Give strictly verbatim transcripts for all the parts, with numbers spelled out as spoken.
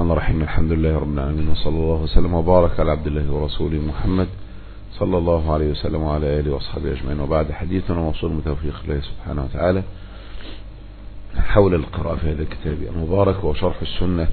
الرحمن الرحيم. الحمد لله رب العالمين، وصلى الله وسلم وبارك على عبد الله ورسوله محمد صلى الله عليه وسلم وعلى آله وأصحابه أجمعين. وبعد، حديثنا موصول بتوفيق الله سبحانه وتعالى حول القراءة في هذا الكتاب المبارك وشرح السنة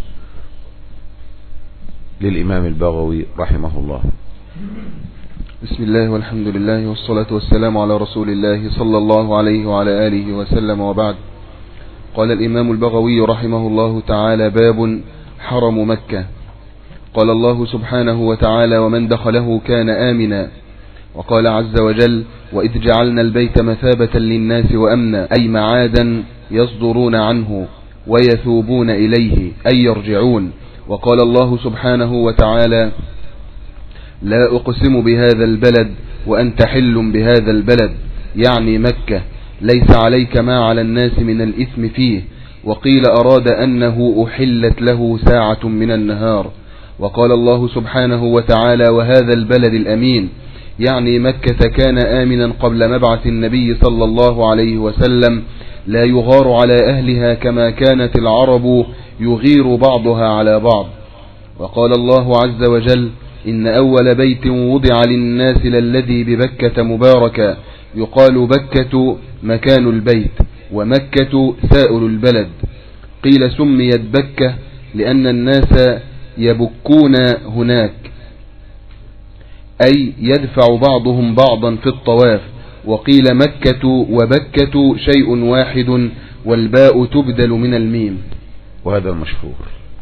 للإمام البغوي رحمه الله. بسم الله والحمد لله والصلاة والسلام على رسول الله صلى الله عليه وعلى آله وسلم، وبعد. قال الإمام البغوي رحمه الله تعالى: باب حرم مكة. قال الله سبحانه وتعالى: ومن دخله كان آمنا. وقال عز وجل: وإذ جعلنا البيت مثابة للناس وأمنا، أي معادا يصدرون عنه ويثوبون إليه، أي يرجعون. وقال الله سبحانه وتعالى: لا أقسم بهذا البلد وأنت حل بهذا البلد، يعني مكة، ليس عليك ما على الناس من الإثم فيه. وقيل أراد أنه أحلت له ساعة من النهار. وقال الله سبحانه وتعالى: وهذا البلد الأمين، يعني مكة، كان آمنا قبل مبعث النبي صلى الله عليه وسلم، لا يغار على أهلها كما كانت العرب يغير بعضها على بعض. وقال الله عز وجل: إن أول بيت وضع للناس للذي ببكة مباركا، يقال بكة مكان البيت، ومكة سائر البلد. قيل سميت بكة لأن الناس يبكون هناك، أي يدفع بعضهم بعضا في الطواف. وقيل مكة وبكة شيء واحد، والباء تبدل من الميم، وهذا المشهور.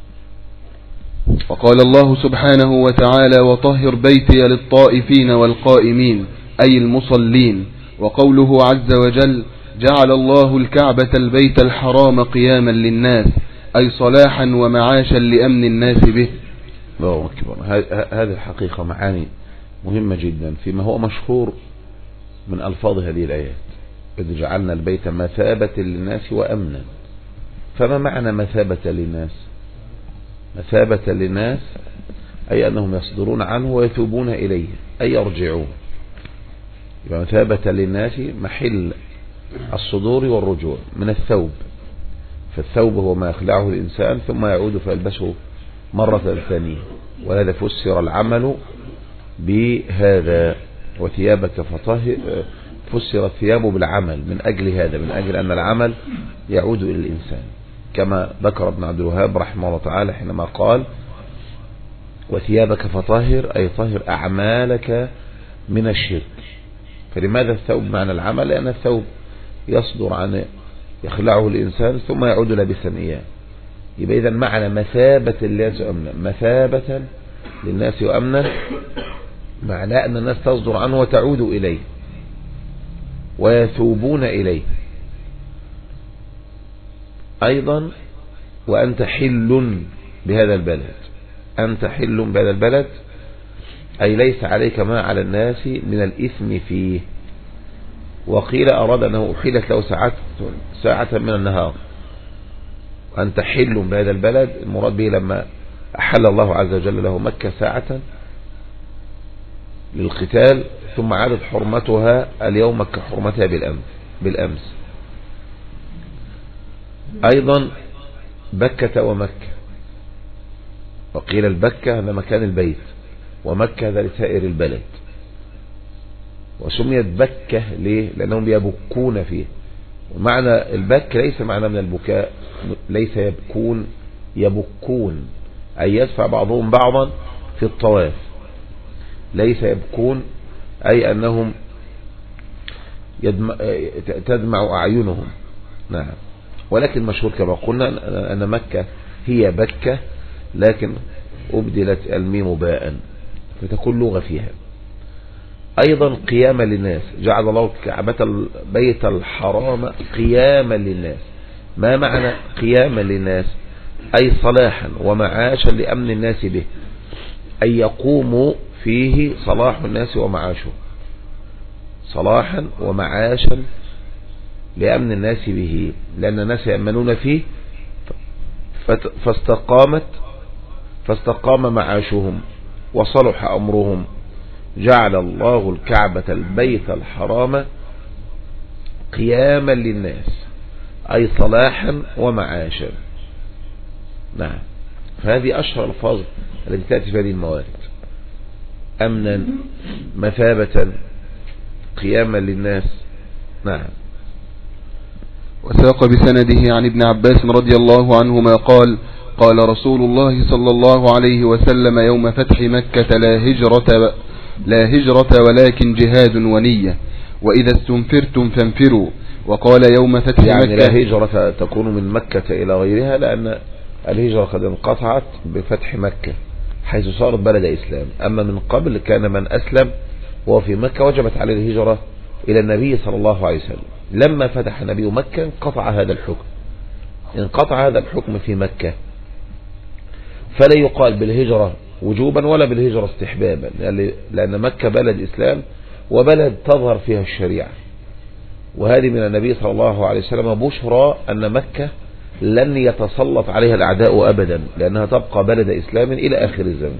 وقال الله سبحانه وتعالى: وطهر بيتي للطائفين والقائمين، أي المصلين. وقوله عز وجل: جعل الله الكعبة البيت الحرام قياما للناس، أي صلاحا ومعاشا لأمن الناس به. الله أكبر. هذه الحقيقة معاني مهمة جدا فيما هو مشهور من ألفاظ هذه الآيات: إذ جعلنا البيت مثابة للناس وأمنا. فما معنى مثابة للناس؟ مثابة للناس أي أنهم يصدرون عنه ويتوبون إليه، أي يرجعون. يبقى مثابة للناس محل الصدور والرجوع من الثوب، فالثوب هو ما يخلعه الإنسان ثم يعود فيلبسه مرة ثانية، ولهذا فسر العمل بهذا: وثيابك فطهر. فسر الثياب بالعمل من أجل هذا، من أجل أن العمل يعود إلى الإنسان، كما ذكر ابن عبد الوهاب رحمه الله تعالى حينما قال: وثيابك فطهر، أي طهر أعمالك من الشرك. فلماذا الثوب معنى العمل؟ لأن الثوب يصدر عن يخلعه الإنسان ثم يعود لابسا إياه. يبقى إذن معنى مثابة للناس وأمنا، مثابة للناس وأمنا، معناه أن الناس تصدر عنه وتعود إليه ويثوبون إليه. أيضا وأنت حل بهذا البلد، أنت حل بهذا البلد، أي ليس عليك ما على الناس من الإثم فيه. وقيل أراد أنه أحلت له ساعة, ساعة من النهار. أنت حل بهذا البلد، المراد به لما أحل الله عز وجل له مكة ساعة للقتال، ثم عادت حرمتها اليوم كحرمتها بالأمس, بالأمس. أيضا بكة ومكة، وقيل البكة هذا مكان البيت، ومكة هذا لسائر البلد. وسميت بكة ليه؟ لأنهم يبكون فيه. ومعنى البك ليس معنى من البكاء، ليس يبكون، يبكون أي يدفع بعضهم بعضا في الطواف. ليس يبكون أي أنهم يدم... تدمع أعينهم. نعم. ولكن مشهور كما قلنا أن مكة هي بكة، لكن أبدلت الميم باء فتكون لغة فيها. أيضا قياما للناس، جعل الله الكعبة البيت الحرام قياما للناس. ما معنى قياما للناس؟ أي صلاحا ومعاشا لأمن الناس به، أي يقوم فيه صلاح الناس ومعاشه، صلاحا ومعاشا لأمن الناس به، لأن الناس يأمنون فيه فاستقامت فاستقام معاشهم وصلح أمرهم. جعل الله الكعبة البيت الحرام قياما للناس، أي صلاحا ومعاشا. نعم. فهذه أشهر الألفاظ التي تأتي في هذه الموارد: أمنا، مثابة، قياما للناس. نعم. وساق بسنده عن ابن عباس رضي الله عنهما قال: قال رسول الله صلى الله عليه وسلم يوم فتح مكة: لا هجرة لا هجرة ولكن جهاد ونية، وإذا استنفرتم فانفروا. وقال يوم فتح يعني مكة: لا هجرة تكون من مكة إلى غيرها، لأن الهجرة قد انقطعت بفتح مكة حيث صارت بلد إسلام. أما من قبل كان من أسلم وهو في مكة وجبت عليه الهجرة إلى النبي صلى الله عليه وسلم. لما فتح النبي مكة انقطع هذا الحكم، انقطع هذا الحكم في مكة، فلا يقال بالهجرة وجوبا ولا بالهجرة استحبابا، لأن مكة بلد إسلام وبلد تظهر فيها الشريعة، وهذه من النبي صلى الله عليه وسلم بشرى أن مكة لن يتسلط عليها الأعداء أبدا، لأنها تبقى بلد إسلام إلى آخر الزمن.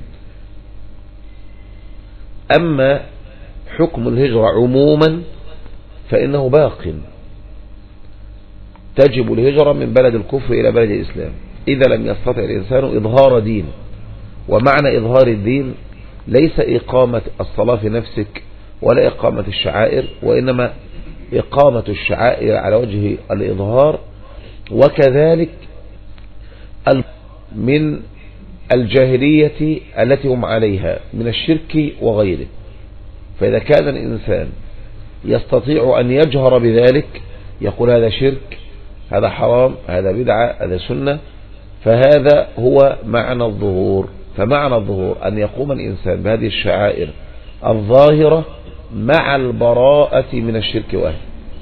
أما حكم الهجرة عموما فإنه باق، تجب الهجرة من بلد الكفر إلى بلد الإسلام إذا لم يستطع الإنسان إظهار دين. ومعنى إظهار الدين ليس إقامة الصلاة في نفسك ولا إقامة الشعائر، وإنما إقامة الشعائر على وجه الإظهار، وكذلك من الجاهلية التي هم عليها من الشرك وغيره. فإذا كان الإنسان يستطيع أن يجهر بذلك، يقول هذا شرك، هذا حرام، هذا بدعة، هذا سنة، فهذا هو معنى الظهور. فمعنى الظهور أن يقوم الإنسان بهذه الشعائر الظاهرة مع البراءة من الشرك وأهله.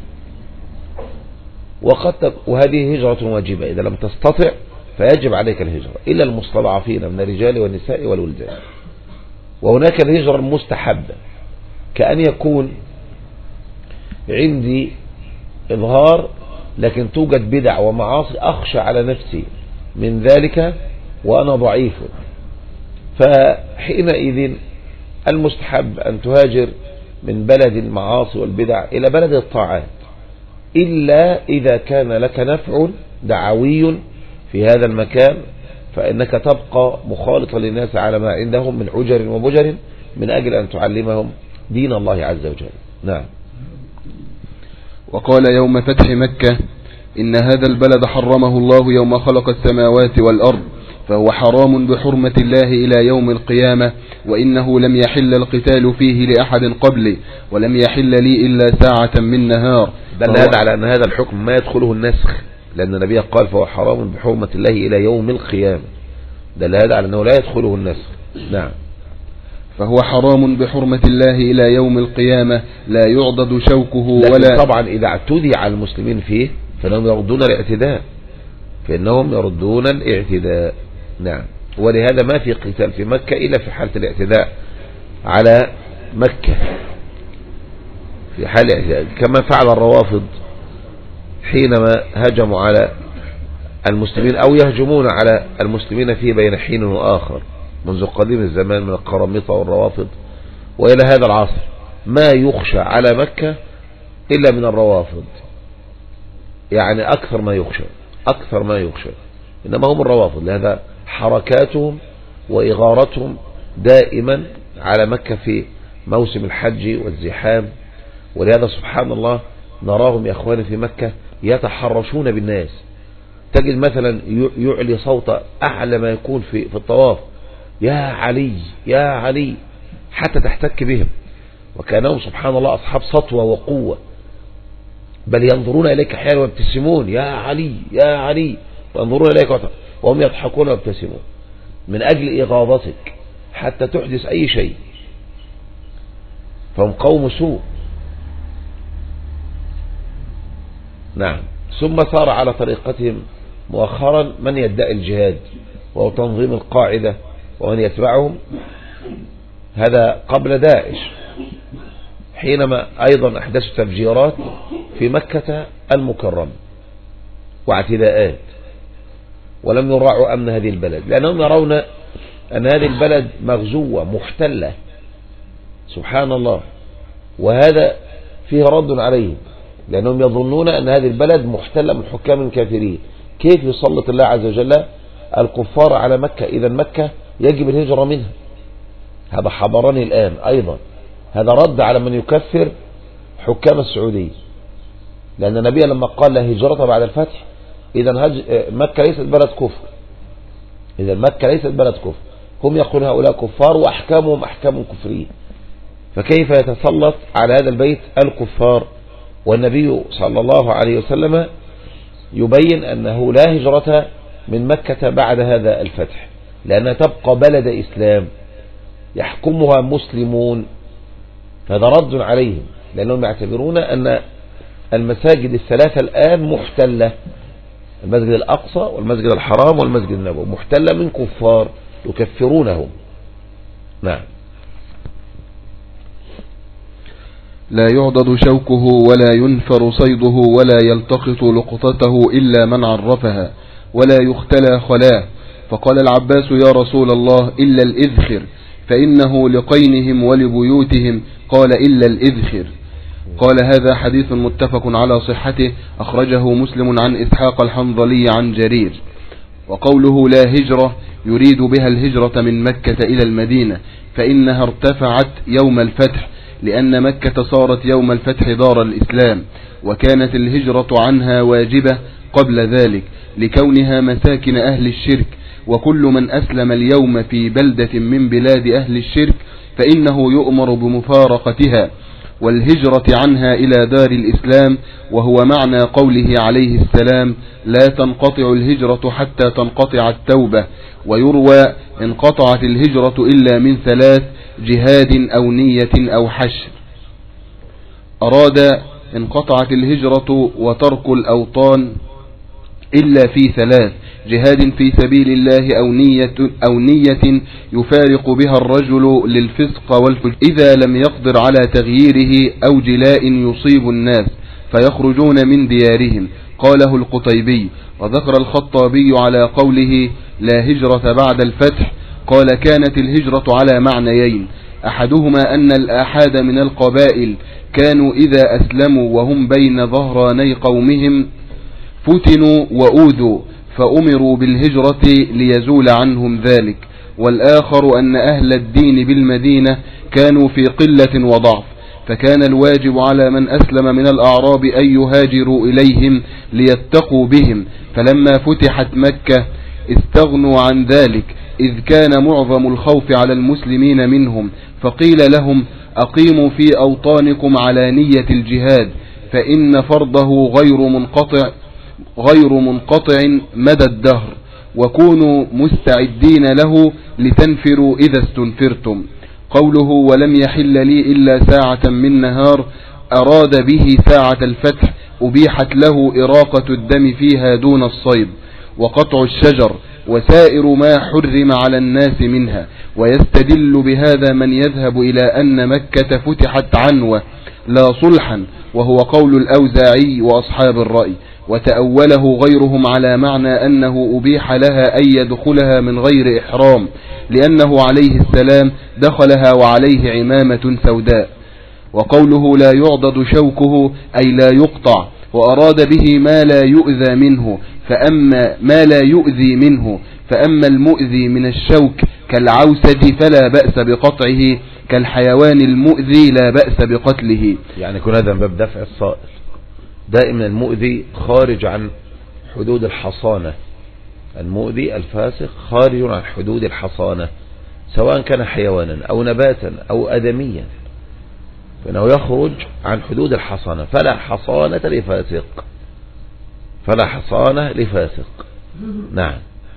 وقد وهذه هجرة واجبة، إذا لم تستطع فيجب عليك الهجرة، إلا المستضعفين من الرجال والنساء والولدان. وهناك الهجرة المستحبة، كأن يكون عندي إظهار لكن توجد بدع ومعاصي أخشى على نفسي من ذلك وأنا ضعيف، فحينئذ المستحب أن تهاجر من بلد المعاصي والبدع إلى بلد الطاعات، إلا إذا كان لك نفع دعوي في هذا المكان، فإنك تبقى مخالطا للناس على ما عندهم من عجر وبجر من أجل أن تعلمهم دين الله عز وجل. نعم. وقال يوم فتح مكة: إن هذا البلد حرمه الله يوم خلق السماوات والأرض، فهو حرام بحرمة الله إلى يوم القيامة، وإنه لم يحل القتال فيه لأحد قبلي، ولم يحل لي إلا ساعة من نهار. دل هذا على أن هذا الحكم ما يدخله النسخ، لأن النبي قال فهو حرام بحرمة الله إلى يوم القيامة. دل هذا على أنه لا يدخله النسخ. نعم. فهو حرام بحرمة الله إلى يوم القيامة، لا يعضد شوكه ولا. طبعا إذا اعتدي على المسلمين فيه فإنهم يردون الاعتداء، فإنهم يردون الاعتداء. نعم. ولهذا ما في قتال في مكة إلا في حالة الاعتداء على مكة، في حال الاعتداء، كما فعل الروافض حينما هجموا على المسلمين أو يهجمون على المسلمين في بين حين وآخر منذ قديم الزمان من القرامطة والروافض وإلى هذا العصر. ما يخشى على مكة إلا من الروافض، يعني أكثر ما يخشى أكثر ما يخشى إنما هم الروافض. لهذا حركاتهم وإغارتهم دائما على مكة في موسم الحج والزحام. ولهذا سبحان الله نراهم يا أخواني في مكة يتحرشون بالناس، تجد مثلا يعلي صوت أعلى ما يكون في في الطواف: يا علي يا علي، حتى تحتك بهم، وكانهم سبحان الله أصحاب سطوة وقوة، بل ينظرون إليك حيانا ويبتسمون: يا علي يا علي، وينظرون إليك وهم يضحكون ويبتسمون من أجل إغاظتك حتى تحدث أي شيء. فهم قوم سوء. نعم. ثم صار على طريقتهم مؤخرا من يدعي الجهاد وهو تنظيم القاعدة ومن يتبعهم، هذا قبل داعش، حينما أيضا أحدثوا تفجيرات في مكة المكرمة واعتداءات، ولم يراعوا أمن هذه البلد، لأنهم يرون أن هذه البلد مغزوة محتلة سبحان الله، وهذا فيه رد عليهم، لأنهم يظنون أن هذه البلد محتلة من حكام كافرين. كيف يسلط الله عز وجل الكفار على مكة، إذا مكة يجب الهجرة منها. هذا حضرني الآن أيضا، هذا رد على من يكفر حكام السعودية، لأن النبي لما قال لا هجرة بعد الفتح، إذا مكة ليست بلد كفر، إذا مكة ليست بلد كفر. هم يقولون هؤلاء كفار وأحكامهم أحكام كفرية، فكيف يتسلط على هذا البيت الكفار؟ والنبي صلى الله عليه وسلم يبين أنه لا هجرة من مكة بعد هذا الفتح، لأنها تبقى بلد إسلام يحكمها مسلمون. هذا رد عليهم، لأنهم يعتبرون أن المساجد الثلاثة الآن محتلة، المسجد الأقصى والمسجد الحرام والمسجد النبوي محتلة من كفار يكفرونهم. نعم. لا يعضد شوكه ولا ينفر صيده ولا يلتقط لقطته إلا من عرفها ولا يختلى خلاه. فقال العباس يا رسول الله إلا الإذخر، فإنه لقينهم ولبيوتهم. قال إلا الإذخر. قال هذا حديث متفق على صحته، أخرجه مسلم عن إسحاق الحنظلي عن جرير. وقوله لا هجرة يريد بها الهجرة من مكة إلى المدينة، فإنها ارتفعت يوم الفتح، لأن مكة صارت يوم الفتح دار الإسلام، وكانت الهجرة عنها واجبة قبل ذلك لكونها مساكن أهل الشرك، وكل من أسلم اليوم في بلدة من بلاد أهل الشرك فإنه يؤمر بمفارقتها والهجرة عنها إلى دار الإسلام، وهو معنى قوله عليه السلام لا تنقطع الهجرة حتى تنقطع التوبة. ويروى انقطعت الهجرة إلا من ثلاث: جهاد أو نية أو حشر. أراد انقطعت الهجرة وترك الأوطان إلا في ثلاث: جهاد في سبيل الله أو نية, أو نية يفارق بها الرجل للفسق والفجر إذا لم يقدر على تغييره، أو جلاء يصيب الناس فيخرجون من ديارهم. قاله القطيبي. وذكر الخطابي على قوله لا هجرة بعد الفتح قال كانت الهجرة على معنيين: أحدهما أن الآحاد من القبائل كانوا إذا أسلموا وهم بين ظهراني قومهم فتنوا وأوذوا فأمروا بالهجرة ليزول عنهم ذلك، والآخر أن أهل الدين بالمدينة كانوا في قلة وضعف، فكان الواجب على من أسلم من الأعراب أن يهاجروا إليهم ليتقوا بهم، فلما فتحت مكة استغنوا عن ذلك، إذ كان معظم الخوف على المسلمين منهم، فقيل لهم أقيموا في أوطانكم على نية الجهاد، فإن فرضه غير منقطع غير منقطع مدى الدهر، وكونوا مستعدين له لتنفروا إذا استنفرتم. قوله ولم يحل لي إلا ساعة من نهار أراد به ساعة الفتح أبيحت له إراقة الدم فيها دون الصيد وقطع الشجر وسائر ما حرم على الناس منها. ويستدل بهذا من يذهب إلى أن مكة فتحت عنوة لا صلحا، وهو قول الأوزاعي وأصحاب الرأي، وتأوله غيرهم على معنى أنه أبيح لها أن يدخلها من غير إحرام، لأنه عليه السلام دخلها وعليه عمامة سوداء. وقوله لا يعضد شوكه أي لا يقطع، وأراد به ما لا يؤذى منه، فأما ما لا يؤذي منه فأما المؤذي من الشوك كالعوسج فلا بأس بقطعه، كالحيوان المؤذي لا بأس بقتله. يعني يكون هذا من باب دفع الصائل. دائما المؤذي خارج عن حدود الحصانة، المؤذي الفاسق خارج عن حدود الحصانة، سواء كان حيوانا أو نباتا أو أدميا، فإنه يخرج عن حدود الحصانة. فلا حصانة لفاسق، فلا حصانة لفاسق. نعم.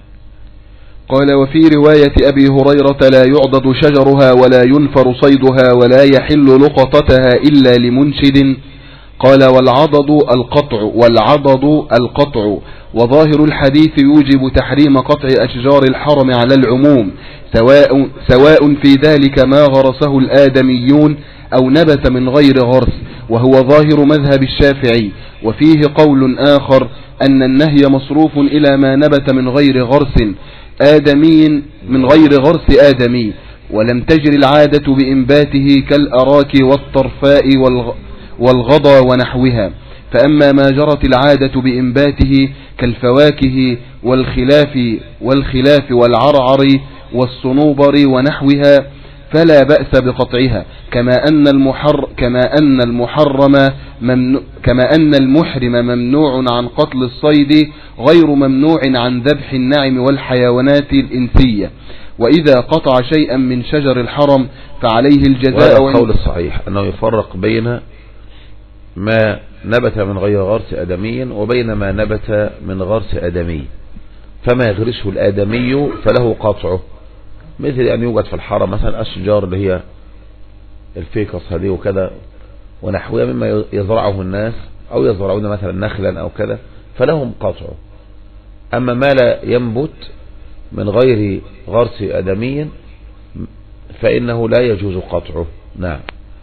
قال وفي رواية أبي هريرة لا يعضد شجرها ولا ينفر صيدها ولا يحل لقطتها إلا لمنشد. قال والعضد القطع والعضد القطع وظاهر الحديث يوجب تحريم قطع أشجار الحرم على العموم، سواء, سواء في ذلك ما غرسه الآدميون أو نبت من غير غرس، وهو ظاهر مذهب الشافعي. وفيه قول آخر أن النهي مصروف إلى ما نبت من غير غرس آدمي من غير غرس آدمي، ولم تجر العادة بإنباته كالأراك والطرفاء والغضا ونحوها، فأما ما جرت العادة بإنباته كالفواكه والخلاف والخلاف والعرعر والصنوبر ونحوها فلا بأس بقطعها، كما أن المحر كما أن المحرم ممنوع كما أن المحرم ممنوع عن قتل الصيد غير ممنوع عن ذبح النعم والحيوانات الإنسية. وإذا قطع شيئا من شجر الحرم فعليه الجزاء. والقول الصحيح أنه يفرق بين ما نبت من غير غرس آدمي وبين ما نبت من غرس آدمي، فما يغرسه الآدمي فله قطعه، مثل أن يوجد في الحرم مثلا أشجار اللي هي الفيكس هذه وكذا ونحوها مما يزرعه الناس أو يزرعون مثلا نخلا أو كذا فلهم قطعه. أما ما لا ينبت من غير غرس آدمي فإنه لا يجوز قطعه. نعم.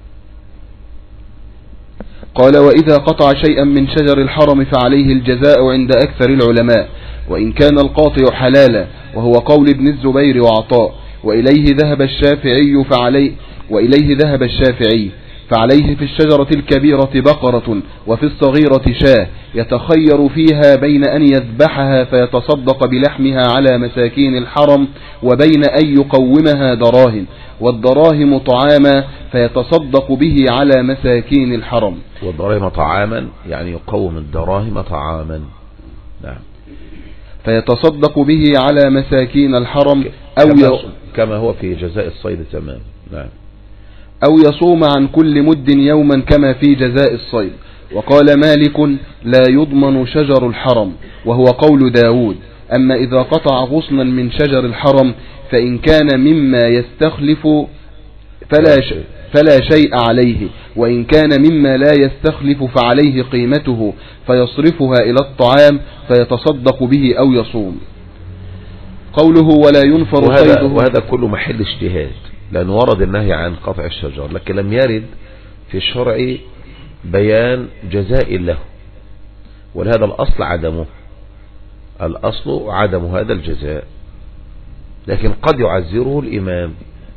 قال: وإذا قطع شيئا من شجر الحرم فعليه الجزاء عند أكثر العلماء، وإن كان القاطع حلالا، وهو قول ابن الزبير وعطاء، وإليه ذهب الشافعي فعليه وإليه ذهب الشافعي فعليه في الشجرة الكبيرة بقرة وفي الصغيرة شاة يتخير فيها بين أن يذبحها فيتصدق بلحمها على مساكين الحرم وبين أن يقومها دراهم، والدراهم طعاما فيتصدق به على مساكين الحرم. والدراهم طعاما يعني يقوم الدراهم طعاما. نعم. فيتصدق به على مساكين الحرم أو كما, كما هو في جزاء الصيد تمام. نعم. أو يصوم عن كل مد يوما كما في جزاء الصيد. وقال مالك: لا يضمن شجر الحرم، وهو قول داود. أما إذا قطع غصنا من شجر الحرم فإن كان مما يستخلف فلا شيء, فلا شيء عليه، وإن كان مما لا يستخلف فعليه قيمته فيصرفها إلى الطعام فيتصدق به أو يصوم. قوله: ولا ينفر وهذا صيده. وهذا كله محل اجتهاد، لأن ورد النهي عن قطع الشجر لكن لم يرد في الشرع بيان جزاء له، ولهذا الأصل عدمه الأصل عدم هذا الجزاء، لكن قد يعزره الإمام،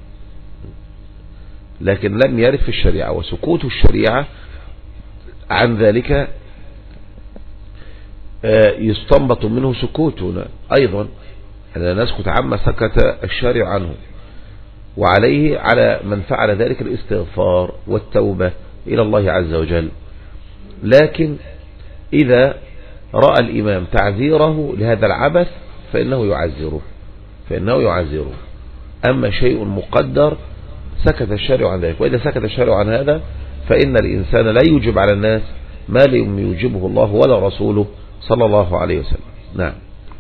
لكن لم يرد في الشريعة. وسكوت الشريعة عن ذلك يستنبط منه سكوتنا أيضا، أننا نسكت عما سكت الشارع عنه، وعليه على من فعل ذلك الاستغفار والتوبة إلى الله عز وجل. لكن إذا رأى الإمام تعذيره لهذا العبث فإنه يعذره فإنه يعذره أما شيء مقدر سكت الشارع عن ذلك، وإذا سكت الشارع عن هذا فإن الإنسان لا يوجب على الناس ما لم يوجبه الله ولا رسوله صلى الله عليه وسلم. نعم.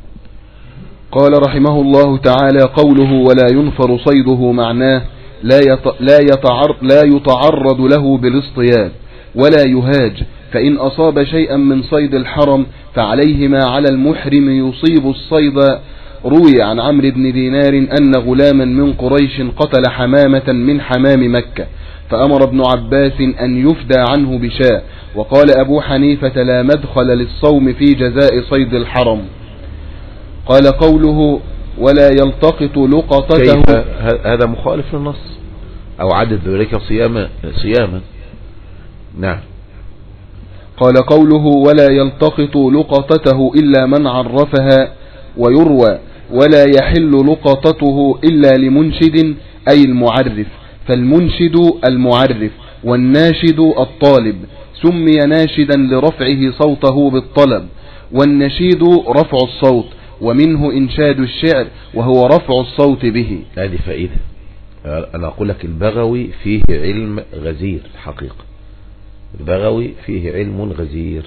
قال رحمه الله تعالى: قوله ولا ينفر صيده معناه لا لا يتعرض لا يتعرض له بالاصطياد ولا يهاج، فإن أصاب شيئا من صيد الحرم فعليه ما على المحرم يصيب الصيد. روي عن عمرو بن دينار أن غلاما من قريش قتل حمامة من حمام مكة، فأمر ابن عباس أن يفدى عنه بشاء. وقال أبو حنيفة: لا مدخل للصوم في جزاء صيد الحرم. قال: قوله ولا يلتقط لقطته هذا مخالف للنص، أو عدد ذلك صياما صياما. نعم. قال: قوله ولا يلتقط لقطته إلا من عرفها. ويروى: ولا يحل لقطته إلا لمنشد أي المعرف، فالمنشد المعرف والناشد الطالب، سمي ناشدا لرفعه صوته بالطلب، والنشيد رفع الصوت، ومنه إنشاد الشعر وهو رفع الصوت به. هذه فائدة. أنا أقول لك البغوي فيه علم غزير الحقيقة، البغوي فيه علم غزير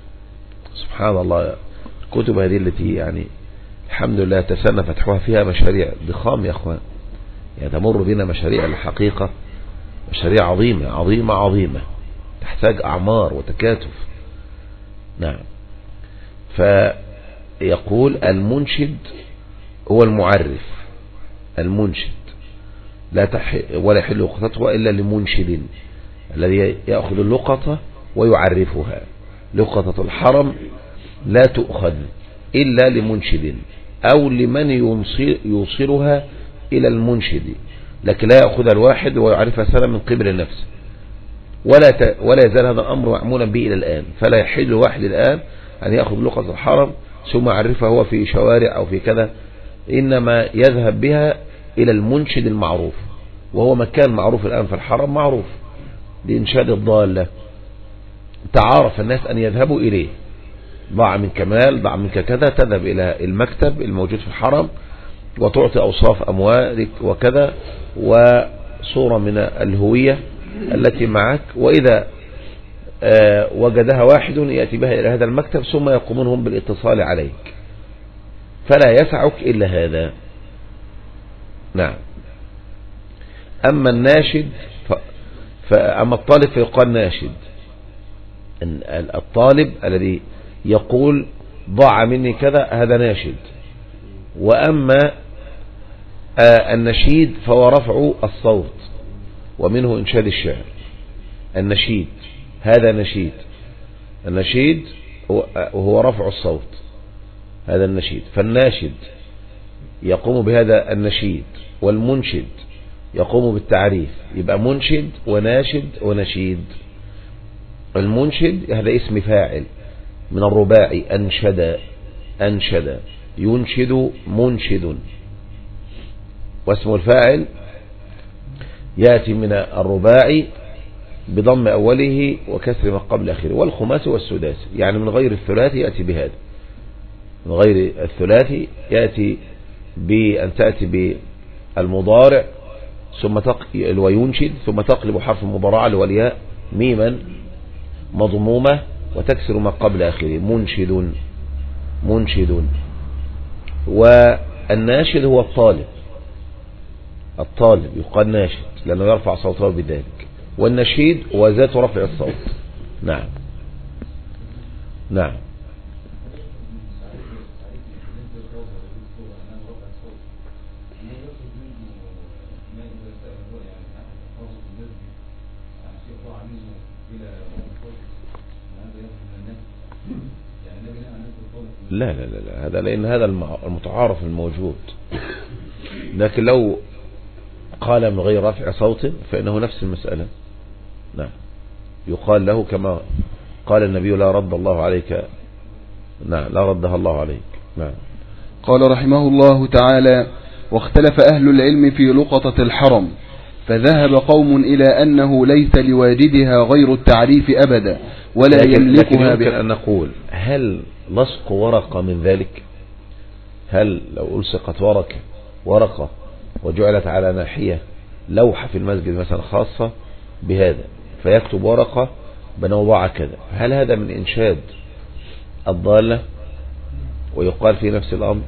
سبحان الله. الكتب هذه التي يعني الحمد لله تسنى فتحوها فيها مشاريع ضخام يا أخوان، يعني تمر بنا مشاريع الحقيقة، مشاريع عظيمة عظيمة عظيمة تحتاج أعمار وتكاتف. نعم. فيقول المنشد هو المعرف، المنشد لا تح ولا يحل لقطته إلا لمنشد الذي يأخذ اللقطة ويعرفها. لقطة الحرم لا تؤخذ إلا لمنشد أو لمن يوصلها إلى المنشد، لكن لا يأخذ الواحد ويعرفها سنة من قبل النفس. ولا ت... ولا يزال هذا الأمر معمولا به إلى الآن. فلا يحل واحد الآن أن يأخذ لقطة الحرم ثم يعرفها هو في شوارع أو في كذا، إنما يذهب بها إلى المنشد المعروف، وهو مكان معروف الآن في الحرم معروف لإنشاد الضالة، تعارف الناس أن يذهبوا إليه. ضاع من كمال، ضاع منك كذا، تذهب إلى المكتب الموجود في الحرم وتعطي أوصاف أموالك وكذا وصورة من الهوية التي معك، وإذا آه وجدها واحد يأتي بها إلى هذا المكتب ثم يقومون هم بالاتصال عليك، فلا يسعك إلا هذا. نعم. أما الناشد ف... فأما الطالب فيقال ناشد، الطالب الذي يقول ضاع مني كذا هذا ناشد. وأما آه النشيد فهو رفع الصوت، ومنه إنشاد الشعر. النشيد هذا نشيد، النشيد هو رفع الصوت، هذا النشيد. فالناشد يقوم بهذا النشيد، والمنشد يقوم بالتعريف. يبقى منشد وناشد ونشيد. المنشد هذا اسم فاعل من الرباعي أنشد، أنشد ينشد منشد، واسم الفاعل يأتي من الرباعي بضم أوله وكسر ما قبل آخره، والخماسي والسداسي، يعني من غير الثلاثي يأتي بهذا، من غير الثلاثي يأتي بأن تأتي بالمضارع ثم تقلب وينشد ثم تقلب حرف المضارعة والياء ميما مضمومة وتكسر ما قبل آخره، منشد منشد. والناشد هو الطالب، الطالب يقال ناشد لأنه يرفع صوته بذلك، والنشيد هو ذات رفع الصوت. نعم نعم. لا لا لا لا هذا لأن هذا المتعارف الموجود، لكن لو قال من غير رفع صوت فإنه نفس المسألة. نعم يقال له كما قال النبي لا رد الله عليك، نعم لا ردها الله عليك. نعم. قال رحمه الله تعالى: واختلف أهل العلم في لقطة الحرم، فذهب قوم إلى أنه ليس لواجدها غير التعريف أبدا ولا لكن يملكها. لكن يمكن أن نقول هل لصق ورقة من ذلك؟ هل لو ألصقت ورقة ورقة وجعلت على ناحية لوحة في المسجد مثلا خاصة بهذا فيكتب ورقة بنوضع كذا، هل هذا من إنشاد الضالة ويقال في نفس الأمر؟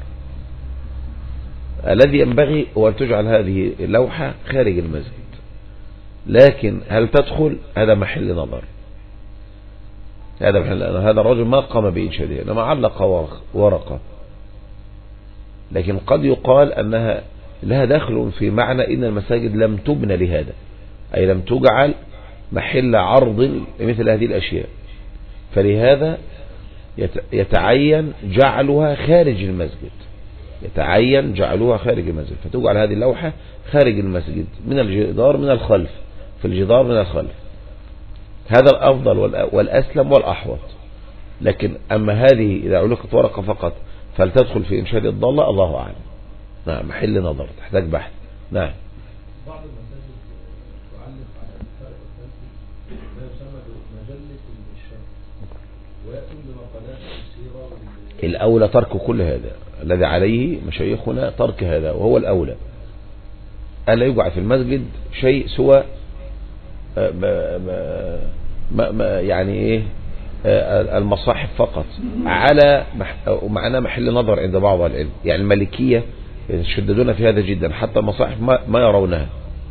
الذي ينبغي هو أن تجعل هذه اللوحة خارج المسجد، لكن هل تدخل هذا محل نظر. هذا محل هذا الرجل ما قام بإنشادها إنما علق ورقة، لكن قد يقال أنها لها دخل في معنى إن المساجد لم تبنى لهذا، أي لم تجعل محل عرض مثل هذه الأشياء، فلهذا يتعين جعلها خارج المسجد، يتعين جعلها خارج المسجد، فتجعل هذه اللوحة خارج المسجد من الجدار من الخلف، في الجدار من الخلف. هذا الأفضل والأسلم والأحوط. لكن أما هذه إذا علقت ورقة فقط فلتدخل في إنشاد الضالة الله أعلم. نعم محل نظر تحتاج بحث. نعم. بعض المساجد تعلق على الفرق الخلفي ما يسمى بمجلة الشرق، ويأتون بمقالات السيرة. الأولى ترك كل هذا، الذي عليه مشايخنا ترك هذا، وهو الأولى. ألا يجعل في المسجد شيء سوى ما ما ما يعني إيه المصاحف فقط، على معناه محل نظر عند بعض العلم. يعني المالكية يشددون في هذا جدا، حتى المصاحف ما, ما يرونها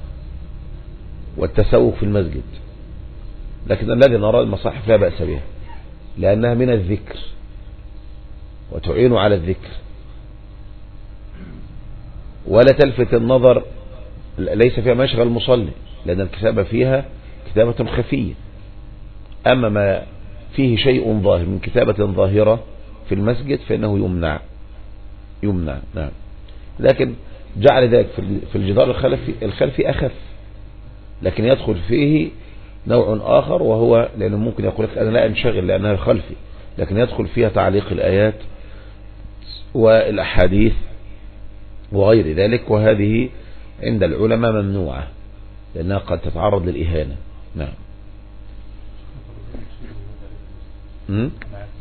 والتسوق في المسجد. لكن الذي نرى المصاحف لا بأس بها لأنها من الذكر وتعين على الذكر ولا تلفت النظر، ليس فيها مشغل المصلي لأن الكتابة فيها كتابة خفية. أما ما فيه شيء ظاهر من كتابة ظاهرة في المسجد فإنه يمنع يمنع. نعم. لكن جعل ذلك في الجدار الخلفي الخلفي أخف، لكن يدخل فيه نوع آخر، وهو لأنه ممكن يقول لك أنا لا أنشغل لأنها خلفي، لكن يدخل فيها تعليق الآيات والأحاديث وغير ذلك، وهذه عند العلماء ممنوعة لأنها قد تتعرض للإهانة. نعم. م?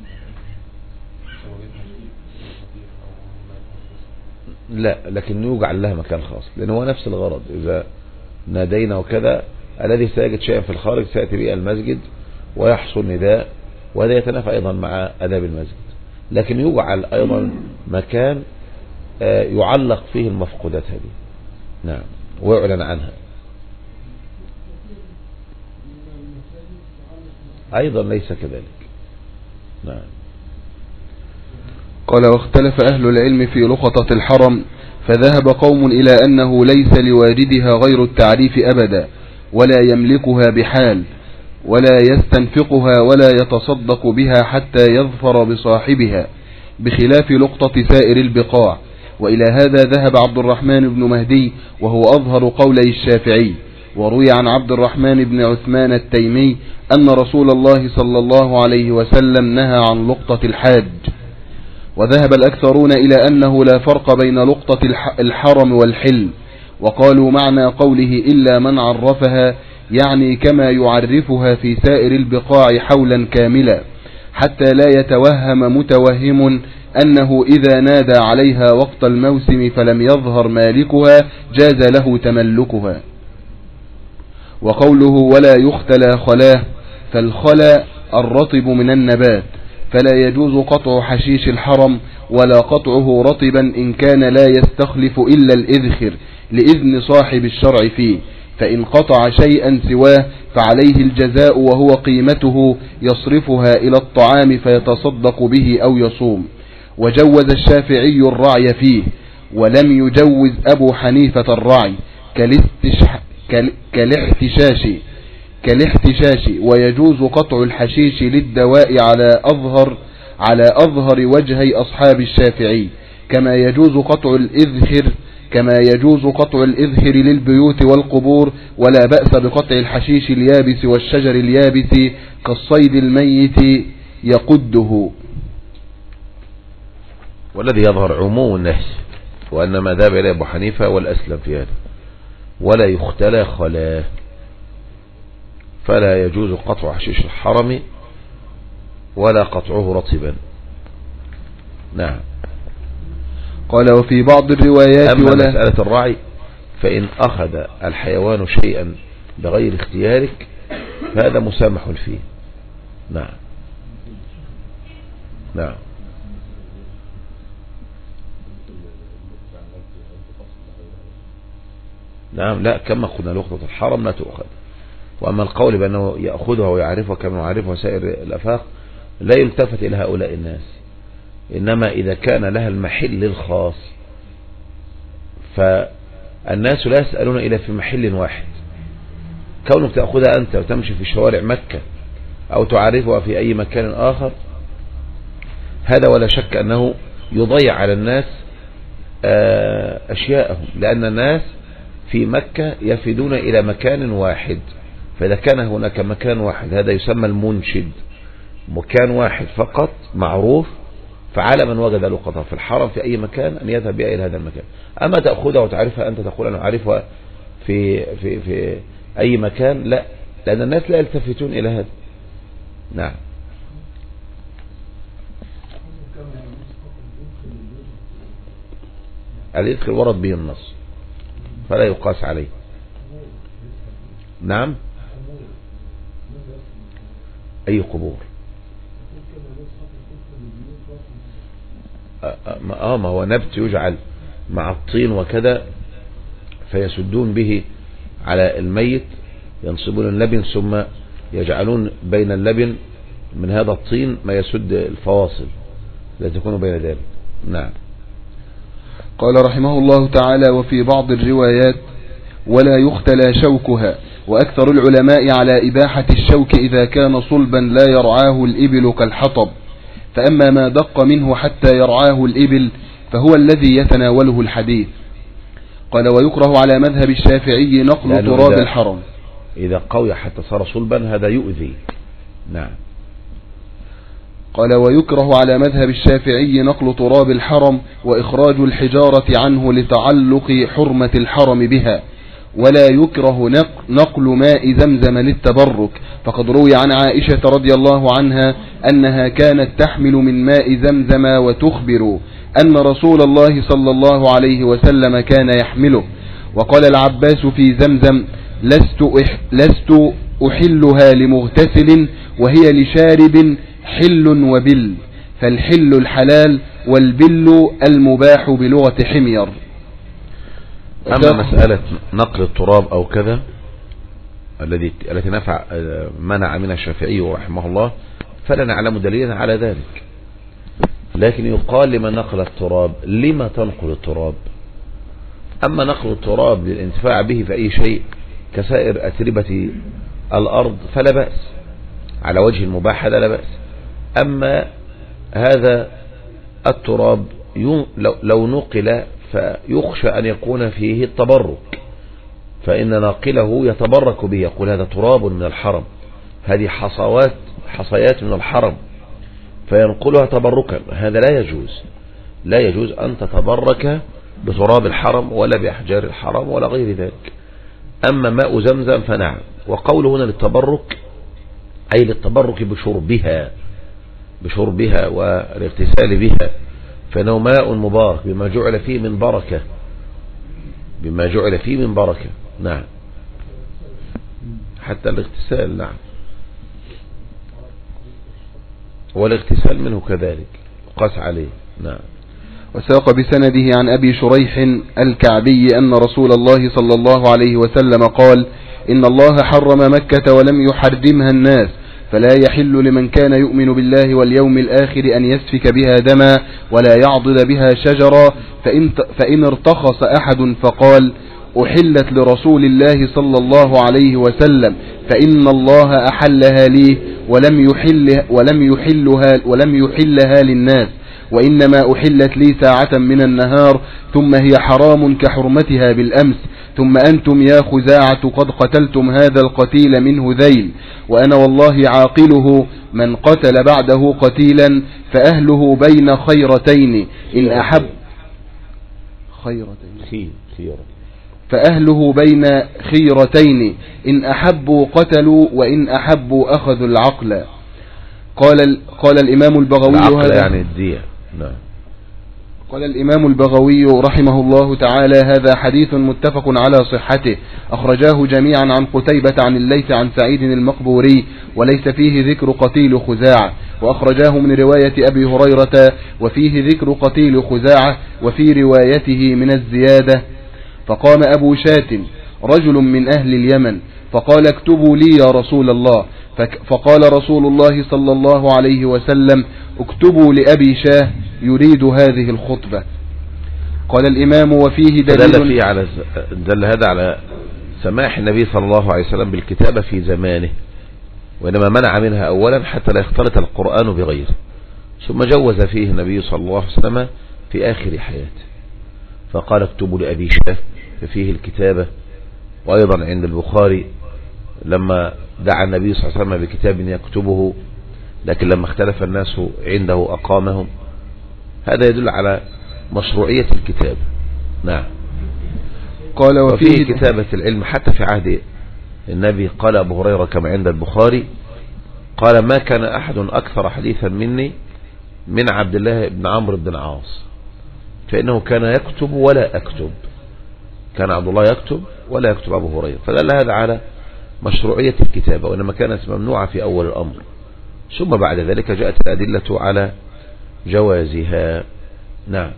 لا، لكن يوجعل لها مكان خاص، لأنه هو نفس الغرض. إذا نادينا وكذا الذي سيجد شيئا في الخارج سيأتي به المسجد ويحصل نداء، وهذا يتنافى أيضا مع آداب المسجد، لكن يجعل أيضا مكان يعلق فيه المفقودات هذه. نعم، ويعلن عنها أيضا ليس كذلك. نعم. قال: واختلف أهل العلم في لقطة الحرم، فذهب قوم إلى أنه ليس لواردها غير التعريف أبدا، ولا يملكها بحال، ولا يستنفقها ولا يتصدق بها حتى يظفر بصاحبها، بخلاف لقطة سائر البقاع. وإلى هذا ذهب عبد الرحمن بن مهدي، وهو أظهر قولي الشافعي. وروي عن عبد الرحمن بن عثمان التيمي أن رسول الله صلى الله عليه وسلم نهى عن لقطة الحاج. وذهب الأكثرون إلى أنه لا فرق بين لقطة الحرم والحل، وقالوا معنى قوله إلا من عرفها يعني كما يعرفها في سائر البقاع حولا كاملا، حتى لا يتوهم متوهم أنه إذا نادى عليها وقت الموسم فلم يظهر مالكها جاز له تملكها. وقوله ولا يختلى خلاه، فالخلا الرطب من النبات، فلا يجوز قطع حشيش الحرم ولا قطعه رطبا إن كان لا يستخلف إلا الإذخر لإذن صاحب الشرع فيه، فإن قطع شيئا سواه فعليه الجزاء وهو قيمته يصرفها إلى الطعام فيتصدق به أو يصوم. وجوز الشافعي الرعي فيه، ولم يجوز أبو حنيفة الرعي كالاحتشاش كالاحتشاش ويجوز قطع الحشيش للدواء على أظهر على أظهر وجهي أصحاب الشافعي، كما يجوز قطع الإذخر كما يجوز قطع الإذخر للبيوت والقبور، ولا بأس بقطع الحشيش اليابس والشجر اليابس كالصيد الميت يقده. والذي يظهر عموم النهي، وأن ما ذهب إليه أبو حنيفة والأسلم في هذا، ولا يختلى خلاه، فلا يجوز قطع حشيش الحرم ولا قطعه رطبا. نعم. قال: وفي بعض الروايات أما ولا مسألة الرعي فإن أخذ الحيوان شيئا بغير اختيارك فهذا مسامح فيه. نعم. نعم. نعم. لا، كما قلنا لقطة الحرم لا تؤخذ. وأما القول بأنه يأخذها ويعرفها كما يعرفها سائر الأفاق لا يلتفت إلى هؤلاء الناس، إنما إذا كان لها المحل الخاص، فالناس لا يسألون إلا في محل واحد. كونك تأخذها أنت وتمشي في شوارع مكة أو تعرفها في أي مكان آخر، هذا ولا شك أنه يضيع على الناس أشياءهم، لأن الناس في مكة يفدون إلى مكان واحد، فإذا كان هناك مكان واحد هذا يسمى المنشد، مكان واحد فقط معروف، فعلى من وجد لقطة في الحرم في أي مكان أن يذهب بها إلى هذا المكان. أما تأخذها وتعرفها أنت تقول أنا أعرفها في, في, في أي مكان، لا، لأن الناس لا يلتفتون إلى هذا. نعم. الإذخر ورد به النص فلا يقاس عليه. نعم. أي قبور؟ آه ما هو نبت يجعل مع الطين وكذا فيسدون به على الميت، ينصبون اللبن ثم يجعلون بين اللبن من هذا الطين ما يسد الفواصل التي تكون بين ذلك. نعم. قال رحمه الله تعالى: وفي بعض الروايات ولا يختلى شوكها، وأكثر العلماء على إباحة الشوك إذا كان صلبا لا يرعاه الإبل كالحطب، فأما ما دق منه حتى يرعاه الإبل فهو الذي يتناوله الحديث. قال: ويكره على مذهب الشافعي نقل تراب الحرم. إذا قوي حتى صار صلبا هذا يؤذي. نعم. قال ويكره على مذهب الشافعي نقل تراب الحرم وإخراج الحجارة عنه لتعلق حرمة الحرم بها، ولا يكره نقل ماء زمزم للتبرك، فقد روي عن عائشة رضي الله عنها أنها كانت تحمل من ماء زمزم وتخبر أن رسول الله صلى الله عليه وسلم كان يحمله. وقال العباس في زمزم لست, أح لست أحلها لمغتسل وهي لشارب حل وبل، فالحل الحلال والبل المباح بلغة حمير. أما مسألة نقل التراب أو كذا الذي التي نفع منع منها الشافعي رحمه الله فلا نعلم دليلا على ذلك، لكن يقال لمن نقل التراب لما تنقل التراب؟ أما نقل التراب للانتفاع به في أي شيء كسائر أتربة الأرض فلا بأس، على وجه المباح لا بأس. أما هذا التراب لو نقل فيخشى أن يكون فيه التبرك، فإن ناقله يتبرك به، يقول هذا تراب من الحرم، هذه حصوات حصيات من الحرم، فينقلها تبركا. هذا لا يجوز، لا يجوز أن تتبرك بتراب الحرم ولا بأحجار الحرم ولا غير ذلك. أما ماء زمزم فنعم. وقوله هنا للتبرك أي للتبرك بشربها بشربها والاغتسال بها، فإنه ماء مبارك بما جعل فيه من بركة بما جعل فيه من بركة. نعم. حتى الاغتسال نعم، والاغتسال منه كذلك قاس عليه. نعم. وساق بسنده عن أبي شريح الكعبي أن رسول الله صلى الله عليه وسلم قال إن الله حرم مكة ولم يحرمها الناس، فلا يحل لمن كان يؤمن بالله واليوم الآخر أن يسفك بها دما ولا يعضد بها شجرا، فإن, فإن ارتخص أحد فقال أحلت لرسول الله صلى الله عليه وسلم فإن الله أحلها لي ولم يحلها, ولم يحلها, ولم يحلها للناس، وإنما أحلت لي ساعة من النهار ثم هي حرام كحرمتها بالأمس، ثم أنتم يا خزاعة قد قتلتم هذا القتيل من هذيل، وأنا والله عاقله من قتل بعده قتيلا فأهله بين خيرتين إن أحب خيرتين فأهله بين خيرتين إن أحبوا قتلوا وإن أحبوا أخذوا العقل. قال قال الإمام البغوي هذا يعني الدية. نعم. قال الإمام البغوي رحمه الله تعالى هذا حديث متفق على صحته، أخرجاه جميعا عن قتيبة عن الليث عن سعيد المقبوري، وليس فيه ذكر قتيل خزاعة، وأخرجاه من رواية أبي هريرة وفيه ذكر قتيل خزاعة، وفي روايته من الزيادة فقام أبو شات رجل من أهل اليمن فقال اكتبوا لي يا رسول الله، فقال رسول الله صلى الله عليه وسلم اكتبوا لأبي شاه يريد هذه الخطبة. قال الإمام وفيه دليل دل, فيه على دل هذا على سماح النبي صلى الله عليه وسلم بالكتابة في زمانه، وإنما منع منها أولا حتى لا يختلط القرآن بغيره، ثم جوز فيه النبي صلى الله عليه وسلم في آخر حياته فقال اكتبوا لأبي شاه، ففيه الكتابة. وأيضا عند البخاري لما دعا النبي صلى الله عليه وسلم بكتاب يكتبه، لكن لما اختلف الناس عنده أقامهم. هذا يدل على مشروعية الكتاب. نعم. قال وفيه كتابة العلم حتى في عهد النبي. قال أبو هريرة كما عند البخاري قال ما كان أحد أكثر حديثا مني من عبد الله بن عمرو بن العاص، فإنه كان يكتب ولا أكتب، كان عبد الله يكتب ولا يكتب أبو هريرة، فدل هذا على مشروعية الكتابة، وإنما كانت ممنوعة في أول الأمر، ثم بعد ذلك جاءت الأدلة على جوازها. نعم.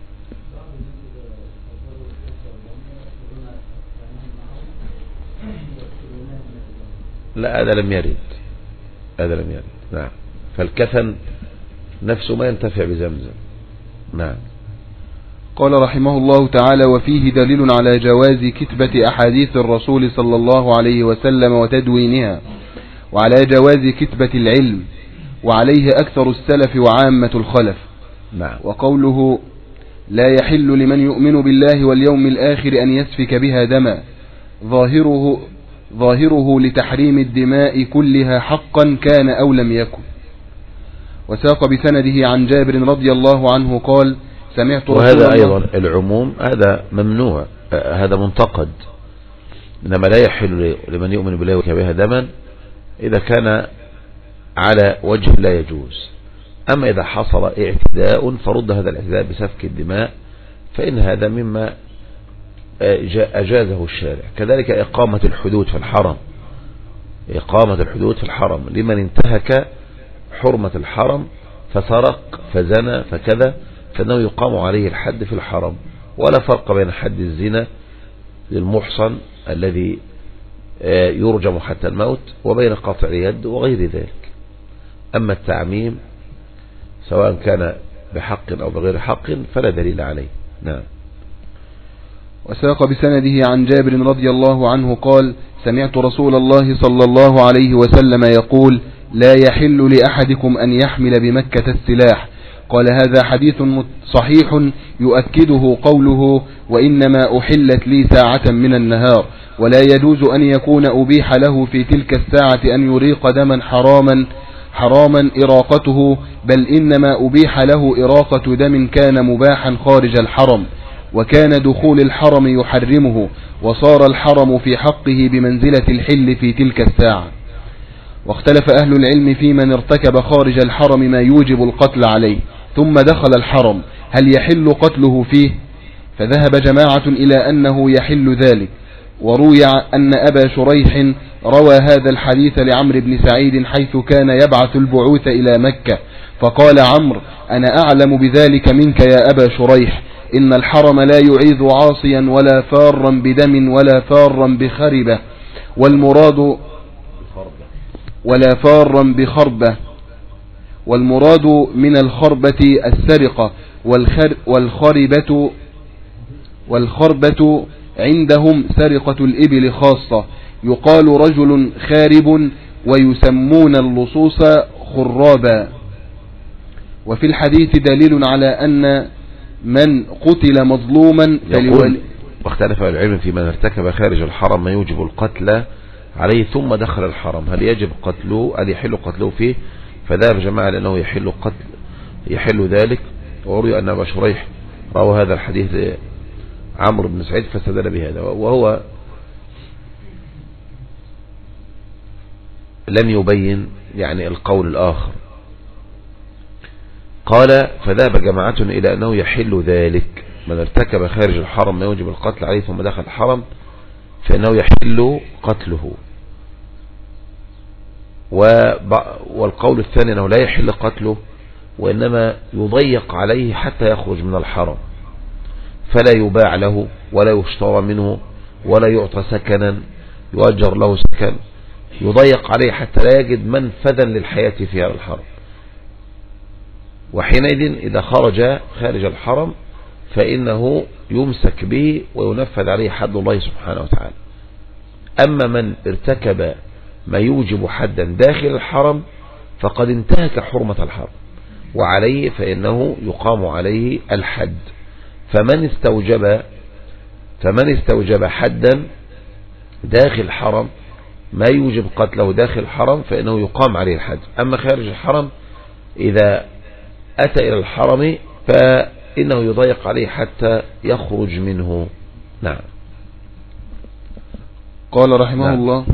لا هذا لم يرد، هذا لم يرد. نعم. فالكفن نفسه ما ينتفع بزمزم. نعم. قال رحمه الله تعالى وفيه دليل على جواز كتبة أحاديث الرسول صلى الله عليه وسلم وتدوينها، وعلى جواز كتبة العلم، وعليه أكثر السلف وعامة الخلف. نعم. وقوله لا يحل لمن يؤمن بالله واليوم الآخر أن يسفك بها دما، ظاهره ظاهره لتحريم الدماء كلها حقا كان أو لم يكن. وساق بسنده عن جابر رضي الله عنه قال سمعت رسول وهذا الله. أيضا العموم هذا ممنوع، هذا منتقد، إنما لا يحل لمن يؤمن بالله وكبها دما إذا كان على وجه لا يجوز. أما إذا حصل اعتداء فرد هذا الاعتداء بسفك الدماء فإن هذا مما أجازه الشارع. كذلك إقامة الحدود في الحرم، إقامة الحدود في الحرم لمن انتهك حرمة الحرم فسرق فزنى فكذا فإنه يقام عليه الحد في الحرم، ولا فرق بين حد الزنا للمحصن الذي يرجم حتى الموت وبين قطع اليد وغير ذلك. أما التعميم سواء كان بحق أو بغير حق فلا دليل عليه. نعم. وساق بسنده عن جابر رضي الله عنه قال سمعت رسول الله صلى الله عليه وسلم يقول لا يحل لأحدكم أن يحمل بمكة السلاح. قال هذا حديث صحيح يؤكده قوله وإنما أحلت لي ساعة من النهار، ولا يجوز أن يكون أبيح له في تلك الساعة أن يريق دما حراما حراما إراقته، بل إنما أبيح له إراقة دم كان مباحا خارج الحرم، وكان دخول الحرم يحرمه، وصار الحرم في حقه بمنزلة الحل في تلك الساعة. واختلف أهل العلم في من ارتكب خارج الحرم ما يوجب القتل عليه ثم دخل الحرم هل يحل قتله فيه؟ فذهب جماعة إلى أنه يحل ذلك. وروي أن أبا شريح روى هذا الحديث لعمرو بن سعيد حيث كان يبعث البعوث إلى مكة، فقال عمرو أنا أعلم بذلك منك يا أبا شريح، إن الحرم لا يعيذ عاصيا ولا فارا بدم ولا فارا بخربة، والمراد ولا فارا بخربة، والمراد من الخربة السرقة، والخر والخربة والخربة عندهم سرقة الإبل خاصة، يقال رجل خارب ويسمون اللصوص خرابا. وفي الحديث دليل على أن من قتل مظلوما فلولي. واختلف العلم في من ارتكب خارج الحرم ما يوجب القتل عليه ثم دخل الحرم هل يجب قتله هل يحل قتله فيه؟ فذهب جماعة لأنه يحل قتل يحل ذلك. وروي أن أبا شريح روى هذا الحديث عمرو بن سعيد فاستدل بهذا، وهو لم يبين يعني القول الآخر. قال فذهب جماعة إلى أنه يحل ذلك، من ارتكب خارج الحرم ما يوجب القتل عليه ثم دخل الحرم فإنه يحل قتله. والقول الثاني أنه لا يحل قتله وإنما يضيق عليه حتى يخرج من الحرم، فلا يباع له ولا يشترى منه ولا يعطى سكنا يؤجر له سكن، يضيق عليه حتى لا يجد منفذا للحياة في هذا الحرم. وحينئذ إذا خرج خارج الحرم فإنه يمسك به وينفذ عليه حد الله سبحانه وتعالى. أما من ارتكب ما يوجب حدا داخل الحرم فقد انتهك حرمة الحرم، وعليه فإنه يقام عليه الحد. فمن استوجب فمن استوجب حدا داخل الحرم ما يوجب قتله داخل الحرم فإنه يقام عليه الحد. أما خارج الحرم إذا أتى إلى الحرم فإنه يضيق عليه حتى يخرج منه. نعم. قال رحمه نعم. الله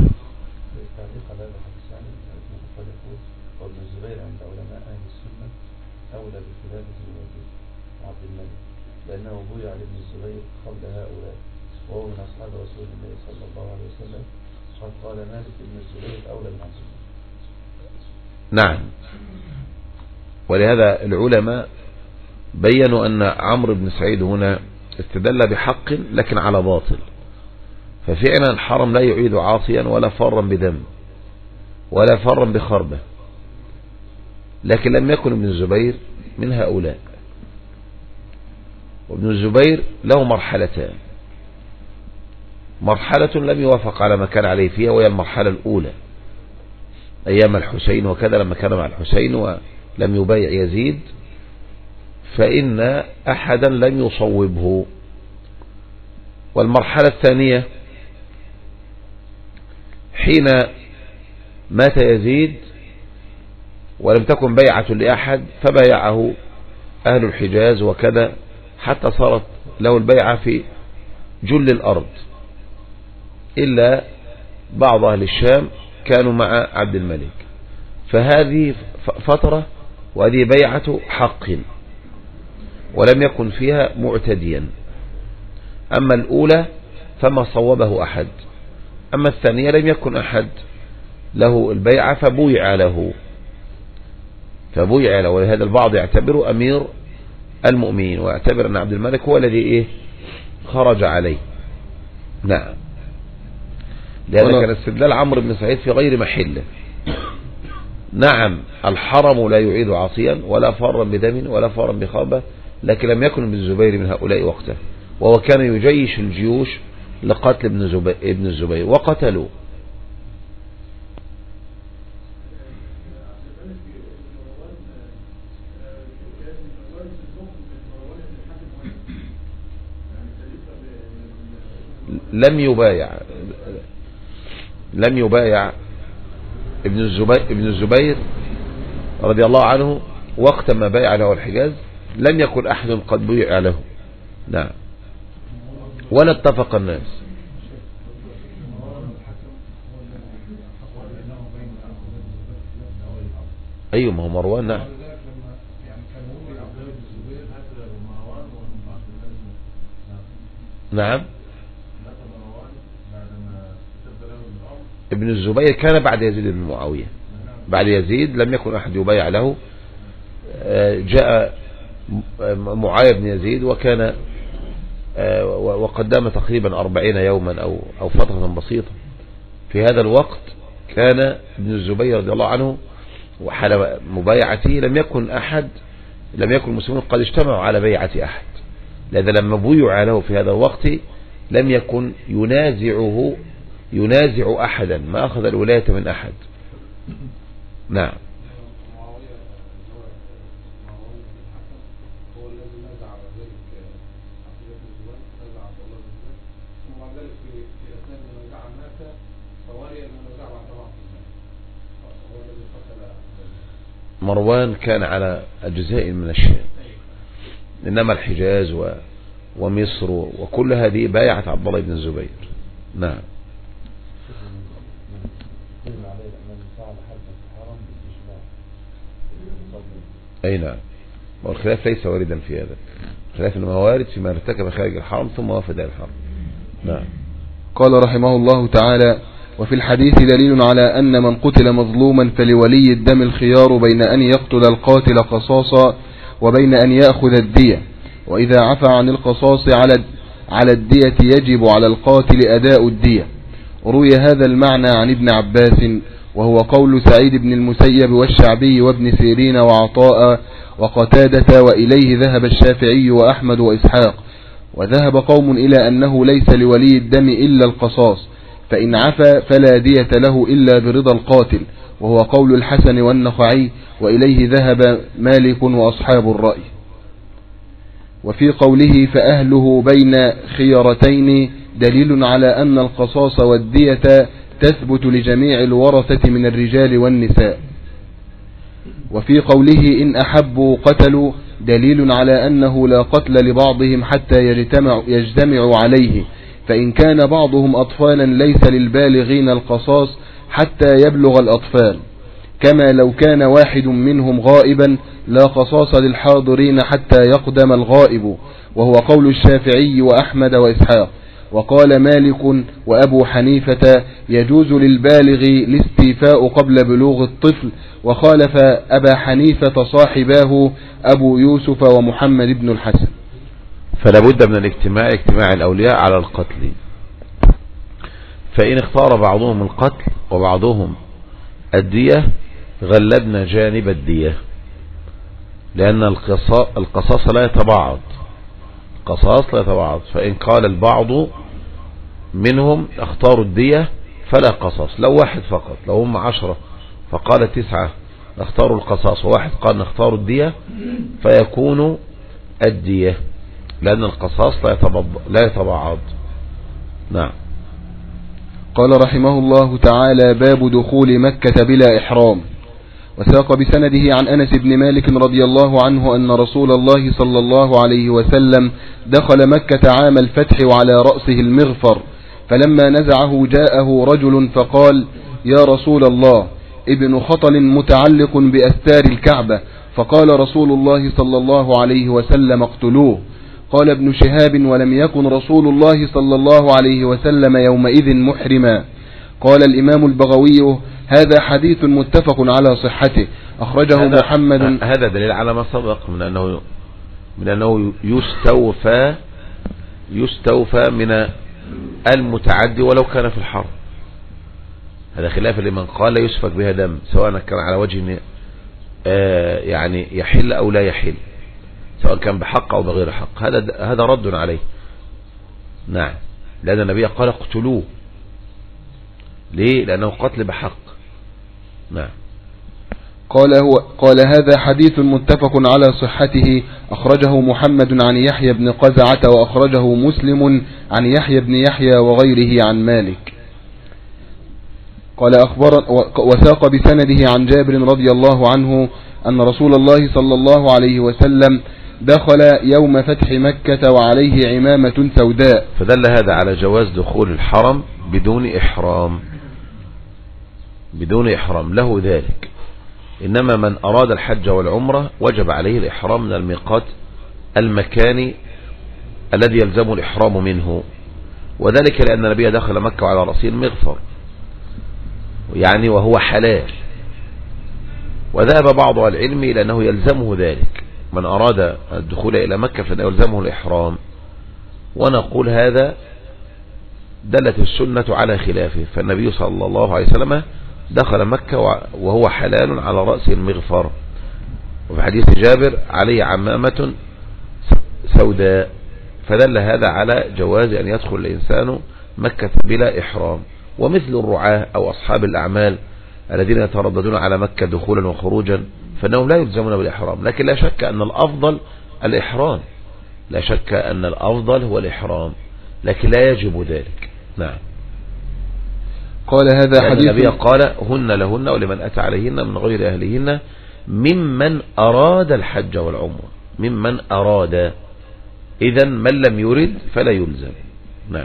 لأنه بويع لابن الزبير قبل هؤلاء وهو من أصحاب رسول الله صلى الله عليه وسلم، قد قال مالك ابن الزبير أولى من عبد الله. نعم. ولهذا العلماء بيّنوا أن عمرو بن سعيد هنا استدل بحق لكن على باطل، ففعلا الحرم لا يعيد عاصيا ولا فارا بدم ولا فارا بخربة، لكن لم يكن ابن الزبير من هؤلاء. وابن الزبير له مرحلتان، مرحلة لم يوافق على ما كان عليه فيها وهي المرحلة الأولى أيام الحسين وكذا، لما كان مع الحسين ولم يبايع يزيد فإن أحدا لم يصوبه. والمرحلة الثانية حين مات يزيد ولم تكن بيعة لأحد فبايعه أهل الحجاز وكذا حتى صارت له البيعة في جل الأرض، إلا بعض أهل الشام كانوا مع عبد الملك، فهذه فترة وهذه بيعة حق ولم يكن فيها معتديا. أما الأولى فما صوبه أحد، أما الثانية لم يكن أحد له البيعة فبويع له فبويع له ولهذا البعض يعتبره أمير المؤمنين ويعتبر أن عبد الملك هو الذي إيه خرج عليه. نعم، لأن كان استدلال عمرو بن سعيد في غير محله. نعم، الحرم لا يعيد عاصيا ولا فارا بدم ولا فارا بخابة، لكن لم يكن ابن الزبير من هؤلاء وقته، وهو كان يجيش الجيوش لقتل ابن الزبير, ابن الزبير وقتلوا. لم يبايع لم يبايع ابن الزبير, ابن الزبير رضي الله عنه وقت ما بايع له الحجاز، لم يكن أحد قد بيع له. نعم، ولا اتفق الناس. أيوة، ما هو مروان. نعم نعم ابن الزبير كان بعد يزيد بن معاوية، بعد يزيد لم يكن أحد يبايع له. جاء معاوية بن يزيد وكان وقدم تقريبا أربعين يوما أو أو فترة بسيطة. في هذا الوقت كان ابن الزبير رضي الله عنه وحال مبايعته لم يكن أحد لم يكن المسلمون قد اجتمعوا على بيعة أحد، لذا لما بويع له في هذا الوقت لم يكن ينازعه ينازع أحدا، ما أخذ الولاية من أحد. نعم. مروان كان على أجزاء من الشام، إنما الحجاز و... ومصر وكل هذه بايعت عبد الله بن الزبير. نعم. أي نعم، والخلاف ليس واردا في هذا، خلاف إنما وارد فيما ارتكب خارج الحرم ثم وافد الحرم. نعم. قال رحمه الله تعالى: وفي الحديث دليل على أن من قتل مظلوما فلولي الدم الخيار بين أن يقتل القاتل قصاصا وبين أن يأخذ الدية، وإذا عفى عن القصاص على على الدية يجب على القاتل أداء الدية. روي هذا المعنى عن ابن عباس، وهو قول سعيد بن المسيب والشعبي وابن سيرين وعطاء وقتادة، وإليه ذهب الشافعي وأحمد وإسحاق. وذهب قوم إلى أنه ليس لولي الدم إلا القصاص، فإن عفى فلا دية له إلا برضا القاتل، وهو قول الحسن والنخعي، وإليه ذهب مالك وأصحاب الرأي. وفي قوله فأهله بين خيرتين دليل على أن القصاص والدية تثبت لجميع الورثة من الرجال والنساء. وفي قوله إن أحبوا قتلوا دليل على أنه لا قتل لبعضهم حتى يجتمع, يجتمع عليه، فإن كان بعضهم أطفالا ليس للبالغين القصاص حتى يبلغ الأطفال، كما لو كان واحد منهم غائبا لا قصاص للحاضرين حتى يقدم الغائب، وهو قول الشافعي وأحمد وإسحاق. وقال مالك وأبو حنيفة يجوز للبالغ الاستيفاء قبل بلوغ الطفل، وخالف أبا حنيفة صاحباه أبو يوسف ومحمد بن الحسن. فلا بد من الاجتماع اجتماع الأولياء على القتل، فإن اختار بعضهم القتل وبعضهم الدية غلبنا جانب الدية، لأن القصاص لا يتباعد القصاص لا يتباعد فإن قال البعض منهم اختاروا الدية فلا قصاص، لو واحد فقط، لو هم عشرة فقال تسعة اختاروا القصاص وواحد قال نختار الدية فيكون الدية، لأن القصاص لا يتباعد. نعم. قال رحمه الله تعالى: باب دخول مكة بلا إحرام. وساق بسنده عن أنس بن مالك رضي الله عنه أن رسول الله صلى الله عليه وسلم دخل مكة عام الفتح وعلى رأسه المغفر، فلما نزعه جاءه رجل فقال: يا رسول الله، ابن خطل متعلق بأستار الكعبة، فقال رسول الله صلى الله عليه وسلم: اقتلوه. قال ابن شهاب: ولم يكن رسول الله صلى الله عليه وسلم يومئذ محرما. قال الإمام البغوي: هذا حديث متفق على صحته، أخرجه هذا محمد. هذا دليل على ما سبق من أنه من أنه يستوفى يستوفى من المتعدي ولو كان في الحرم. هذا خلاف لمن قال يسفك بها دم، سواء كان على وجه آه يعني يحل أو لا يحل، سواء كان بحق أو بغير حق. هذا هذا رد عليه. نعم، لأن النبي قال اقتلوه. ليه؟ لأنه قتل بحق. نعم. قال هو قال هذا حديث متفق على صحته، أخرجه محمد عن يحيى بن قزعة، وأخرجه مسلم عن يحيى بن يحيى وغيره عن مالك. قال أخبر وساق بسنده عن جابر رضي الله عنه أن رسول الله صلى الله عليه وسلم دخل يوم فتح مكة وعليه عمامة سوداء. فدل هذا على جواز دخول الحرم بدون إحرام، بدون إحرام له ذلك. إنما من أراد الحج والعمرة وجب عليه الإحرام من الميقات المكاني الذي يلزم الإحرام منه، وذلك لأن النبي دخل مكة وعلى رأسه المغفر، يعني وهو حلال. وذهب بعض العلم إلى أنه يلزمه ذلك، من أراد الدخول إلى مكة فإنه يلزمه الإحرام. ونقول هذا دلت السنة على خلافه، فالنبي صلى الله عليه وسلم دخل مكة وهو حلال على رأسه المغفر، وفي حديث جابر عليه عمامة سوداء، فدل هذا على جواز أن يدخل الإنسان مكة بلا إحرام. ومثل الرعاة أو أصحاب الأعمال الذين يترددون على مكة دخولا وخروجا فإنهم لا يلزمون بالإحرام، لكن لا شك أن الأفضل الإحرام، لا شك أن الأفضل هو الإحرام، لكن لا يجب ذلك. نعم. قال هذا حديث النبي قال: هن لهن ولمن أتى عليهن من غير أهلهن ممن أراد الحج والعمرة، ممن أراد. إذن من لم يرد فلا يلزم. نعم.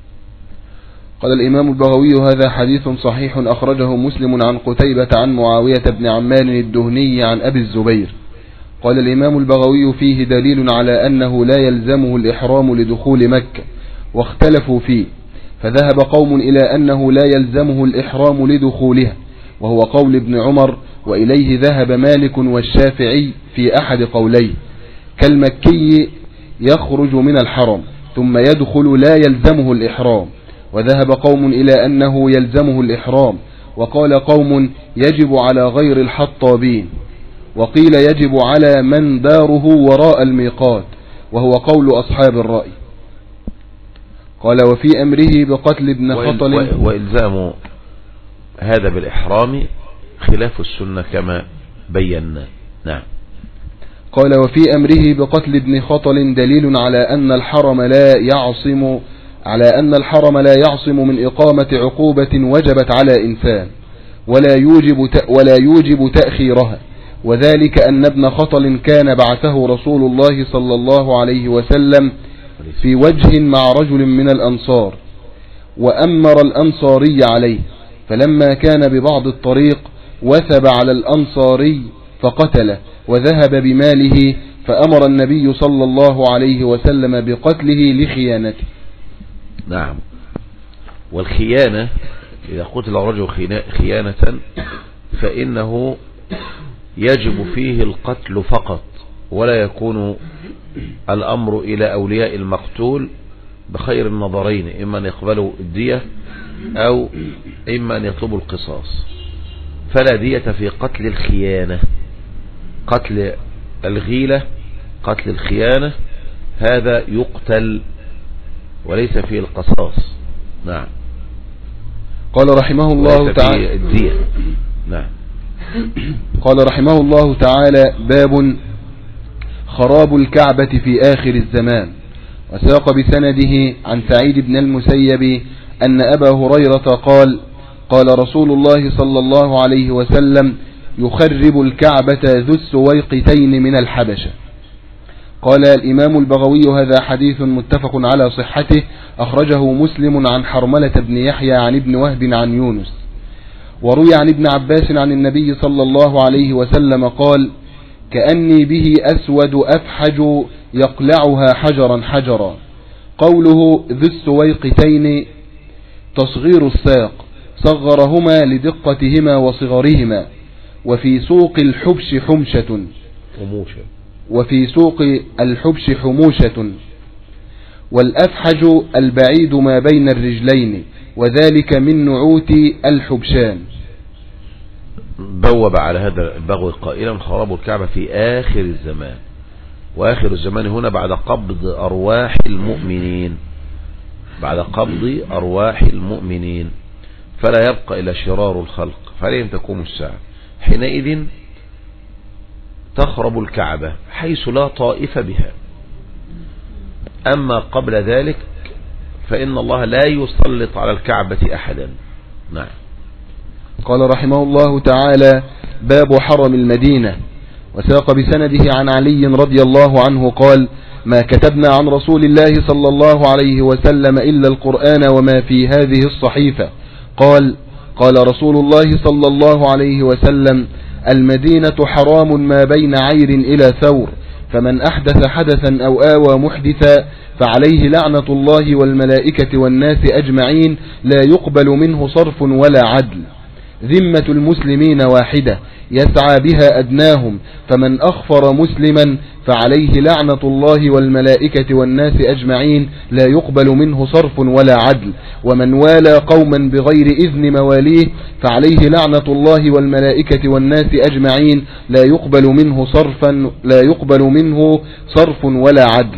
قال الإمام البغوي: هذا حديث صحيح، أخرجه مسلم عن قتيبة عن معاوية بن عمار الدهني عن أبي الزبير. قال الإمام البغوي: فيه دليل على أنه لا يلزمه الإحرام لدخول مكة، واختلفوا فيه، فذهب قوم إلى أنه لا يلزمه الإحرام لدخولها، وهو قول ابن عمر، وإليه ذهب مالك والشافعي في أحد قوليه، كالمكي يخرج من الحرم ثم يدخل لا يلزمه الإحرام. وذهب قوم إلى أنه يلزمه الإحرام، وقال قوم يجب على غير الحطابين، وقيل يجب على من داره وراء الميقات، وهو قول أصحاب الرأي. قال: وفي أمره بقتل ابن خطل. وإلزام هذا بالإحرام خلاف السنة كما بينا. نعم. قال: وفي أمره بقتل ابن خطل دليل على أن الحرم لا يعصم على أن الحرم لا يعصم من إقامة عقوبة وجبت على إنسان، ولا يوجب ولا يوجب تأخيرها، وذلك أن ابن خطل كان بعثه رسول الله صلى الله عليه وسلم في وجه مع رجل من الأنصار، وأمر الأنصاري عليه، فلما كان ببعض الطريق وثب على الأنصاري فقتله وذهب بماله، فأمر النبي صلى الله عليه وسلم بقتله لخيانته. نعم. والخيانة إذا قتل الرجل خيانة فإنه يجب فيه القتل فقط، ولا يكون الأمر إلى أولياء المقتول بخير النظرين، إما أن يقبلوا الدية أو إما أن يطلبوا القصاص. فلا دية في قتل الخيانة. قتل الغيلة، قتل الخيانة، هذا يقتل وليس فيه القصاص. نعم. قال رحمه الله تعالى الدية. نعم. قال رحمه الله تعالى: باب خراب الكعبة في آخر الزمان. وساق بسنده عن سعيد بن المسيب أن أبا هريرة قال قال رسول الله صلى الله عليه وسلم يخرب الكعبة ذو السويقتين من الحبشة. قال الإمام البغوي هذا حديث متفق على صحته، أخرجه مسلم عن حرملة بن يحيى عن ابن وهب عن يونس. وروي عن ابن عباس عن النبي صلى الله عليه وسلم قال كأني به أسود أفحج يقلعها حجرا حجرا. قوله ذو السويقتين تصغير الساق، صغرهما لدقتهما وصغرهما. وفي سوق الحبش حمشة حموشة وفي سوق الحبش حموشة. والأفحج البعيد ما بين الرجلين، وذلك من نعوت الحبشان. بوب على هذا البغوي قائلا خراب الكعبة في آخر الزمان، وآخر الزمان هنا بعد قبض أرواح المؤمنين، بعد قبض أرواح المؤمنين، فلا يبقى إلا شرار الخلق، فلن تقوم الساعة. حينئذ تخرب الكعبة حيث لا طائف بها. أما قبل ذلك فإن الله لا يسلط على الكعبة أحدا. نعم. قال رحمه الله تعالى باب حرم المدينة. وساق بسنده عن علي رضي الله عنه قال ما كتبنا عن رسول الله صلى الله عليه وسلم إلا القرآن وما في هذه الصحيفة. قال قال رسول الله صلى الله عليه وسلم المدينة حرام ما بين عير إلى ثور، فمن أحدث حدثا أو آوى محدثا فعليه لعنة الله والملائكة والناس أجمعين لا يقبل منه صرف ولا عدل. ذمة المسلمين واحدة يسعى بها أدناهم، فمن أخفر مسلما فعليه لعنة الله والملائكة والناس أجمعين لا يقبل منه صرف ولا عدل. ومن والى قوما بغير إذن مواليه فعليه لعنة الله والملائكة والناس أجمعين لا يقبل منه صرفا لا يقبل منه صرف ولا عدل.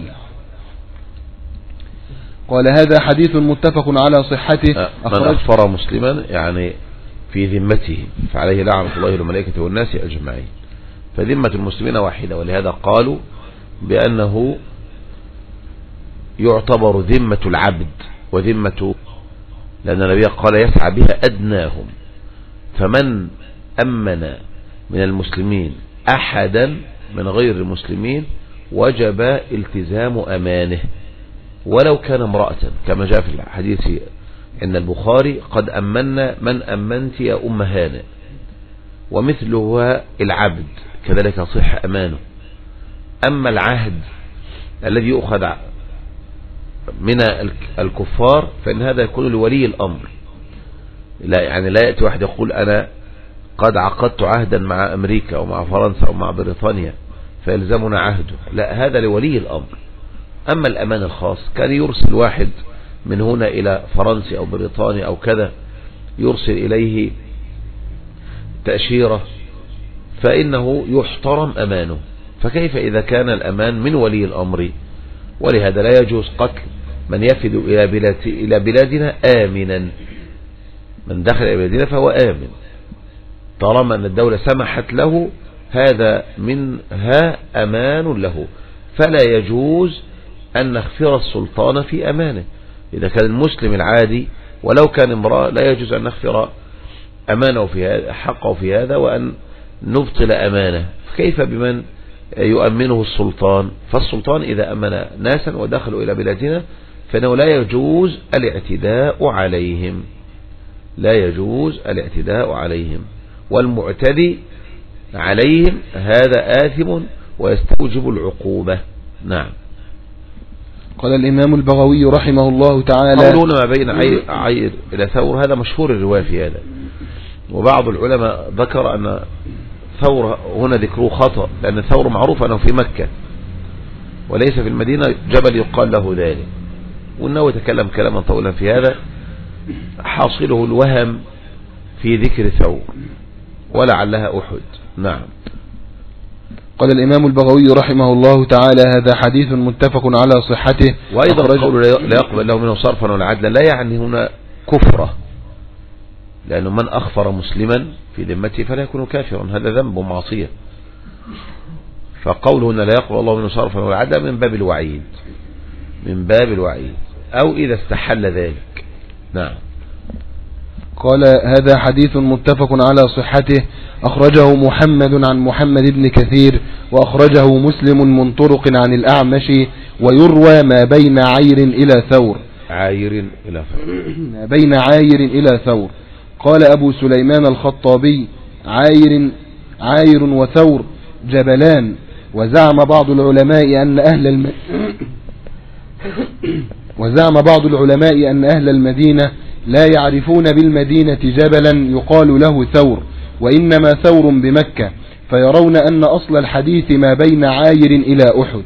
قال هذا حديث متفق على صحته. من أخفر مسلما يعني في ذمته فعليه لعنة الله والملائكة والناس أجمعين. فذمة المسلمين واحدة، ولهذا قالوا بأنه يعتبر ذمة العبد وذمة، لأن النبي قال يسعى بها أدناهم. فمن أمن من المسلمين أحدا من غير المسلمين وجب التزام أمانه ولو كان امرأة، كما جاء في الحديث إن البخاري قد أمنا من أمنت يا أم هانئ، ومثله العبد كذلك صح أمانه. أما العهد الذي يؤخذ من الكفار فإن هذا يكون لولي الأمر. لا يعني لا يأتي واحد يقول أنا قد عقدت عهدا مع أمريكا أو مع فرنسا أو مع بريطانيا فيلزمنا عهده، لا، هذا لولي الأمر. أما الأمان الخاص كان يرسل واحد من هنا إلى فرنسا أو بريطانيا أو كذا، يرسل إليه تأشيرة، فإنه يحترم أمانه. فكيف إذا كان الأمان من ولي الأمر؟ ولهذا لا يجوز قتل من يفد إلى بلاد إلى بلادنا آمنا. من دخل إلى بلادنا فهو آمن طالما أن الدولة سمحت له، هذا منها أمان له، فلا يجوز أن نخفر السلطان في أمانه. إذا كان المسلم العادي ولو كان امرأة لا يجوز أن نخفر أمانه في هذا، حقه في هذا، وأن نبطل أمانه. فكيف بمن يؤمنه السلطان؟ فالسلطان إذا أمن ناسا ودخلوا إلى بلادنا فإنه لا يجوز الاعتداء عليهم، لا يجوز الاعتداء عليهم، والمعتدي عليهم هذا آثم ويستوجب العقوبة. نعم. قال الإمام البغوي رحمه الله تعالى قولون ما بين عير, عير إلى ثور، هذا مشهور الرواية في هذا. وبعض العلماء ذكر أن ثور هنا ذكره خطأ، لأن الثور معروف أنه في مكة وليس في المدينة جبل يقال له ذلك، وأنه يتكلم كلاما طويلا في هذا، حاصله الوهم في ذكر ثور ولعلها أحد. نعم. قال الإمام البغوي رحمه الله تعالى هذا حديث متفق على صحته. وأيضا قول لا يقبل له منه صرفا ولا عدلا لا يعني هنا كفرة، لأنه من أخفر مسلما في ذمته فلا يكون كافرا، هذا ذنب ومعصية. فقوله هنا لا يقبل الله منه صرفا ولا عدلا من باب الوعيد، من باب الوعيد، أو إذا استحل ذلك نعم. قال هذا حديث متفق على صحته، أخرجه محمد عن محمد بن كثير، وأخرجه مسلم من طرق عن الأعمش، ويروى ما بين عير إلى ثور عاير إلى ثور ما بين عاير إلى ثور. قال أبو سليمان الخطابي عاير عاير وثور جبلان. وزعم بعض العلماء أن أهل الم... وزعم بعض العلماء أن أهل المدينة لا يعرفون بالمدينة جبلا يقال له ثور، وإنما ثور بمكة، فيرون أن أصل الحديث ما بين عاير إلى أحد.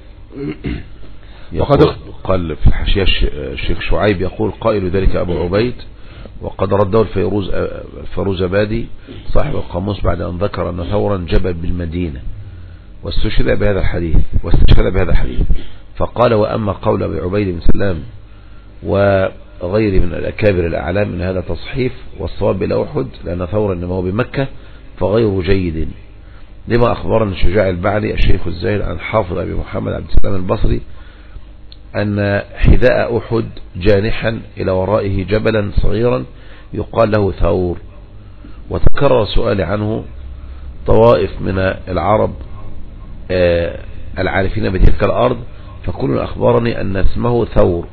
وقد قال في الحاشية الشيخ شعيب يقول قائل ذلك أبو عبيد، وقد رده الفيروز الفيروزابادي صاحب القاموس بعد أن ذكر أن ثورا جبل بالمدينة، واستشهد بهذا الحديث واستشهد بهذا الحديث فقال وأما قول أبي عبيد بن سلام وغيره من الأكابر الأعلام من هذا تصحيف، والصواب إلى أحد لأن ثورا إنما هو بمكة فغير جيد، لما أخبرنا الشجاع البعلي الشيخ الزاهد عن حافظ أبي محمد عبد السلام البصري أن حذاء أحد جانحا إلى ورائه جبلا صغيرا يقال له ثور. وتكرر سؤالي عنه طوائف من العرب العارفين بتلك الأرض، فكل أخبرني أن اسمه ثور.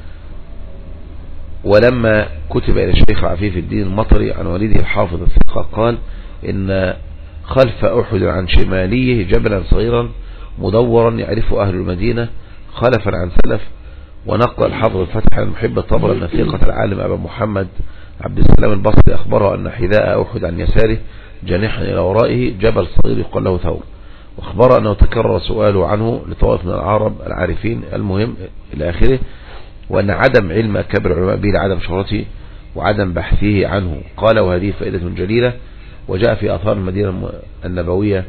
ولما كتب إلى الشيخ عفيف الدين المطري عن والده الحافظ الثقة قال إن خلف أحد عن شماليه جبلا صغيرا مدورا يعرفه أهل المدينة خلفا عن سلف. ونقل الحافظ الفتح المحب الطبر أن ثقة العالم أبا محمد عبد السلام البصري أخبره أن حذاء أحد عن يساره جانحا إلى ورائه جبل صغير يقال له ثور، واخبر أنه تكرر سؤاله عنه لطوائف من العرب العارفين المهم إلى آخره، وأن عدم علم أكابر العلماء به لعدم شهرته وعدم بحثه عنه. قال وهذه فائدة جليلة، وجاء في آثار المدينة النبوية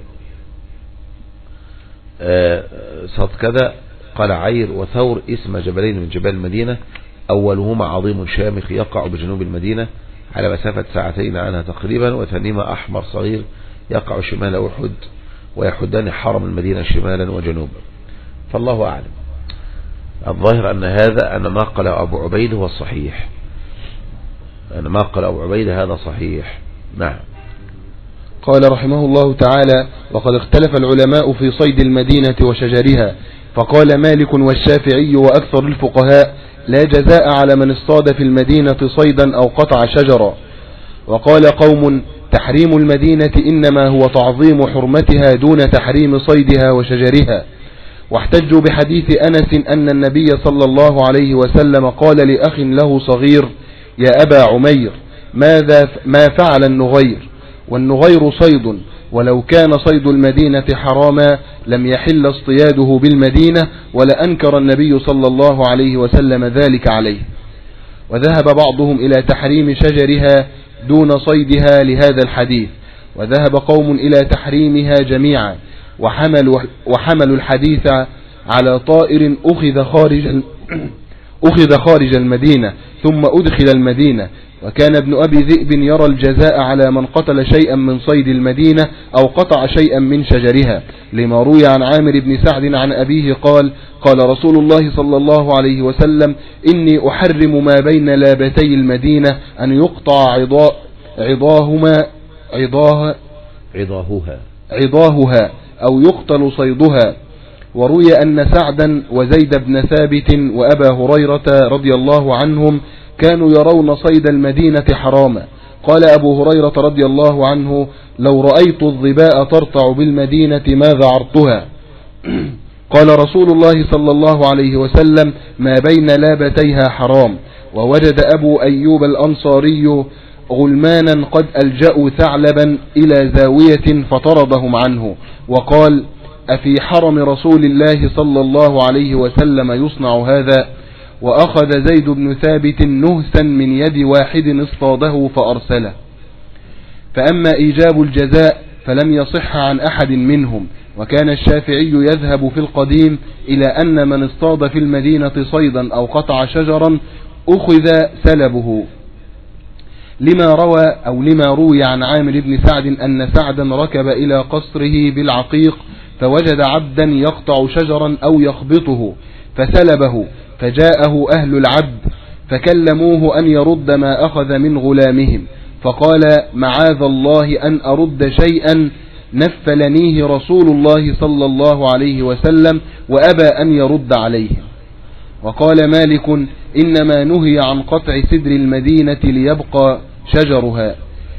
صد كذا قال عير وثور اسم جبلين من جبال المدينة، أولهما عظيم شامخ يقع بجنوب المدينة على مسافة ساعتين عنها تقريبا، وثانيهما أحمر صغير يقع شمال أحد، ويحدان حرم المدينة شمالا وجنوبا. فالله أعلم. الظاهر أن هذا أن ما قال أبو عبيد هو الصحيح، أن ما قال أبو عبيد هذا صحيح. نعم. قال رحمه الله تعالى وقد اختلف العلماء في صيد المدينة وشجرها، فقال مالك والشافعي وأكثر الفقهاء لا جزاء على من اصطاد في المدينة صيدا أو قطع شجرا. وقال قوم تحريم المدينة إنما هو تعظيم حرمتها دون تحريم صيدها وشجرها. واحتجوا بحديث أنس أن النبي صلى الله عليه وسلم قال لأخ له صغير يا أبا عمير ماذا ما فعل النغير، والنغير صيد، ولو كان صيد المدينة حراما لم يحل اصطياده بالمدينة، ولأنكر النبي صلى الله عليه وسلم ذلك عليه. وذهب بعضهم إلى تحريم شجرها دون صيدها لهذا الحديث، وذهب قوم إلى تحريمها جميعا، وحملوا, وحملوا الحديث على طائر أخذ خارج, أخذ خارج المدينة ثم أدخل المدينة. وكان ابن أبي ذئب يرى الجزاء على من قتل شيئا من صيد المدينة أو قطع شيئا من شجرها، لما روي عن عامر بن سعد عن أبيه قال قال رسول الله صلى الله عليه وسلم إني أحرم ما بين لابتي المدينة أن يقطع عضاء عضاهما عضاها عضاهها عضاهها أو يقتل صيدها. وروي أن سعدا وزيد بن ثابت وأبا هريرة رضي الله عنهم كانوا يرون صيد المدينة حراما. قال أبو هريرة رضي الله عنه لو رأيت الظباء ترتع بالمدينة ما ذعرتها. قال رسول الله صلى الله عليه وسلم ما بين لابتيها حرام. ووجد أبو أيوب الأنصاري غلمانا قد ألجأوا ثعلبا إلى زاوية فطردهم عنه، وقال أفي حرم رسول الله صلى الله عليه وسلم يصنع هذا؟ وأخذ زيد بن ثابت نهسا من يد واحد اصطاده فأرسله. فأما إيجاب الجزاء فلم يصح عن أحد منهم. وكان الشافعي يذهب في القديم إلى أن من اصطاد في المدينة صيدا أو قطع شجرا أخذ سلبه، لما روى أو لما روي عن عامر بن سعد أن سعدا ركب إلى قصره بالعقيق فوجد عبدا يقطع شجرا أو يخبطه فسلبه، فجاءه أهل العبد فكلموه أن يرد ما أخذ من غلامهم، فقال معاذ الله أن أرد شيئا نفلنيه رسول الله صلى الله عليه وسلم وأبى أن يرد عليه. وقال مالك إنما نهي عن قطع سدر المدينة ليبقى شجرها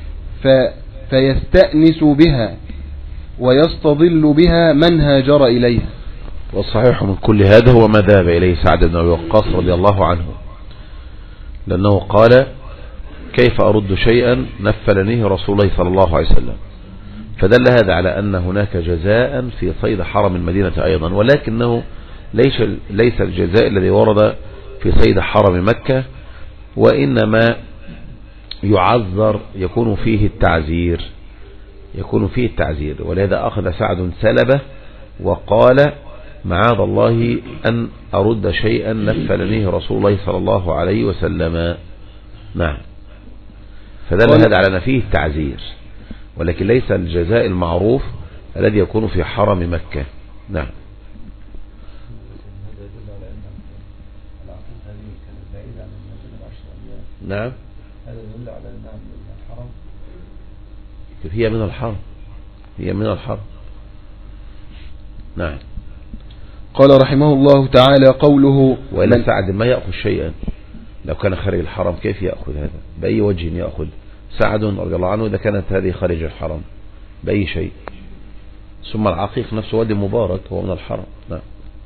فيستأنس بها ويستظل بها من هاجر إليها. والصحيح من كل هذا هو ما ذهب إليه سعد بن أبي وقاص رضي الله عنه، لأنه قال كيف أرد شيئا نفلنيه رسول الله صلى الله عليه وسلم، فدل هذا على أن هناك جزاء في صيد حرم المدينة أيضا، ولكنه ليس ليس الجزاء الذي ورد في صيد حرم مكة، وإنما يعذر يكون فيه التعزير يكون فيه التعزير ولهذا أخذ سعد سلبه وقال معاذ الله أن أرد شيئا نفلنيه رسول الله صلى الله عليه وسلم. نعم، فدل هذا على أن فيه التعزير، ولكن ليس الجزاء المعروف الذي يكون في حرم مكة. نعم. نعم، هذا يدل على أنها من الحرم. هي من الحرم هي من الحرم نعم. قال رحمه الله تعالى قوله وإلا سعد ما يأخذ شيئا لو كان خارج الحرم، كيف يأخذ هذا؟ بأي وجه يأخذ سعد رضي الله عنه إذا كانت هذه خارج الحرم بأي شيء؟ ثم العقيق نفسه وادي مبارك هو من الحرم. نعم.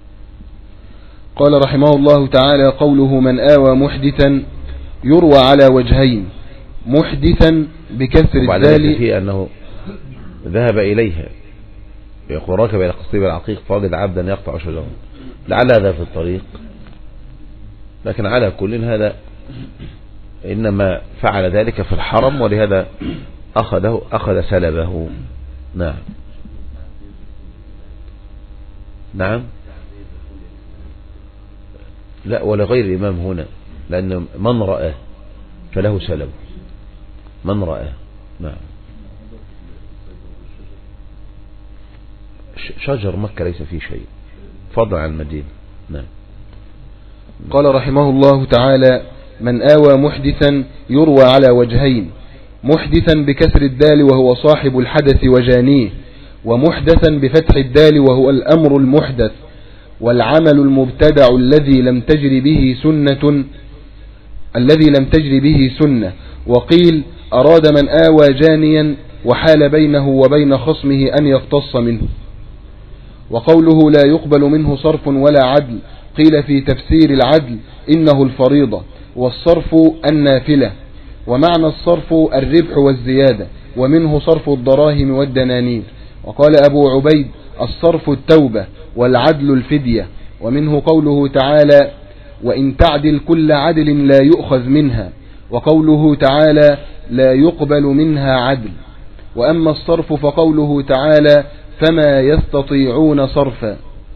قال رحمه الله تعالى قوله من آوى محدثا يروى على وجهين، محدثا بكسر الدال فيه أنه ذهب إليها يقول ركب إلى قصيب العقيق فوجد عبدا يقطع شجرا، لعل هذا في الطريق، لكن على كل هذا إنما فعل ذلك في الحرم ولهذا أخذه أخذ سلبه. نعم. نعم، لا ولغير الإمام هنا، لأن من رآه فله سلب من رآه. نعم. شجر مكة ليس فيه شيء فضلا عن المدينة. نعم. قال رحمه الله تعالى من آوى محدثا يروى على وجهين، محدثا بكسر الدال وهو صاحب الحدث وجانيه، ومحدثا بفتح الدال وهو الأمر المحدث والعمل المبتدع الذي لم تجري به سنة الذي لم تجري به سنة. وقيل أراد من آوى جانيا وحال بينه وبين خصمه أن يقتص منه. وقوله لا يقبل منه صرف ولا عدل قيل في تفسير العدل إنه الفريضة والصرف النافلة، ومعنى الصرف الربح والزيادة، ومنه صرف الدراهم والدنانير. وقال أبو عبيد الصرف التوبة والعدل الفدية، ومنه قوله تعالى وإن تعدل كل عدل لا يؤخذ منها، وقوله تعالى لا يقبل منها عدل. وأما الصرف فقوله تعالى فما يستطيعون صرفا،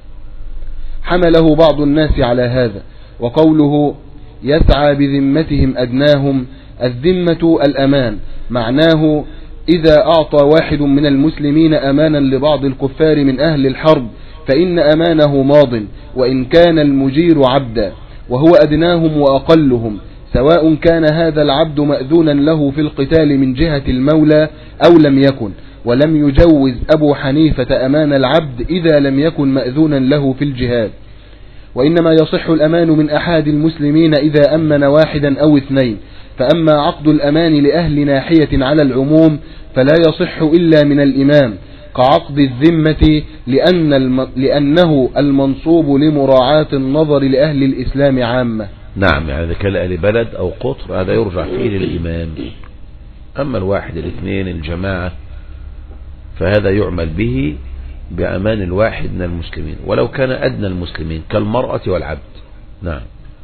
حمله بعض الناس على هذا. وقوله يسعى بذمتهم أدناهم، الذمة الأمان، معناه إذا أعطى واحد من المسلمين أمانا لبعض الكفار من أهل الحرب فإن أمانه ماض وإن كان المجير عبدا، وهو أدناهم وأقلهم، سواء كان هذا العبد مأذونا له في القتال من جهة المولى أو لم يكن. ولم يجوز أبو حنيفة أمان العبد إذا لم يكن مأذونا له في الجهاد، وإنما يصح الأمان من أحد المسلمين إذا أمن واحدا أو اثنين. فأما عقد الأمان لأهل ناحية على العموم فلا يصح إلا من الإمام كعقد الذمة، لأن الم... لأنه المنصوب لمراعاة النظر لأهل الإسلام عامة. نعم، يعني إذا كان لأهل بلد أو قطر هذا يرجع فيه للإمام. أما الواحد الاثنين الجماعة فهذا يعمل به بأمان الواحد من المسلمين ولو كان أدنى المسلمين كالمرأة والعبد. نعم.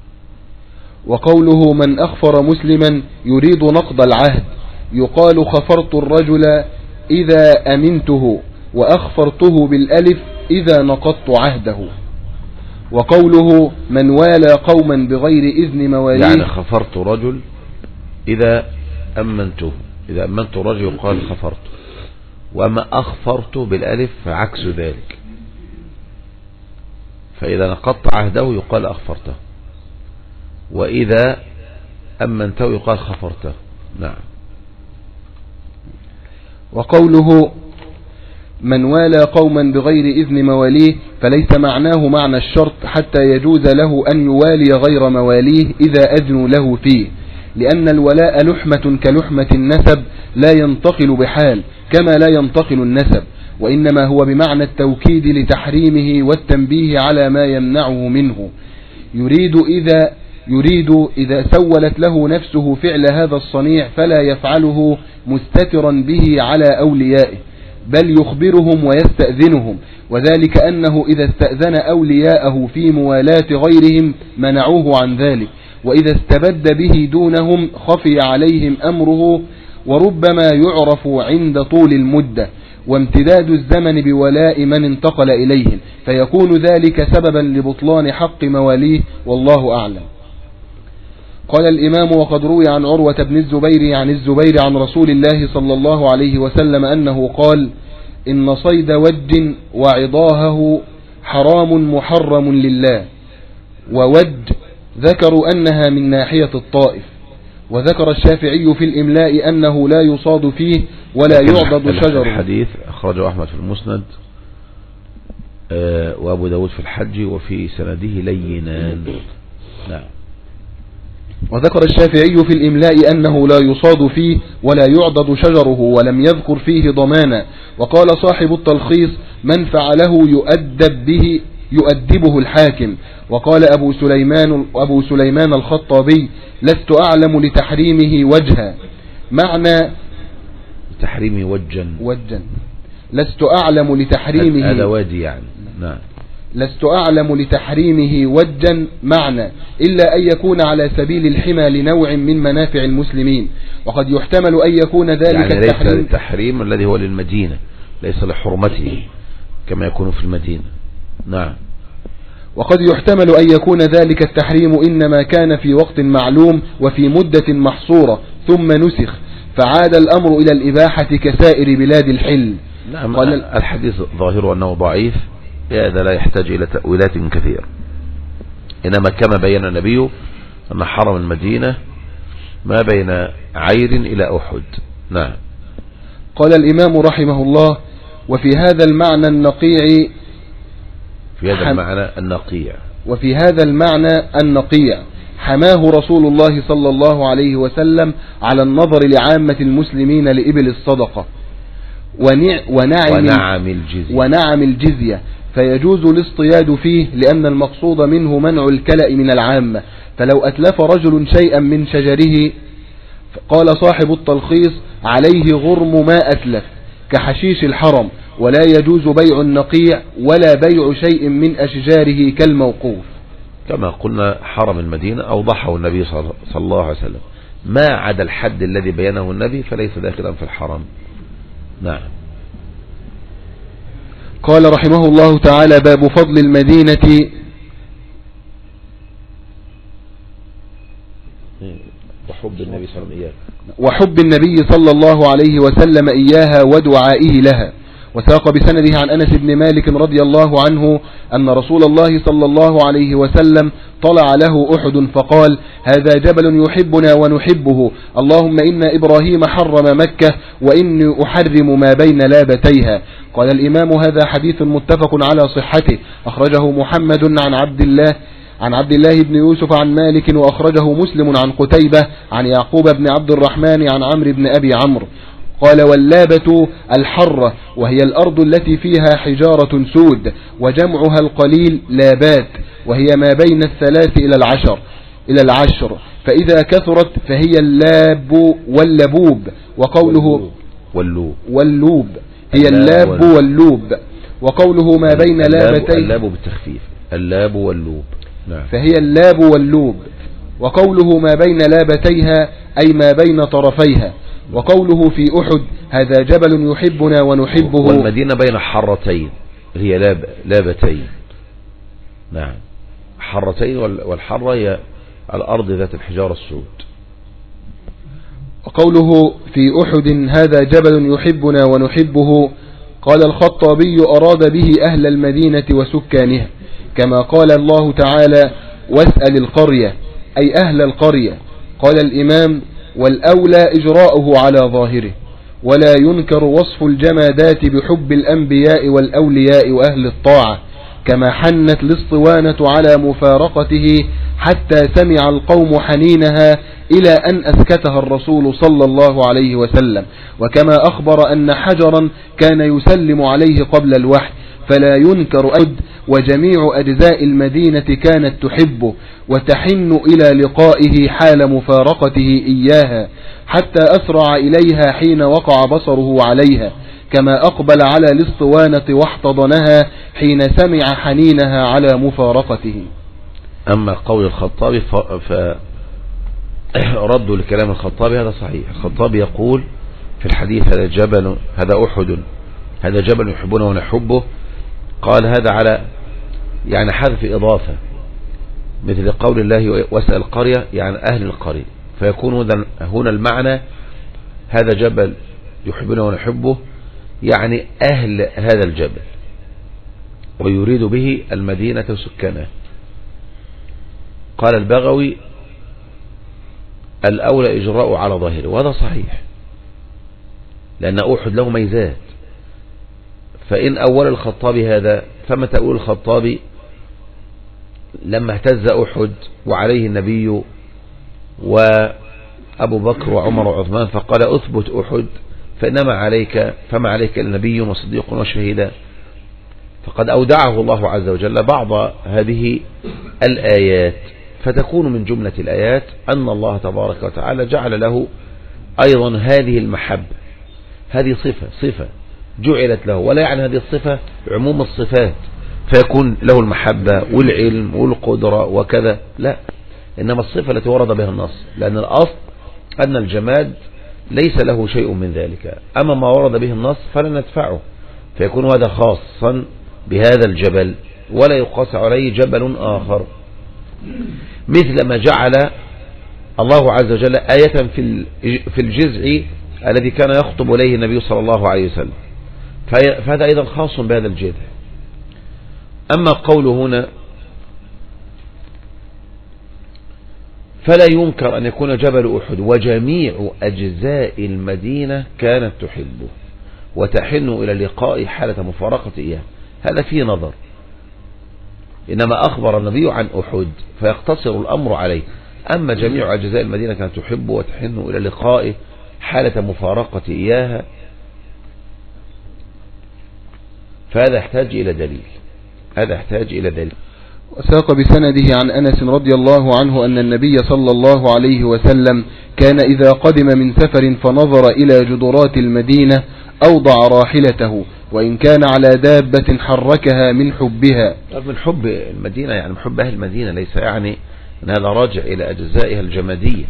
وقوله من أخفر مسلما يريد نقض العهد، يقال خفرت الرجل إذا أمنته، وأخفرته بالألف إذا نقضت عهده. وقوله من والى قوما بغير إذن مواليه، يعني خفرت رجل إذا أمنته، إذا أمنت رجل يقال خفرت، وأما أخفرت بالألف فعكس ذلك، فإذا نقضت عهده يقال أخفرته، وإذا أمنته يقال خفرته. نعم. وقوله من والى قوما بغير إذن مواليه فليس معناه معنى الشرط حتى يجوز له أن يوالي غير مواليه إذا أذنوا له فيه، لأن الولاء لحمة كلحمة النسب لا ينتقل بحال كما لا ينتقل النسب، وإنما هو بمعنى التوكيد لتحريمه والتنبيه على ما يمنعه منه. يريد إذا يريد إذا سولت له نفسه فعل هذا الصنيع فلا يفعله مستترا به على أوليائه، بل يخبرهم ويستأذنهم، وذلك أنه إذا استأذن أولياءه في موالاة غيرهم منعوه عن ذلك، وإذا استبد به دونهم خفي عليهم أمره، وربما يعرف عند طول المدة وامتداد الزمن بولاء من انتقل إليهم، فيكون ذلك سببا لبطلان حق مواليه، والله أعلم. قال الإمام: وقد روي عن عروة بن الزبير عن الزبير عن رسول الله صلى الله عليه وسلم أنه قال: إن صيد ود وعضاهه حرام محرم لله. وود ذكروا أنها من ناحية الطائف. وذكر الشافعي في الإملاء أنه لا يصاد فيه ولا يعضد شجر. الحديث أخرجه أحمد في المسند وأبو داود في الحج وفي سنده لينان. نعم. وذكر الشافعي في الإملاء أنه لا يصاد فيه ولا يعضد شجره، ولم يذكر فيه ضمانا. وقال صاحب التلخيص: من فعله يؤدب به يؤدبه الحاكم. وقال أبو سليمان, أبو سليمان الخطابي: لست أعلم لتحريمه وجها. معنى تحريمه وجا وجا لست أعلم لتحريمه هذا وادي يعني. نعم. لست أعلم لتحريمه وجا معنى إلا أن يكون على سبيل الحمى لنوع من منافع المسلمين، وقد يحتمل أن يكون ذلك يعني التحريم ليس التحريم الذي هو للمدينة، ليس لحرمته كما يكون في المدينة. نعم. وقد يحتمل أن يكون ذلك التحريم إنما كان في وقت معلوم وفي مدة محصورة ثم نسخ، فعاد الأمر إلى الإباحة كسائر بلاد الحل. نعم. الحديث ظاهره أنه ضعيف، هذا لا يحتاج إلى تأويلات كثيرة، إنما كما بين النبي أن حرم المدينة ما بين عير إلى أحد. نعم. قال الإمام رحمه الله: وفي هذا المعنى النقيع في هذا المعنى النقيع وفي هذا المعنى النقيع حماه رسول الله صلى الله عليه وسلم على النظر لعامة المسلمين لإبل الصدقة ونعم, ونعم الجزية, ونعم الجزية فيجوز الاصطياد فيه، لأن المقصود منه منع الكلأ من العامة. فلو أتلف رجل شيئا من شجره، قال صاحب التلخيص: عليه غرم ما أتلف كحشيش الحرم، ولا يجوز بيع النقيع ولا بيع شيء من أشجاره كالموقوف. كما قلنا حرم المدينة أوضحه النبي صلى الله عليه وسلم، ما عدا الحد الذي بينه النبي فليس داخلا في الحرم. نعم. قال رحمه الله تعالى: باب فضل المدينة وحب النبي صلى الله عليه وسلم وحب النبي صلى الله عليه وسلم إياها ودعائه لها. وساق بسنده عن أنس بن مالك رضي الله عنه أن رسول الله صلى الله عليه وسلم طلع له أحد فقال: هذا جبل يحبنا ونحبه، اللهم إن إبراهيم حرم مكة وإني أحرم ما بين لابتيها. قال الإمام: هذا حديث متفق على صحته، أخرجه محمد عن عبد الله عن عبد الله بن يوسف عن مالك، وأخرجه مسلم عن قتيبة عن يعقوب بن عبد الرحمن عن عمرو بن أبي عمرو. قال: واللابة الحرة، وهي الأرض التي فيها حجارة سود، وجمعها القليل لابات، وهي ما بين الثلاث إلى العشر إلى العشر فإذا كثرت فهي اللاب واللبوب. وقوله واللوب واللوب هي اللاب واللوب. وقوله ما بين لابتين اللاب بالتخفيف اللاب واللوب. نعم. فهي اللاب واللوب. وقوله ما بين لابتيها أي ما بين طرفيها. وقوله في أحد: هذا جبل يحبنا ونحبه. والمدينة بين حرتين هي لاب لابتين. نعم. حرتين، والحرة هي الأرض ذات الحجارة السود. وقوله في أحد: هذا جبل يحبنا ونحبه، قال الخطابي: أراد به أهل المدينة وسكانها، كما قال الله تعالى: واسأل القرية، أي أهل القرية. قال الإمام: والأولى إجراؤه على ظاهره، ولا ينكر وصف الجمادات بحب الأنبياء والأولياء وأهل الطاعة، كما حنت الاسطوانة على مفارقته حتى سمع القوم حنينها إلى أن أسكتها الرسول صلى الله عليه وسلم، وكما أخبر أن حجرا كان يسلم عليه قبل الوحي، فلا ينكر أد، وجميع أجزاء المدينة كانت تحبه وتحن إلى لقائه حال مفارقته إياها، حتى أسرع إليها حين وقع بصره عليها، كما أقبل على الاسطوانة واحتضنها حين سمع حنينها على مفارقته. أما قول الخطابي فردوا لكلام الخطابي هذا صحيح. الخطابي يقول في الحديث: هذا جبل، هذا أحد، هذا جبل يحبونه ونحبه. قال هذا على يعني حذف إضافة، مثل قول الله: واسأل القرية، يعني أهل القرية، فيكون هنا المعنى هذا جبل يحبونه ونحبه، يعني أهل هذا الجبل، ويريد به المدينة وسكانها. قال البغوي: الأولى إجراء على ظاهره، وهذا صحيح، لأن أحد له ميزات. فإن أول الخطابي هذا، فما تقول الخطابي لما اهتز أحد وعليه النبي وأبو بكر وعمر وعثمان، فقال: أثبت أحد فإنما عليك فما عليك النبي وصديق وشهيدا. فقد أودعه الله عز وجل بعض هذه الآيات، فتكون من جملة الآيات أن الله تبارك وتعالى جعل له أيضا هذه المحبة، هذه صفة صفة جعلت له، ولا يعني هذه الصفة عموم الصفات فيكون له المحبة والعلم والقدرة وكذا، لا، إنما الصفة التي ورد بها النص، لأن الأصل أن الجماد ليس له شيء من ذلك، أما ما ورد به النص فلا ندفعه، فيكون هذا خاصا بهذا الجبل ولا يقاس عليه جبل آخر، مثل ما جعل الله عز وجل آية في الجزع الذي كان يخطب إليه النبي صلى الله عليه وسلم، فهذا أيضا خاص بهذا الجذع. أما قوله هنا: فلا ينكر أن يكون جبل أحد وجميع أجزاء المدينة كانت تحبه وتحن إلى لقاء حالة مفارقة إياه، هذا فيه نظر، إنما أخبر النبي عن أحد فيقتصر الأمر عليه. أما جميع أجزاء المدينة كانت تحبه وتحن إلى لقاء حالة مفارقة إياها، فهذا يحتاج إلى دليل، هذا يحتاج إلى دليل. وساق بسنده عن أنس رضي الله عنه أن النبي صلى الله عليه وسلم كان إذا قدم من سفر فنظر إلى جدرات المدينة أوضع راحلته، وإن كان على دابة حركها من حبها. من حب المدينة يعني من حب أهل المدينة، ليس يعني أن هذا راجع إلى أجزائها الجمادية.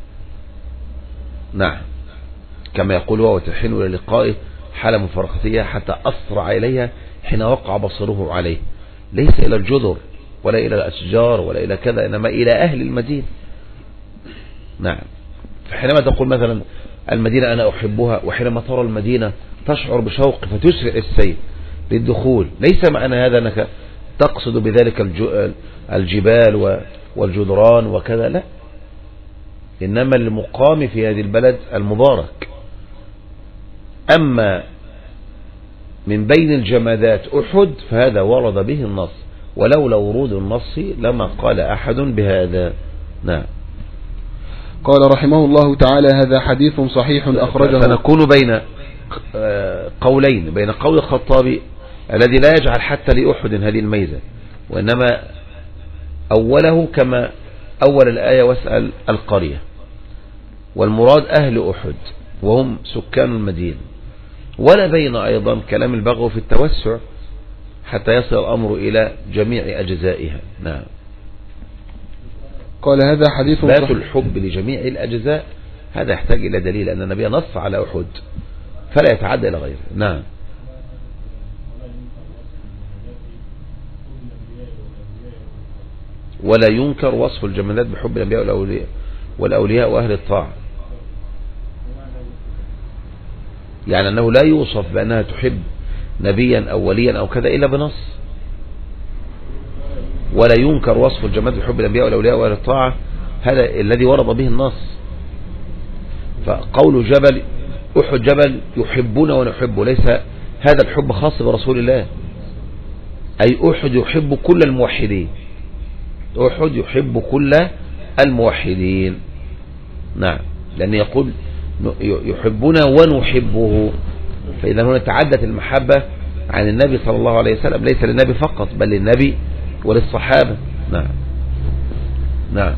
نعم، كما يقول: وتحن إلى لقائه حالة مفارقتها حتى أسرع إليها حين وقع بصره عليه، ليس إلى الجدر ولا إلى الأشجار ولا إلى كذا، إنما إلى أهل المدينة. نعم، فحينما تقول مثلا المدينة أنا أحبها، وحينما ترى المدينة تشعر بشوق فتسرع السير للدخول، ليس معنى هذا أنك تقصد بذلك الجبال والجدران وكذا، لا، إنما المقام في هذه البلد المبارك. أما من بين الجمادات أحد فهذا ورد به النص، ولولا ورود النص لما قال أحد بهذا. نعم. قال رحمه الله تعالى: هذا حديث صحيح أخرجه. فنكون بين قولين، بين قول الخطابي الذي لا يجعل حتى لأحد هذه الميزة، وإنما أوله كما أول الآية: واسأل القرية، والمراد أهل أحد وهم سكان المدينة، ولا بين أيضا كلام البغوي في التوسع حتى يصل الأمر إلى جميع أجزائها. نعم. قال هذا حديث إثبات الحب لجميع الأجزاء هذا يحتاج إلى دليل، أن النبي نص على أحد فلا يتعدى إلى غيره. نعم. ولا ينكر وصف الجمالات بحب الأنبياء والأولياء والأولياء وأهل الطاعة، يعني أنه لا يوصف بأنها تحب نبيا أو وليا أو كذا إلا بنص. ولا ينكر وصف الجمالات بحب الأنبياء والأولياء وأهل الطاعة هذا الذي ورد به النص. فقول جبل أحد جبل يحبون ونحبه، ليس هذا الحب خاص برسول الله، أي أحد يحب كل الموحدين، أحد يحب كل الموحدين. نعم، لأن يقول يحبنا ونحبه، فإذا هنا تعدت المحبة عن النبي صلى الله عليه وسلم، ليس للنبي فقط بل للنبي وللصحابة. نعم نعم.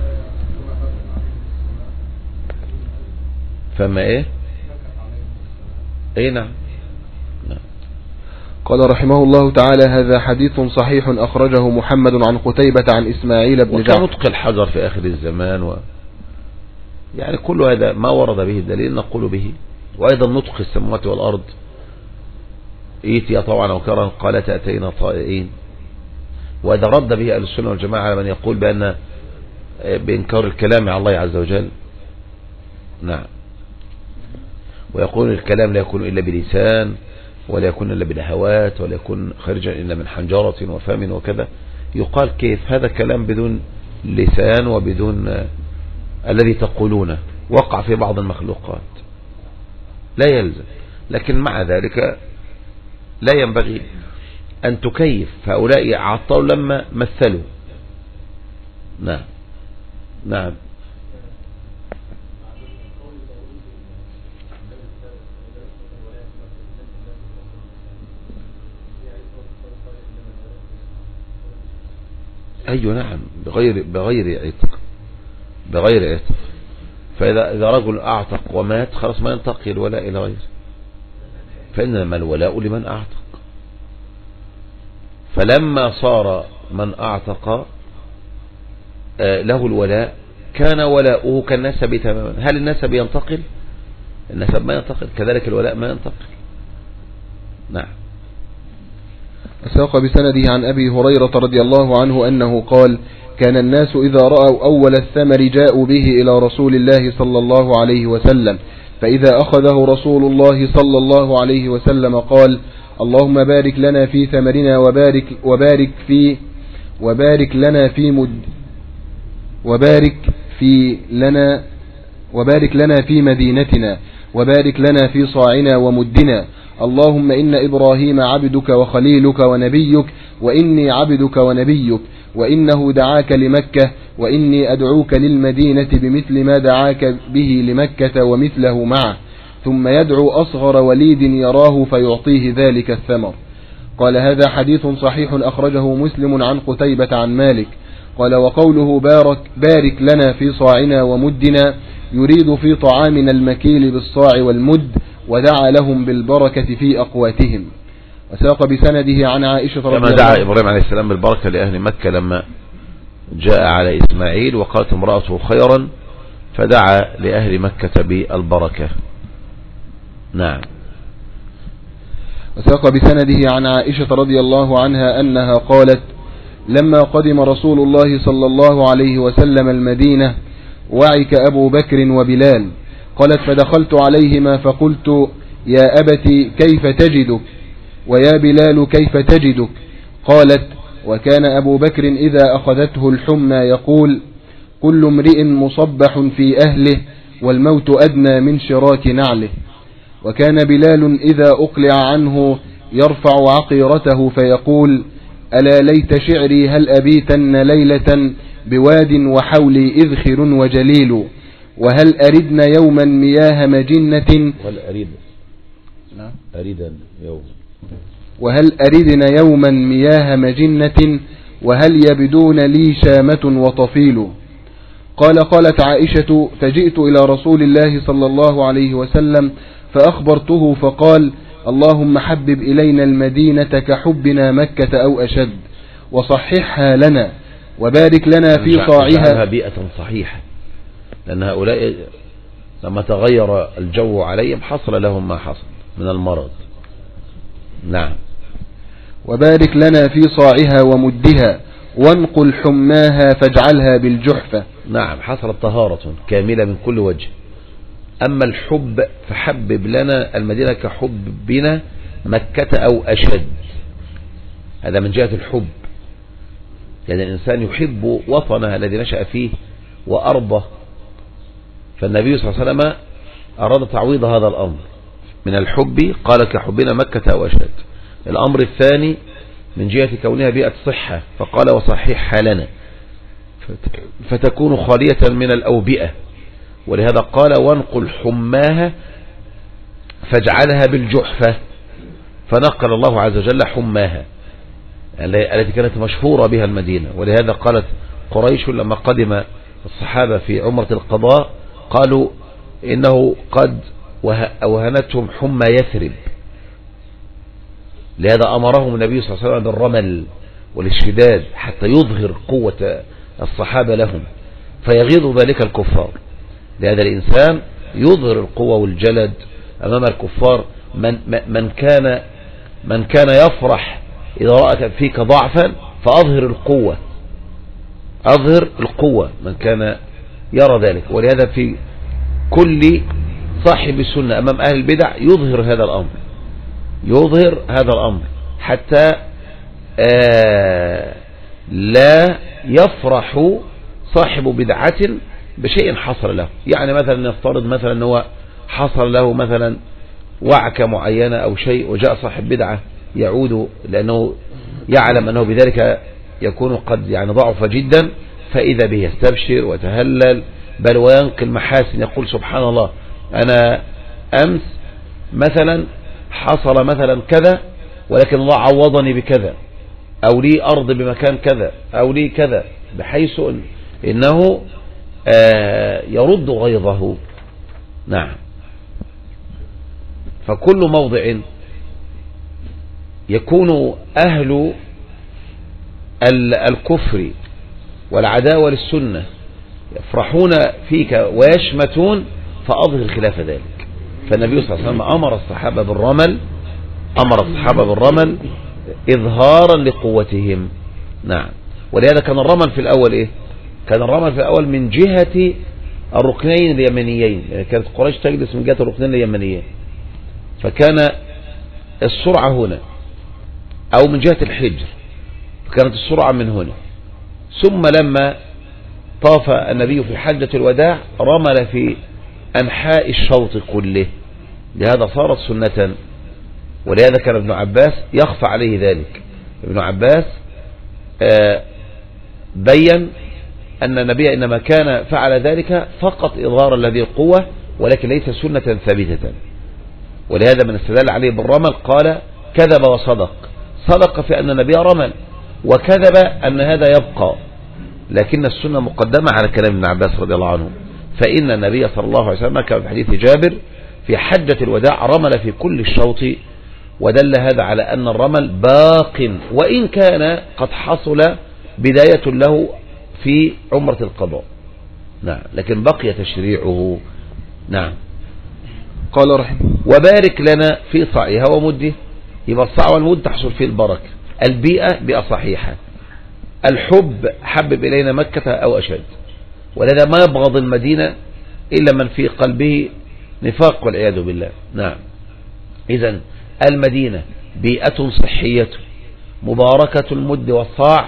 فما ايه ايه نعم. نعم. قال رحمه الله تعالى: هذا حديث صحيح أخرجه محمد عن قتيبة عن إسماعيل بن جعفر. ونطق الحجر في آخر الزمان و... يعني كل هذا ما ورد به الدليل نقول به. وأيضا نطق السماوات والأرض، إيتيا طوعا وكرها قالت أتينا طائعين. وإذا رد به أهل السنة والجماعة على من يقول بأن بإنكار الكلام على الله عز وجل. نعم. ويقول الكلام لا يكون إلا بلسان، ولا يكون إلا بالهوات، ولا يكون خارجا إلا من حنجرة وفم وكذا. يقال كيف هذا كلام بدون لسان وبدون آه الذي تقولونه وقع في بعض المخلوقات، لا يلزم. لكن مع ذلك لا ينبغي أن تكيف. هؤلاء عطلوا لما مثلوا. نعم نعم. أيوة نعم، بغير بغير عتق، بغير عتق. فإذا إذا رجل أعتق ومات خلاص ما ينتقل الولاء إلى غيره، فإنما الولاء لمن أعتق. فلما صار من أعتق له الولاء كان ولاؤه كالنسب تماما. هل النسب ينتقل؟ النسب ما ينتقل، كذلك الولاء ما ينتقل. نعم. ساق بسنده عن أبي هريرة رضي الله عنه أنه قال: كان الناس إذا رأوا أول الثمر جاءوا به إلى رسول الله صلى الله عليه وسلم، فإذا أخذه رسول الله صلى الله عليه وسلم قال: اللهم بارك لنا في ثمرنا وبارك وبارك في وبارك لنا في مد وبارك في لنا وبارك لنا في مدينتنا وبارك لنا في صاعنا ومدنا. اللهم إن إبراهيم عبدك وخليلك ونبيك، وإني عبدك ونبيك، وإنه دعاك لمكة، وإني أدعوك للمدينة بمثل ما دعاك به لمكة ومثله معه. ثم يدعو أصغر وليد يراه فيعطيه ذلك الثمر. قال: هذا حديث صحيح أخرجه مسلم عن قتيبة عن مالك. قال: وقوله بارك, بارك لنا في صاعنا ومدنا يريد في طعامنا المكيل بالصاع والمد، ودعا لهم بالبركة في أقواتهم. وساق بسنده عن عائشة رضي الله عنها كما دعا إبراهيم عليه السلام بالبركة لأهل مكة لما جاء على إسماعيل وقالت امرأته خيرا فدعا لأهل مكة بالبركة. نعم. وساق بسنده عن عائشة رضي الله عنها أنها قالت: لما قدم رسول الله صلى الله عليه وسلم المدينة وعك أبو بكر وبلال. قالت: فدخلت عليهما فقلت: يا أبتي كيف تجدك؟ ويا بلال كيف تجدك؟ قالت: وكان أبو بكر إذا أخذته الحمى يقول: كل امرئ مصبح في أهله والموت أدنى من شراك نعله. وكان بلال إذا أقلع عنه يرفع عقيرته فيقول: ألا ليت شعري هل أبيتن ليلة بواد وحولي إذخر وجليل، وهل أردن يوما مياه مجنة وهل أريد أريد يوم وهل أردن يوما مياه مجنة وهل يبدون لي شامة وطفيل. قال: قالت عائشة: فجئت إلى رسول الله صلى الله عليه وسلم فأخبرته فقال: اللهم حبب إلينا المدينة كحبنا مكة أو أشد، وصححها لنا، وبارك لنا في صاعها. بيئة صحيحة، لأن هؤلاء لما تغير الجو عليهم حصل لهم ما حصل من المرض. نعم. وبارك لنا في صاعها ومدها، وانقل حماها فاجعلها بالجحفة. نعم، حصلت طهارة كاملة من كل وجه. أما الحب فحبب لنا المدينة كحبنا مكة أو أشد، هذا من جهة الحب، يعني الإنسان يحب وطنه الذي نشأ فيه وأرضى. فالنبي صلى الله عليه وسلم أراد تعويض هذا الأمر من الحب، قال كحبنا مكة أو أشد. الأمر الثاني من جهة كونها بيئة صحة، فقال وصحيحها لنا، فتكون خالية من الأوبئة. ولهذا قال وانقل حماها فاجعلها بالجحفة، فنقل الله عز وجل حماها التي كانت مشهورة بها المدينة. ولهذا قالت قريش لما قدم الصحابة في عمرة القضاء قالوا إنه قد وهنتهم حمى يثرب. لهذا أمرهم النبي صلى الله عليه وسلم بالرمل والاشتداد حتى يظهر قوة الصحابة لهم فيغيظ ذلك الكفار. لهذا الإنسان يظهر القوة والجلد أمام الكفار. من, من كان من كان يفرح إذا رأت فيك ضعفا فأظهر القوة، أظهر القوة من كان يرى ذلك. ولهذا في كل صاحب السنة أمام أهل البدع يظهر هذا الأمر، يظهر هذا الأمر حتى آه لا يفرح صاحب بدعة بشيء حصل له. يعني مثلا نفترض مثلا أنه حصل له مثلا وعكة معينة أو شيء، وجاء صاحب بدعة يعود لأنه يعلم أنه بذلك يكون قد يعني ضعف جدا، فإذا به يستبشر وتهلل بل وينقل محاسن، يقول سبحان الله أنا أمس مثلا حصل مثلا كذا ولكن الله عوضني بكذا، أو لي أرض بمكان كذا، أو لي كذا، بحيث إنه يرد غيظه. نعم. فكل موضع يكون أهل الكفر والعداوة للسنة يفرحون فيك ويشمتون فأظهر خلاف ذلك. فالنبي صلى الله عليه وسلم أمر الصحابة بالرمل، أمر الصحابة بالرمل إظهارا لقوتهم. نعم. ولهذا كان الرمل في الأول إيه؟ كان الرمل في الأول من جهة الركنين اليمنيين، يعني كانت قريش تجلس من جهة الركنين اليمنيين، فكان السرعة هنا، أو من جهة الحجر فكانت السرعة من هنا. ثم لما طاف النبي في حجة الوداع رمل في أنحاء الشوط كله، لهذا صارت سنة. ولهذا كان ابن عباس يخفى عليه ذلك. ابن عباس بين أن النبي إنما كان فعل ذلك فقط إظهارا لهذه القوة، ولكن ليس سنة ثابتة. ولهذا من استدل عليه بالرمل قال كذب وصدق. صدق في أن النبي رمل، وكذب أن هذا يبقى، لكن السنة مقدمة على كلام ابن عباس رضي الله عنه. فإن النبي صلى الله عليه وسلم كما في حديث جابر في حجة الوداع رمل في كل الشوط، ودل هذا على أن الرمل باق، وإن كان قد حصل بداية له في عمرة القضاء. نعم. لكن بقي تشريعه. نعم. قال رحمه وبارك لنا في صاعها ومده. يبقى الصاع والمد تحصل فيه البركة. البيئة بيئة صحيحة. الحب حبب إلينا مكة أو أشد. ولذا ما يبغض المدينة إلا من في قلبه نفاق والعياذ بالله. نعم. إذن المدينة بيئة صحية مباركة المد والصاع،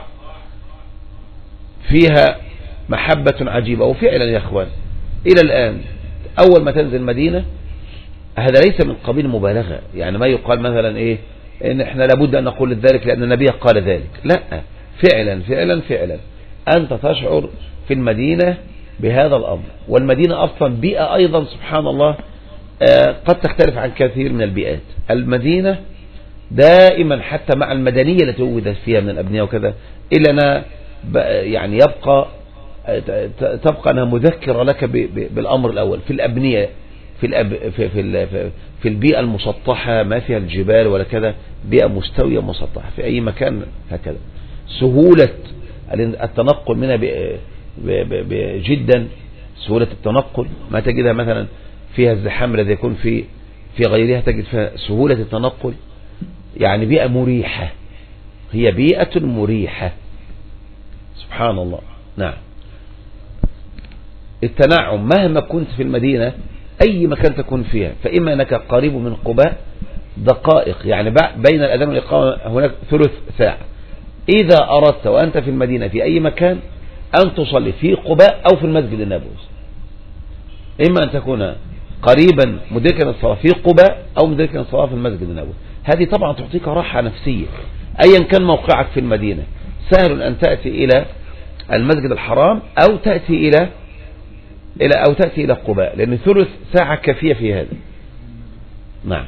فيها محبة عجيبة. وفعلا يا أخوان إلى الآن أول ما تنزل مدينة، هذا ليس من قبيل مبالغة، يعني ما يقال مثلا إيه إن إحنا لابد أن نقول ذلك لأن النبي قال ذلك، لا، فعلا فعلا فعلا أنت تشعر في المدينة بهذا الأمر. والمدينة أصلا بيئة أيضا سبحان الله قد تختلف عن كثير من البيئات. المدينة دائما حتى مع المدنية التي وجدت فيها من الأبنية وكذا، إلا أنا يعني يبقى تبقى أنها مذكرة لك بالأمر الأول في الأبنية، في الأب في في في البيئة المسطحة ما فيها الجبال ولا كذا، بيئة مستوية مسطحة في أي مكان هكذا. سهولة التنقل منها جدا، سهولة التنقل ما تجدها مثلا فيها الزحام الذي يكون في في غيرها، تجد فيها سهولة التنقل. يعني بيئة مريحة، هي بيئة مريحة سبحان الله. نعم. التنعم مهما كنت في المدينة أي مكان تكون فيها، فإما أنك قريب من قباء دقائق، يعني بين الأذان والإقامة هناك ثلث ساعة. إذا أردت وأنت في المدينة في أي مكان أن تصلي في قباء أو في المسجد النبوي، إما أن تكون قريبا مدركا الصلاة في قباء أو مدركا الصلاة في المسجد النبوي. هذه طبعا تعطيك راحة نفسية أيا كان موقعك في المدينة. سهل أن تأتي إلى المسجد الحرام أو تأتي إلى إلى أو تأتي إلى قباء، لأن ثلث ساعة كافية في هذا. نعم.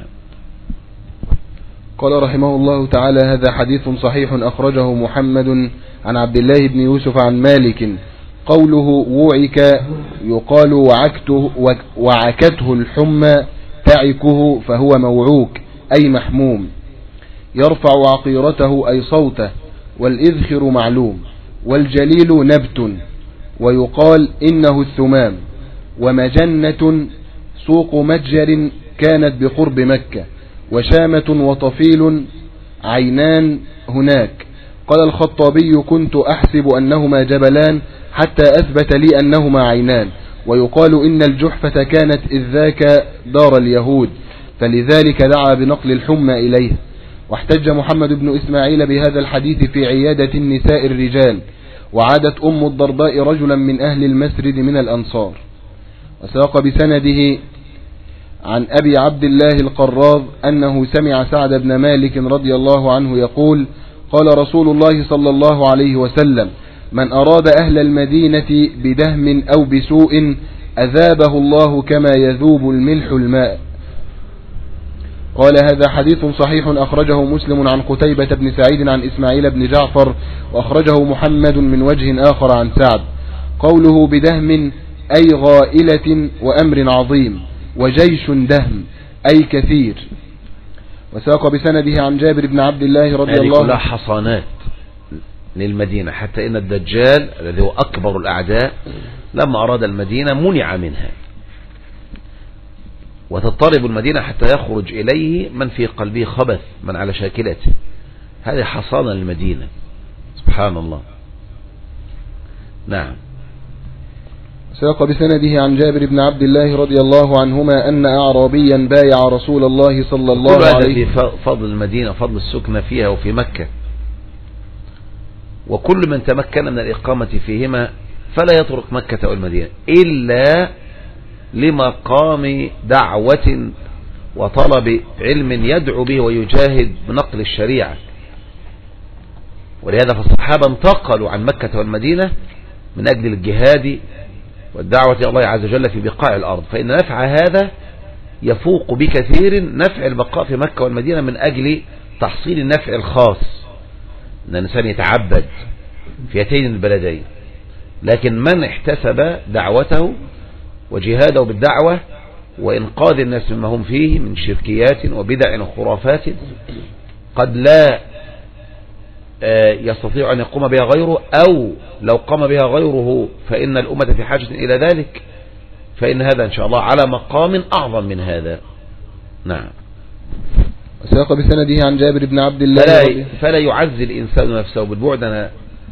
قال رحمه الله تعالى: هذا حديث صحيح أخرجه محمد عن عبد الله بن يوسف عن مالك. قوله وعك يقال وعكته, وعكته الحمى تعكه فهو موعوك أي محموم، يرفع عقيرته أي صوته، والإذخر معلوم، والجليل نبت، ويقال إنه الثمام. ومجنة سوق متجر كانت بقرب مكة، وشامة وطفيل عينان هناك. قال الخطابي: كنت أحسب أنهما جبلان حتى أثبت لي أنهما عينان. ويقال إن الجحفة كانت إذ ذاك دار اليهود، فلذلك دعا بنقل الحمى إليه. واحتج محمد بن إسماعيل بهذا الحديث في عيادة النساء الرجال، وعادت أم الدرداء رجلا من أهل المسرد من الأنصار. وساق بسنده عن أبي عبد الله القراض أنه سمع سعد بن مالك رضي الله عنه يقول: قال رسول الله صلى الله عليه وسلم: من أراد أهل المدينة بدهم أو بسوء أذابه الله كما يذوب الملح الماء. قال: هذا حديث صحيح أخرجه مسلم عن قتيبة بن سعيد عن إسماعيل بن جعفر، وأخرجه محمد من وجه آخر عن سعد. قوله بدهم أي غائلة وأمر عظيم، وجيش دهم أي كثير. وساق بسنده عن جابر بن عبد الله رضي الله عنه. هذه كلها حصانات للمدينة، حتى إن الدجال الذي هو أكبر الأعداء لما أراد المدينة منع منها، وتضطرب المدينة حتى يخرج إليه من في قلبه خبث، من على شاكلته. هذه حصانة للمدينة، سبحان الله. نعم. ساق بسنده عن جابر بن عبد الله رضي الله عنهما أن أعرابيا بايع رسول الله صلى الله عليه وسلم. كل هذا في فضل المدينة، فضل السكنة فيها وفي مكة، وكل من تمكن من الإقامة فيهما فلا يترك مكة أو المدينة إلا لمقام دعوة وطلب علم يدعو به ويجاهد بنقل الشريعة. ولهذا فالصحابة انتقلوا عن مكة والمدينة من أجل الجهاد والدعوة إلى الله عز وجل في بقاع الأرض، فإن نفع هذا يفوق بكثير نفع البقاء في مكة والمدينة من أجل تحصيل النفع الخاص، أن الإنسان يتعبد في هاتين البلدين. لكن من احتسب دعوته وجهاده بالدعوة وإنقاذ الناس مما هم فيه من شركيات وبدع وخرافات قد لا يستطيع أن يقوم بها غيره، أو لو قام بها غيره فإن الأمة في حاجة إلى ذلك، فإن هذا إن شاء الله على مقام أعظم من هذا. نعم. وساق بسنده عن جابر بن عبد الله فلا, فلا يعزي الإنسان نفسه بالبعد عن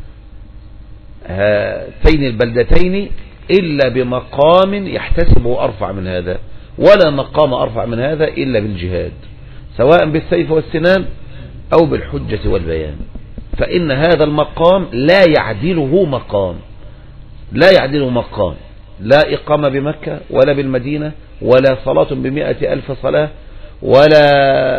هاتين البلدتين إلا بمقام يحتسبه أرفع من هذا، ولا مقام أرفع من هذا إلا بالجهاد، سواء بالسيف والسنان أو بالحجة والبيان. فإن هذا المقام لا يعدله مقام، لا يعدله مقام، لا إقامة بمكة ولا بالمدينة، ولا صلاة بمئة ألف صلاة، ولا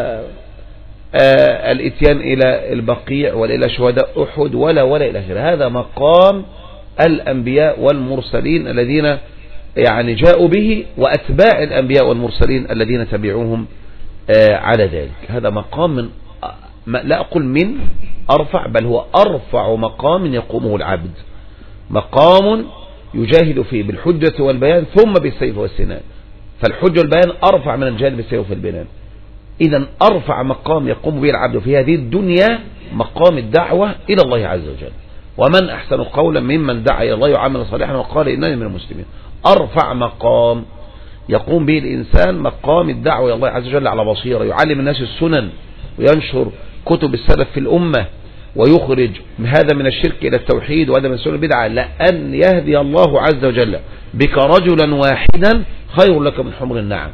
آه الاتيان إلى البقيع ولا إلى شهداء أحد ولا ولا إلى آخره. هذا مقام الأنبياء والمرسلين الذين يعني جاءوا به، وأتباع الأنبياء والمرسلين الذين تبعوهم آه على ذلك. هذا مقام من لا أقول من أرفع، بل هو أرفع مقام يقومه العبد، مقام يجاهد فيه بالحجة والبيان ثم بالسيف والسنان. فالحجة والبيان أرفع من الجهاد بالسيف والبنان. إذا أرفع مقام يقوم به العبد في هذه الدنيا مقام الدعوة إلى الله عز وجل. ومن أحسن قولا ممن دعا إلى الله وعمل صالحا وقال إنني من المسلمين. أرفع مقام يقوم به الإنسان مقام الدعوة إلى الله عز وجل على بصيرة، يعلم الناس السنن وينشر كتب السلف في الأمة، ويخرج هذا من الشرك إلى التوحيد وهذا من سنة البدعة. لأن يهدي الله عز وجل بك رجلا واحدا خير لك من حمر النعم.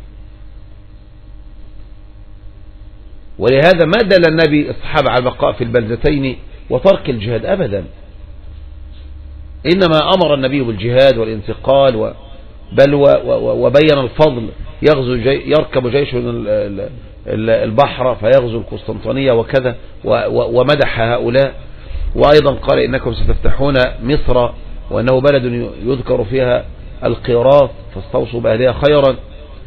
ولهذا ما دل النبي الصحابة على البقاء في البلدتين وترك الجهاد أبدا، إنما أمر النبي بالجهاد والانتقال و بل وبين الفضل، يغزو جي يركب جيش البحر فيغزو القسطنطينية وكذا، ومدح هؤلاء. وأيضا قال إنكم ستفتحون مصر وأنه بلد يذكر فيها القيراط فاستوصوا بأهلها خيرا،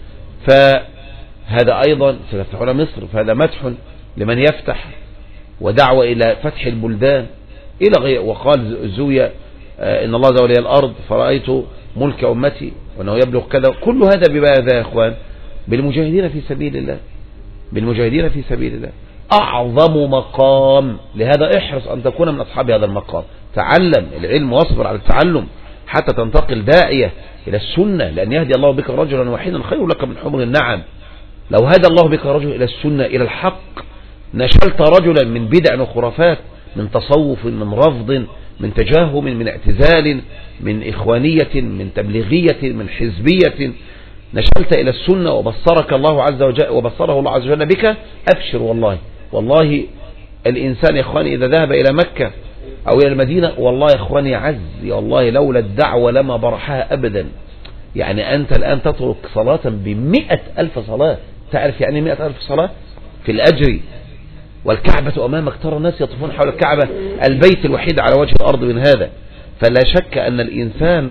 فهذا أيضا ستفتحون مصر، فهذا مدح لمن يفتح ودعوة إلى فتح البلدان إلى غير. وقال زوية إن الله زولي الأرض فرأيت ملك أمتي وأنه يبلغ كذا. كل هذا بماذا يا أخوان؟ بالمجاهدين في سبيل الله، بالمجاهدين في سبيل الله. أعظم مقام، لهذا احرص أن تكون من أصحاب هذا المقام. تعلم العلم واصبر على التعلم حتى تنتقل داعية إلى السنة، لأن يهدي الله بك رجلا واحدا خير لك من حمر النعم. لو هدى الله بك رجل إلى السنة إلى الحق، نشلت رجلا من بدع وخرافات، من تصوف، من رفض، من تجاهم، من اعتزال، من إخوانية، من تبليغية، من حزبية، نشلت إلى السنة وبصرك الله عز وجل وبصره الله عز وجل بك. أبشر والله والله الإنسان يا إخواني إذا ذهب إلى مكة أو إلى المدينة، والله يا إخواني عز والله لولا الدعوة لما برحها أبدا. يعني أنت الآن تترك صلاة بمئة ألف صلاة، تعرف يعني مئة ألف صلاة في الأجر، والكعبة أمامك، ترى الناس يطوفون حول الكعبة، البيت الوحيد على وجه الأرض من هذا. فلا شك أن الإنسان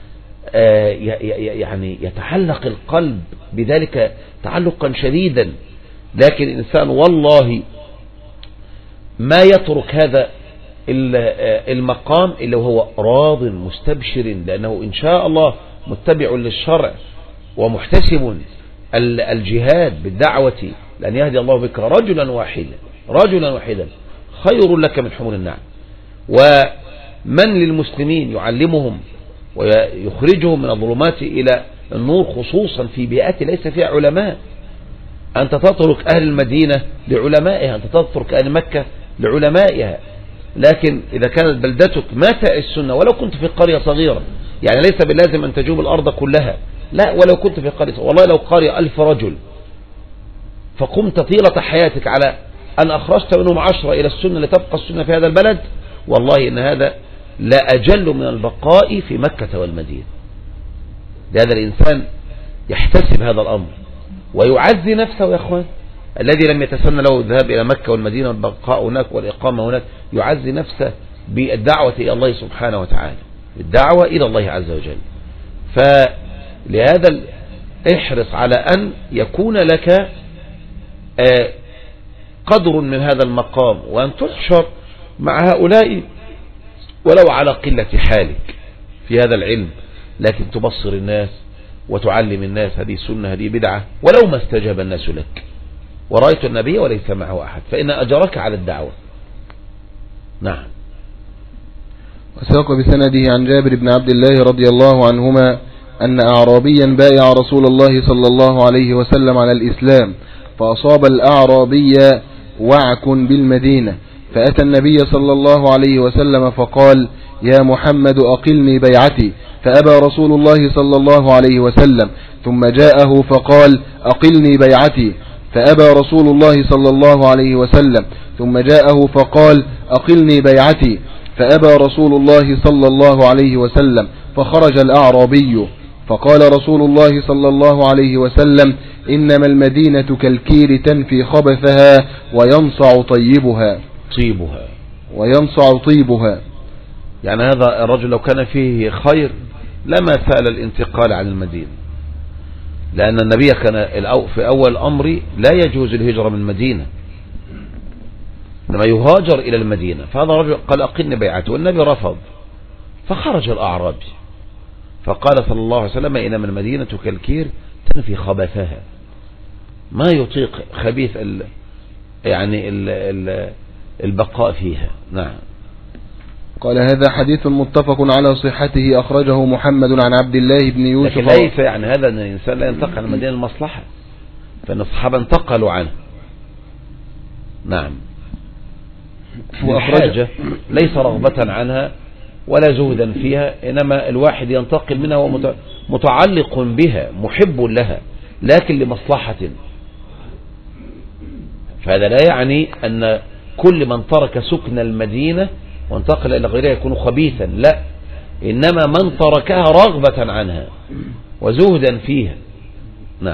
يعني يتعلق القلب بذلك تعلقا شديدا، لكن الإنسان والله ما يترك هذا المقام إلا وهو راض مستبشر، لأنه إن شاء الله متبع للشرع ومحتسب الجهاد بالدعوة، لأن يهدي الله بك رجلا واحدا رجلا واحدا خير لك من حمر النعم. ومن للمسلمين يعلمهم ويخرجهم من الظلمات إلى النور، خصوصا في بيئات ليس فيها علماء. أنت تترك أهل المدينة لعلمائها، أنت تترك أهل مكة لعلمائها. لكن إذا كانت بلدتك ما تعي السنة، ولو كنت في قرية صغيرة، يعني ليس باللازم أن تجوب الأرض كلها، لا، ولو كنت في قرية، والله لو قرية ألف رجل فقمت طيلة حياتك على أن أخرجت منهم عشرة إلى السنة لتبقى السنة في هذا البلد، والله إن هذا لا أجل من البقاء في مكة والمدينة. لهذا الإنسان يحتسب هذا الأمر ويعزي نفسه يا أخوان. الذي لم يتسنى له الذهاب إلى مكة والمدينة والبقاء هناك والإقامة هناك، يعزي نفسه بالدعوة إلى الله سبحانه وتعالى، بالدعوة إلى الله عز وجل. فلهذا احرص على أن يكون لك قدر من هذا المقام، وأن تحشر مع هؤلاء ولو على قلة حالك في هذا العلم، لكن تبصر الناس وتعلم الناس هذه سنة هذه بدعة، ولو ما استجاب الناس لك. ورأيت النبي وليس معه أحد، فإن أجرك على الدعوة. نعم. وساق بسنده عن جابر بن عبد الله رضي الله عنهما أن أعرابيا بايع رسول الله صلى الله عليه وسلم على الإسلام، فأصاب الأعرابي وعك بالمدينة، فأتى النبي صلى الله عليه وسلم فقال: يا محمد أقلني بيعتي، فأبى رسول الله صلى الله عليه وسلم، ثم جاءه فقال: أقلني بيعتي، فأبى رسول الله صلى الله عليه وسلم، ثم جاءه فقال: أقلني بيعتي، فأبى رسول الله صلى الله عليه وسلم، فخرج الأعرابي، فقال رسول الله صلى الله عليه وسلم: إنما المدينة كالكير تنفي خبثها وينصع طيبها طيبها وينصع طيبها. يعني هذا الرجل لو كان فيه خير لما سأل الانتقال عن المدينة، لأن النبي كان في أول أمر لا يجوز الهجرة من المدينة، لما يهاجر إلى المدينة. فهذا الرجل قال: أقلني بيعته، والنبي رفض، فخرج الأعرابي فقال صلى الله عليه وسلم: إنما المدينة كالكير تنفي خبثها، ما يطيق خبيث ال يعني ال ال البقاء فيها. نعم. قال: هذا حديث متفق على صحته، أخرجه محمد عن عبد الله بن يوسف. لكن ليس يعني هذا أن الإنسان لا ينتقل عن المدينة المصلحة، فإن الصحابة انتقلوا عنه. نعم. وحاجة ليس رغبة عنها ولا زهدا فيها، إنما الواحد ينتقل منها ومتعلق بها محب لها، لكن لمصلحة. فهذا لا يعني أن كل من ترك سكن المدينة وانتقل إلى غيرها يكون خبيثا، لا، إنما من تركها رغبة عنها وزهدا فيها. نعم.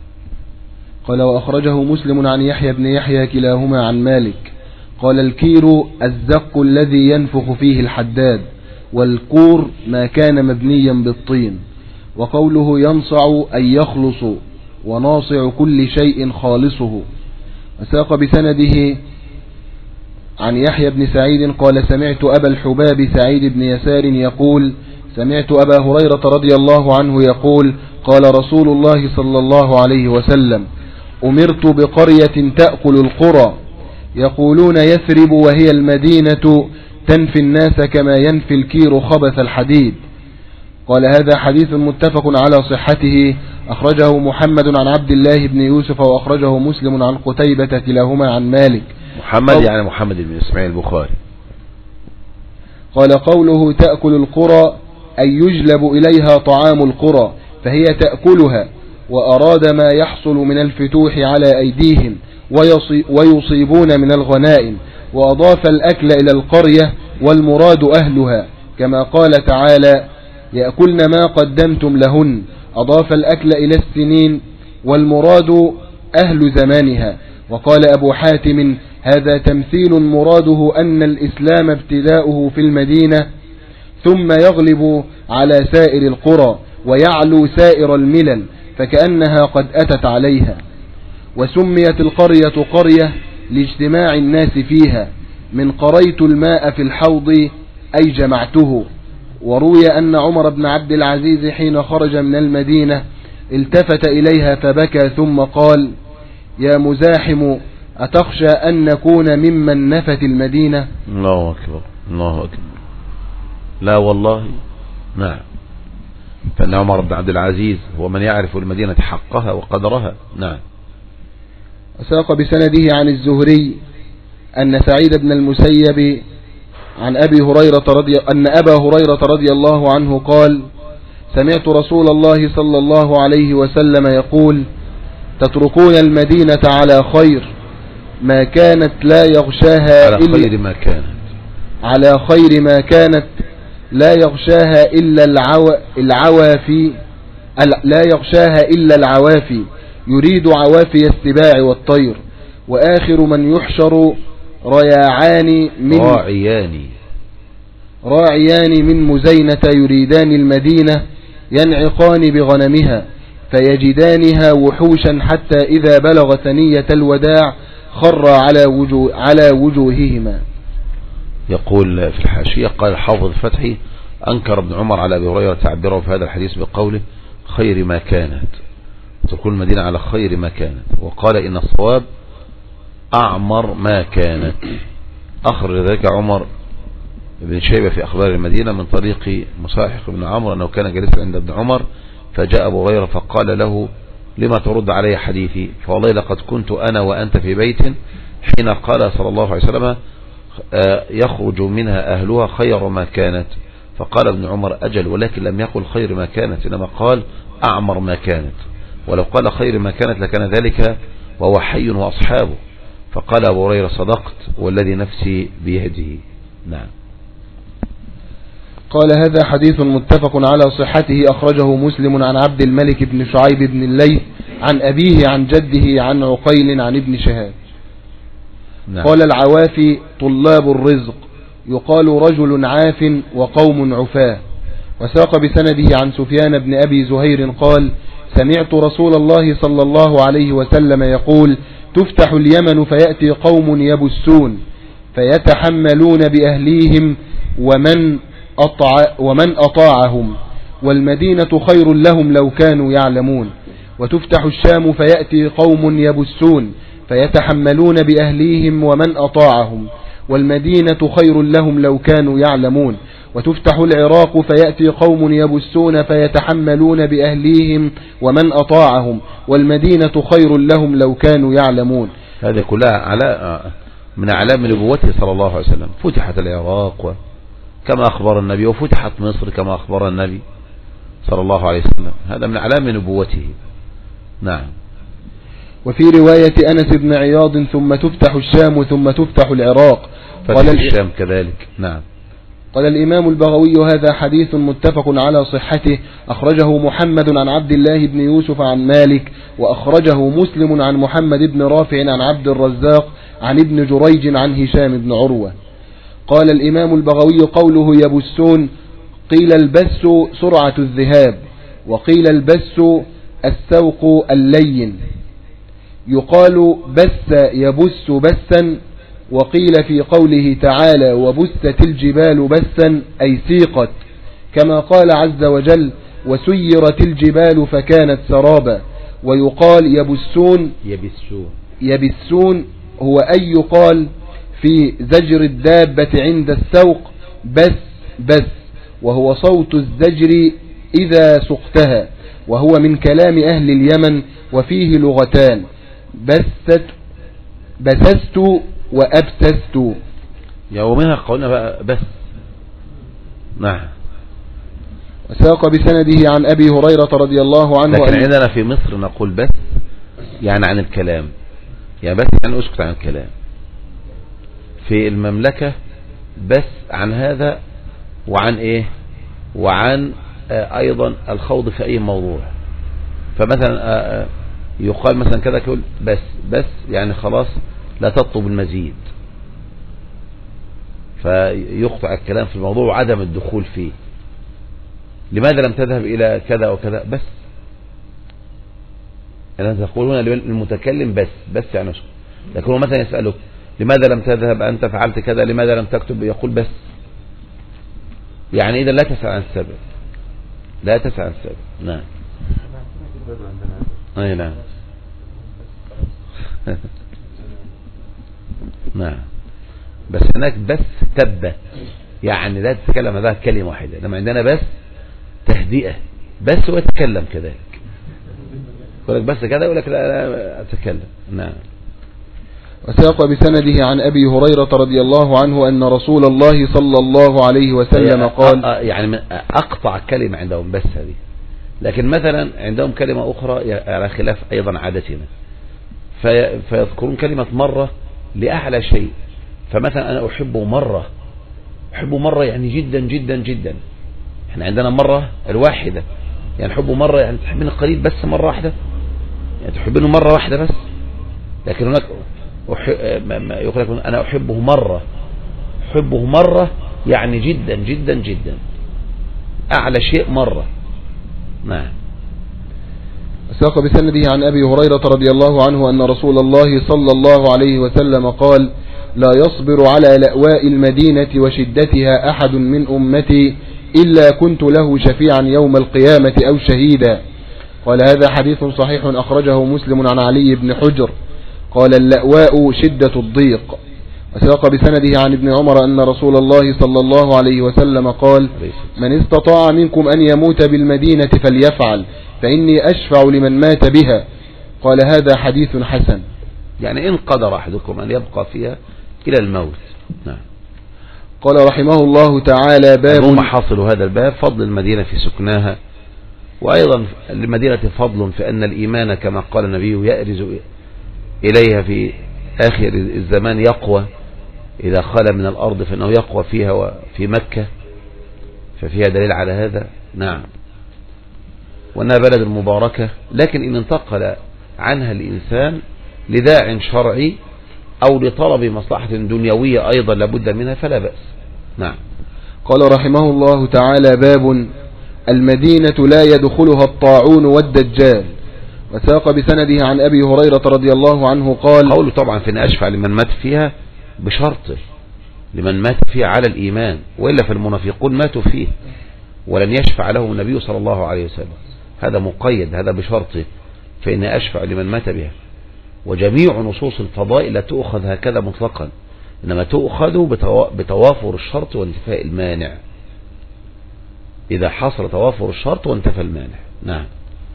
قال وأخرجه مسلم عن يحيى بن يحيى كلاهما عن مالك قال الكير الزق الذي ينفخ فيه الحداد، والكور ما كان مبنيا بالطين. وقوله ينصع أي يخلص، وناصع كل شيء خالصه. وساق بسنده عن يحيى بن سعيد قال سمعت أبا الحباب سعيد بن يسار يقول سمعت أبا هريرة رضي الله عنه يقول قال رسول الله صلى الله عليه وسلم أمرت بقرية تأكل القرى يقولون يثرب وهي المدينة تنفي الناس كما ينفي الكير خبث الحديد. قال هذا حديث متفق على صحته، أخرجه محمد عن عبد الله بن يوسف وأخرجه مسلم عن قتيبة كلاهما عن مالك. محمد يعني محمد بن إسماعيل البخاري. قال قوله تأكل القرى أي يجلب إليها طعام القرى فهي تأكلها، وأراد ما يحصل من الفتوح على أيديهم ويصيبون من الغنائم، وأضاف الأكل إلى القرية والمراد أهلها كما قال تعالى يأكلن ما قدمتم لهن، أضاف الأكل إلى السنين والمراد أهل زمانها. وقال أبو حاتم هذا تمثيل مراده أن الإسلام ابتداؤه في المدينة ثم يغلب على سائر القرى ويعلو سائر الملل، فكأنها قد أتت عليها. وسميت القرية قرية لاجتماع الناس فيها، من قريت الماء في الحوض أي جمعته. وروي أن عمر بن عبد العزيز حين خرج من المدينة التفت إليها فبكى ثم قال يا مزاحم أتخشى أن نكون ممن نفت المدينة؟ الله أكبر الله أكبر. لا والله. نعم. فإن عمر بن عبد العزيز هو من يعرف المدينة حقها وقدرها. نعم. وساق بسنده عن الزهري أن سعيد بن المسيب عن أبي هريرة رضي أن أبا هريرة رضي الله عنه قال سمعت رسول الله صلى الله عليه وسلم يقول تتركون المدينة على خير ما كانت لا يغشاها على إلا خير ما كانت على خير ما كانت لا يغشاها إلا العو العوافي لا يغشاها إلا العوافي، يريد عوافي السباع والطير. وآخر من يحشر رياعان من راعيان راعيان من مزينة يريدان المدينة ينعقان بغنمها فيجدانها وحوشا حتى إذا بلغ ثنية الوداع خر على وجوه على وجوههما. يقول في الحاشية قال الحافظ الفتحي أنكر ابن عمر على أبي هريرة تعبيره في هذا الحديث بقوله خير ما كانت، تكون المدينة على خير ما كانت، وقال إن الصواب أعمر ما كانت. أخرج ذلك عمر بن شيبة في أخبار المدينة من طريق مساحق بن عمرو أنه كان جالسا عند ابن عمر فجاء أبو هريرة فقال له لما ترد علي حديثي؟ فوالله لقد كنت أنا وأنت في بيت حين قال صلى الله عليه وسلم يخرج منها أهلها خير ما كانت. فقال ابن عمر أجل، ولكن لم يقل خير ما كانت، إنما قال أعمر ما كانت، ولو قال خير ما كانت لكان ذلك وهو حي وأصحابه. فقال أبو هريرة صدقت والذي نفسي بيده. نعم. قال هذا حديث متفق على صحته، أخرجه مسلم عن عبد الملك بن شعيب بن الليث عن أبيه عن جده عن عقيل عن ابن شهاب. نعم. قال العوافي طلاب الرزق، يقال رجل عاف وقوم عفاه. وساق بسنده عن سفيان بن أبي زهير قال سمعت رسول الله صلى الله عليه وسلم يقول تفتح اليمن فيأتي قوم يبسون فيتحملون بأهليهم ومن أطع ومن أطاعهم، والمدينة خير لهم لو كانوا يعلمون. وتفتح الشام فيأتي قوم يبسون فيتحملون بأهليهم ومن أطاعهم، والمدينة خير لهم لو كانوا يعلمون. وتفتح العراق فيأتي قوم يبسون فيتحملون بأهليهم ومن أطاعهم، والمدينة خير لهم لو كانوا يعلمون. هذه كلها على من أعلام نبوته صلى الله عليه وسلم. فتحت العراق كما أخبر النبي، وفتحت مصر كما أخبر النبي صلى الله عليه وسلم، هذا من أعلام نبوته. نعم. وفي رواية أنس بن عياض ثم تفتح الشام ثم تفتح العراق، فتح الشام كذلك. نعم. قال الإمام البغوي هذا حديث متفق على صحته، أخرجه محمد عن عبد الله بن يوسف عن مالك، وأخرجه مسلم عن محمد بن رافع عن عبد الرزاق عن ابن جريج عن هشام بن عروة. قال الإمام البغوي قوله يبسون، قيل البس سرعة الذهاب، وقيل البس السوق اللين، يقال بس يبس بسا، وقيل في قوله تعالى وبست الجبال بسا أي سيقت، كما قال عز وجل وسيرت الجبال فكانت سرابا. ويقال يبسون يبسون يبسون هو أن يقال في زجر الدابة عند السوق بس بس، وهو صوت الزجر إذا سقتها، وهو من كلام أهل اليمن، وفيه لغتان بست بسست وأبسست. يومها قولنا بقى بس. نعم. وساق بسنده عن أبي هريرة رضي الله عنه. لكن عندنا في مصر نقول بس يعني عن الكلام، يعني بس يعني أسكت عن الكلام. في المملكة بس عن هذا وعن إيه وعن آه أيضا الخوض في أي موضوع. فمثلا آه يقال مثلا كذا كل بس بس يعني خلاص لا تطلب المزيد، فيقطع الكلام في الموضوع وعدم الدخول فيه. لماذا لم تذهب إلى كذا وكذا بس، يعني تقولون للمتكلم بس بس يعني اسكت. لكن هو مثلا يسألك لماذا لم تذهب أنت فعلت كذا، لماذا لم تكتب، يقول بس. يعني إذا لا تسأل عن السبب، لا تسأل عن السبب. نعم. أي نعم. نعم. بس هناك بس تبت يعني لا تتكلم هذا كلمة واحدة، لما عندنا بس تهدئة بس ويتكلم كذلك، يقول لك بس كذا يقول لك لا لا أتكلم. نعم. وساق بسنده عن أبي هريرة رضي الله عنه أن رسول الله صلى الله عليه وسلم قال، يعني أقطع كلمة عندهم بس هذه، لكن مثلا عندهم كلمة أخرى على خلاف أيضا عادتنا، في فيذكرون كلمة مرة لأعلى شيء. فمثلا أنا أحبه مرة، أحبه مرة يعني جدا جدا جدا. احنا عندنا مرة الواحدة، يعني حبه مرة يعني تحبين القليل بس مرة واحدة، يعني تحبينه مرة واحدة بس. لكن هناك يقول لك أنا أحبه مرة، أحبه مرة يعني جدا جدا جدا، أعلى شيء مرة. نعم. ساق بسنده عن أبي هريرة رضي الله عنه أن رسول الله صلى الله عليه وسلم قال لا يصبر على لأواء المدينة وشدتها أحد من أمتي إلا كنت له شفيعا يوم القيامة أو شهيدا. قال هذا حديث صحيح أخرجه مسلم عن علي بن حجر. قال اللأواء شدة الضيق. وساق بسنده عن ابن عمر أن رسول الله صلى الله عليه وسلم قال من استطاع منكم أن يموت بالمدينة فليفعل فإني أشفع لمن مات بها. قال هذا حديث حسن. يعني إن قدر أحدكم أن يبقى فيها إلى الموت. نعم. قال رحمه الله تعالى باب ثم حاصل هذا الباب فضل المدينة في سكناها، وأيضا للمدينة فضل في أن الإيمان كما قال النبي يأرز إليها في آخر الزمان يقوى، إذا خلى من الأرض فإنه يقوى فيها وفي مكة، ففيها دليل على هذا. نعم. وأنها بلد مباركة، لكن إن انتقل عنها الإنسان لداع شرعي أو لطلب مصلحة دنيوية أيضا لابد منها فلا بأس. نعم. قال رحمه الله تعالى باب المدينة لا يدخلها الطاعون والدجال. وساق بسنده عن أبي هريرة رضي الله عنه قال قوله طبعا في أن أشفع لمن مات فيها بشرط لمن مات فيها على الإيمان، وإلا فالمنافقون ماتوا فيه ولن يشفع له النبي صلى الله عليه وسلم، هذا مقيد، هذا بشرطه فإن أشفع لمن مات بها. وجميع نصوص الفضائل لا تؤخذ هكذا مطلقا، إنما تؤخذ بتوافر الشرط وانتفاء المانع، إذا حصل توافر الشرط وانتفى المانع. نعم.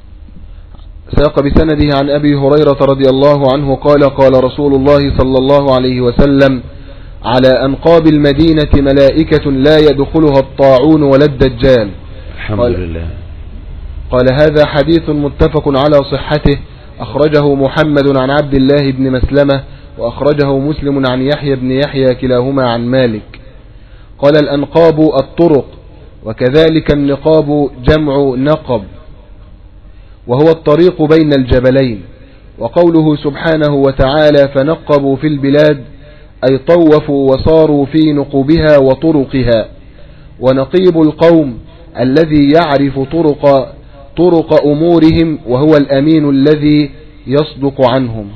ساق بسنده عن أبي هريرة رضي الله عنه قال قال رسول الله صلى الله عليه وسلم على أنقاب المدينة ملائكة لا يدخلها الطاعون ولا الدجال. الحمد قال لله. قال هذا حديث متفق على صحته، أخرجه محمد عن عبد الله بن مسلمة، وأخرجه مسلم عن يحيى بن يحيى كلاهما عن مالك. قال الأنقاب الطرق، وكذلك النقاب جمع نقب، وهو الطريق بين الجبلين. وقوله سبحانه وتعالى فنقبوا في البلاد أي طوفوا وصاروا في نقوبها وطرقها. ونقيب القوم الذي يعرف طرق طرق أمورهم، وهو الأمين الذي يصدق عنهم.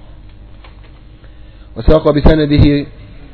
وساق بسنده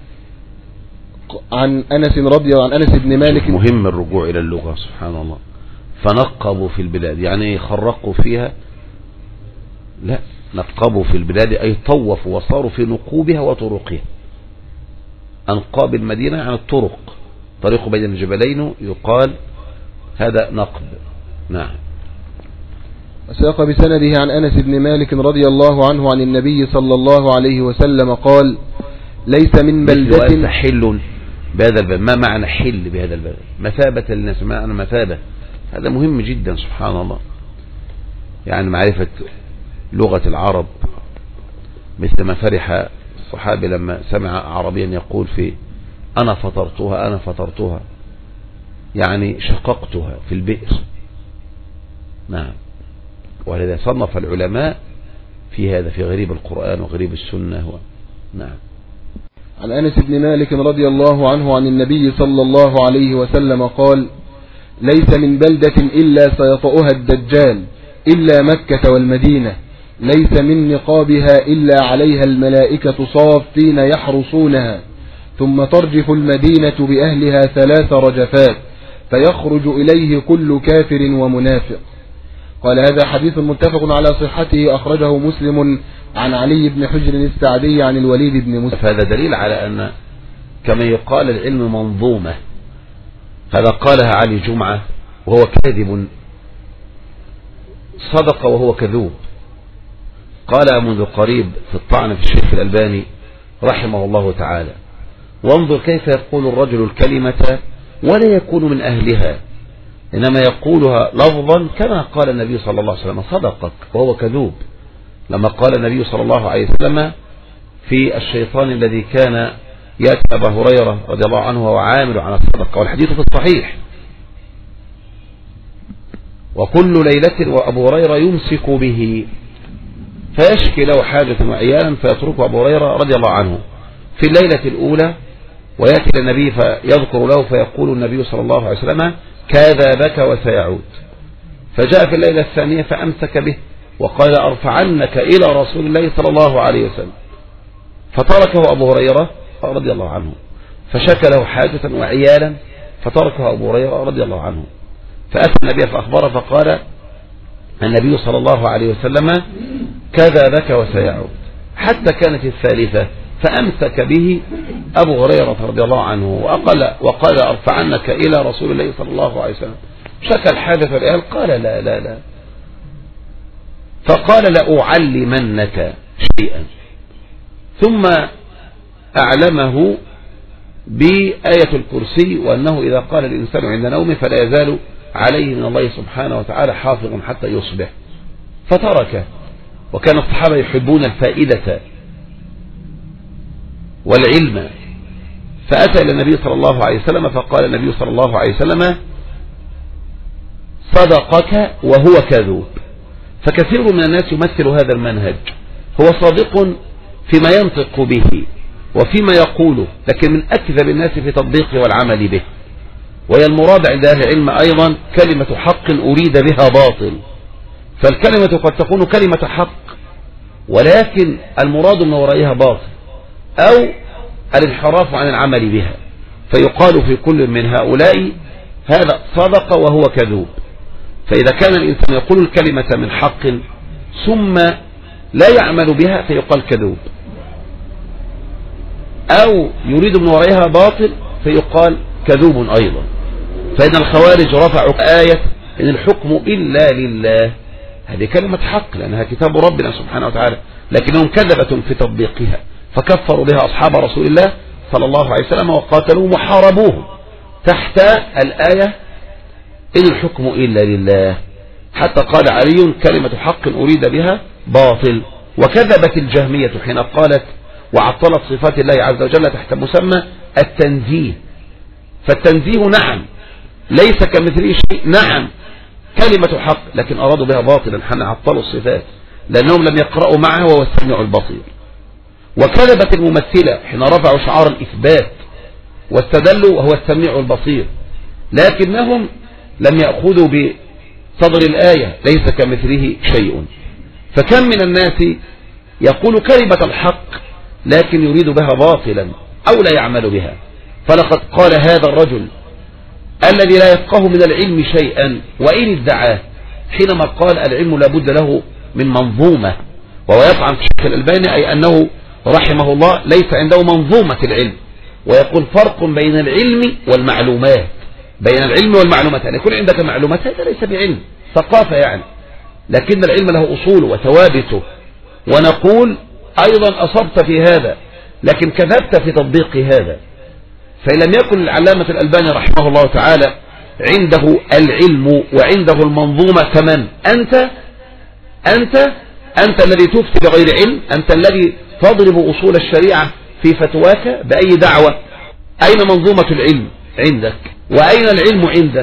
عن أنس رضي عن أنس بن مالك. مهم الرجوع إلى اللغة، سبحان الله. فنقبوا في البلاد يعني خرقوا فيها، لا، نقبوا في البلاد أي طوفوا وصاروا في نقوبها وطرقها. أنقاب المدينة عن الطرق، طريق بين الجبلين يقال هذا نقب. نعم. وساق بسنده عن أنس بن مالك رضي الله عنه عن النبي صلى الله عليه وسلم قال ليس من بلدة حل بهذا البلد. ما معنى حل بهذا البلد؟ مثابة للناس، معنى مثابة، هذا مهم جدا سبحان الله. يعني معرفة لغة العرب، مثل ما فرح الصحابي لما سمع عربيا يقول في أنا فطرتها أنا فطرتها، يعني شققتها في البئر. نعم. ولذا صنف العلماء في هذا، في غريب القرآن وغريب السنة و... نعم. عن أنس بن مالك رضي الله عنه عن النبي صلى الله عليه وسلم قال ليس من بلدة إلا سيطأها الدجال إلا مكة والمدينة، ليس من نقابها إلا عليها الملائكة صافين يحرسونها، ثم ترجف المدينة بأهلها ثلاث رجفات فيخرج إليه كل كافر ومنافق. قال هذا حديث متفق على صحته، أخرجه مسلم عن علي بن حجر السعدي عن الوليد بن مسلم. هذا دليل على أن كما يقال العلم منظومة، هذا قالها علي جمعة وهو كاذب، صدق وهو كذوب. قال منذ قريب في الطعن في الشيخ الألباني رحمه الله تعالى: وانظر كيف يقول الرجل الكلمة ولا يكون من أهلها، إنما يقولها لفظا كما قال النبي صلى الله عليه وسلم. صدقك وهو كذوب. لما قال النبي صلى الله عليه وسلم في الشيطان الذي كان يأتي أبا هريرة رضي الله عنه وهو عامل على الصدقة، والحديث في الصحيح: وكل ليلة وأبو هريرة يمسك به فيشكي له حاجة وعيالا فيتركه أبو هريرة رضي الله عنه في الليلة الأولى، ويأتي النبي فيذكر له فيقول النبي صلى الله عليه وسلم: كذبك وسيعود. فجاء في الليلة الثانية فأمسك به وقال: أرفعنك إلى رسول الله صلى الله عليه وسلم. فتركه أبو هريرة رضي الله عنه، فشكى له حاجة وعيالا فتركه أبو هريرة رضي الله عنه. فأتى النبي فأخبره فقال النبي صلى الله عليه وسلم: كذبك وسيعود. حتى كانت الثالثة فأمسك به أبو هريرة رضي الله عنه وقال, وقال أرفعنك إلى رسول الله صلى الله عليه وسلم. شكى الحادث والعيال، قال: لا لا لا. فقال: لأعلمنك شيئا. ثم أعلمه بآية الكرسي، وأنه إذا قال الإنسان عند نومه فلا يزال عليه من الله سبحانه وتعالى حافظ حتى يصبح، فتركه. وكان الصحابة يحبون الفائدة والعلم. فأتى إلى النبي صلى الله عليه وسلم فقال النبي صلى الله عليه وسلم: صدقك وهو كذوب. فكثير من الناس يمثل هذا المنهج، هو صادق فيما ينطق به وفيما يقوله، لكن من أكذب الناس في تطبيقه والعمل به. وهي المراد عند أهل العلم أيضا كلمة حق أريد بها باطل. فالكلمة قد تكون كلمة حق ولكن المراد من ورائها باطل، أو الانحراف عن العمل بها، فيقال في كل من هؤلاء هذا صدق وهو كذوب. فإذا كان الإنسان يقول الكلمة من حق ثم لا يعمل بها فيقال كذوب، أو يريد من ورائها باطل فيقال كذوب أيضا. فإن الخوارج رفعوا آية إن الحكم إلا لله، هذه كلمة حق لأنها كتاب ربنا سبحانه وتعالى، لكنهم كذبة في تطبيقها فكفروا بها أصحاب رسول الله صلى الله عليه وسلم وقاتلوهم وحاربوهم تحت الآية إن الحكم إلا لله، حتى قال علي: كلمة حق أريد بها باطل. وكذبت الجهمية حين قالت وعطلت صفات الله عز وجل تحت مسمى التنزيه، فالتنزيه نعم، ليس كمثله شيء نعم، كلمة حق، لكن أرادوا بها باطلا، حين عطلوا الصفات لأنهم لم يقرأوا معها وهو السميع البصير. وكذبت الممثلة حين رفعوا شعار الإثبات واستدلوا وهو السميع البصير، لكنهم لم يأخذوا بصدر الآية ليس كمثله شيء. فكم من الناس يقول كلمة الحق لكن يريد بها باطلا أو لا يعمل بها. فلقد قال هذا الرجل الذي لا يفقه من العلم شيئا وإن ادعاه حينما قال العلم لابد له من منظومة، وهو يطعن في الشيخ الألباني أي أنه رحمه الله ليس عنده منظومة العلم، ويقول فرق بين العلم والمعلومات، بين العلم والمعلومات، يعني يكون عندك معلومات هذا ليس بعلم، ثقافة يعني، لكن العلم له أصول وثوابته. ونقول أيضا أصبت في هذا لكن كذبت في تطبيق هذا. فإن لم يكن العلامة الألباني رحمه الله تعالى عنده العلم وعنده المنظومة كمان، أنت أنت أنت الذي تفتي بغير علم، أنت الذي تضرب أصول الشريعة في فتواك بأي دعوة. أين منظومة العلم عندك؟ وأين العلم عندك؟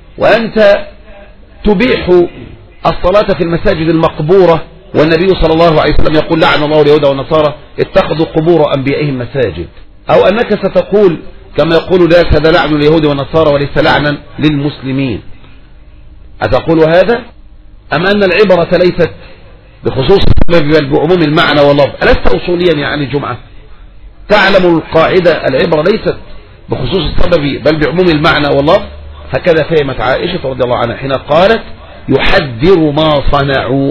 وأنت تبيح الصلاة في المساجد المقبورة، والنبي صلى الله عليه وسلم يقول لعن الله اليهود والنصارى اتخذوا قبور أنبيائهم مساجد. أو أنك ستقول كما يقول لا هذا لعن اليهود والنصارى وليس لعنا للمسلمين. أتقول هذا؟ أم أن العبرة ليست بخصوص السبب بل بعموم المعنى واللفظ؟ ألست أصوليا يعني الجمعة؟ تعلم القاعدة العبرة ليست بخصوص السبب بل بعموم المعنى واللفظ. هكذا فهمت عائشة رضي الله عنها حين قالت يحذر ما صنعوا،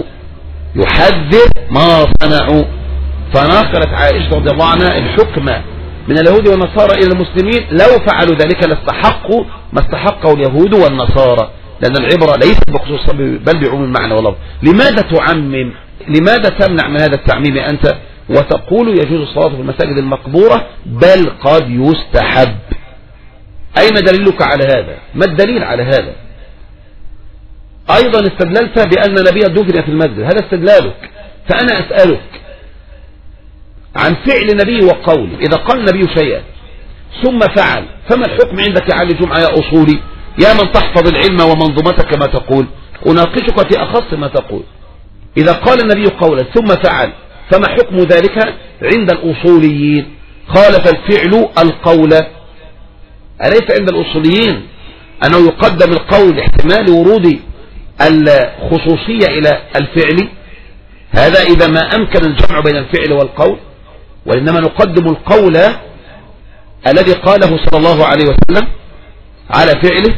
يحذر ما صنعوا. فنقلت عائشة رضي الله عنها الحكم من اليهود والنصارى إلى المسلمين، لو فعلوا ذلك لاستحقوا ما استحقه اليهود والنصارى، لأن العبرة ليست بخصوص السبب بل بعموم المعنى واللفظ. لماذا تعمم؟ لماذا تمنع من هذا التعميم أنت وتقول يجوز الصلاة في المساجد المقبورة بل قد يستحب؟ أين دليلك على هذا؟ ما الدليل على هذا؟ أيضا استدللت بأن نبي دفن في المسجد، هذا استدلالك. فأنا أسألك عن فعل نبي وقول، إذا قال النبي شيئا ثم فعل فما الحكم عندك يا علي جمعة يا أصولي يا من تحفظ العلم ومنظومتك كما تقول؟ أناقشك في أخص ما تقول. إذا قال النبي قولا ثم فعل فما حكم ذلك عند الأصوليين؟ خالف الفعل القول. أليس عند الأصوليين أنه يقدم القول لاحتمال ورود الخصوصية إلى الفعل؟ هذا إذا ما أمكن الجمع بين الفعل والقول، وإنما نقدم القول الذي قاله صلى الله عليه وسلم على فعله.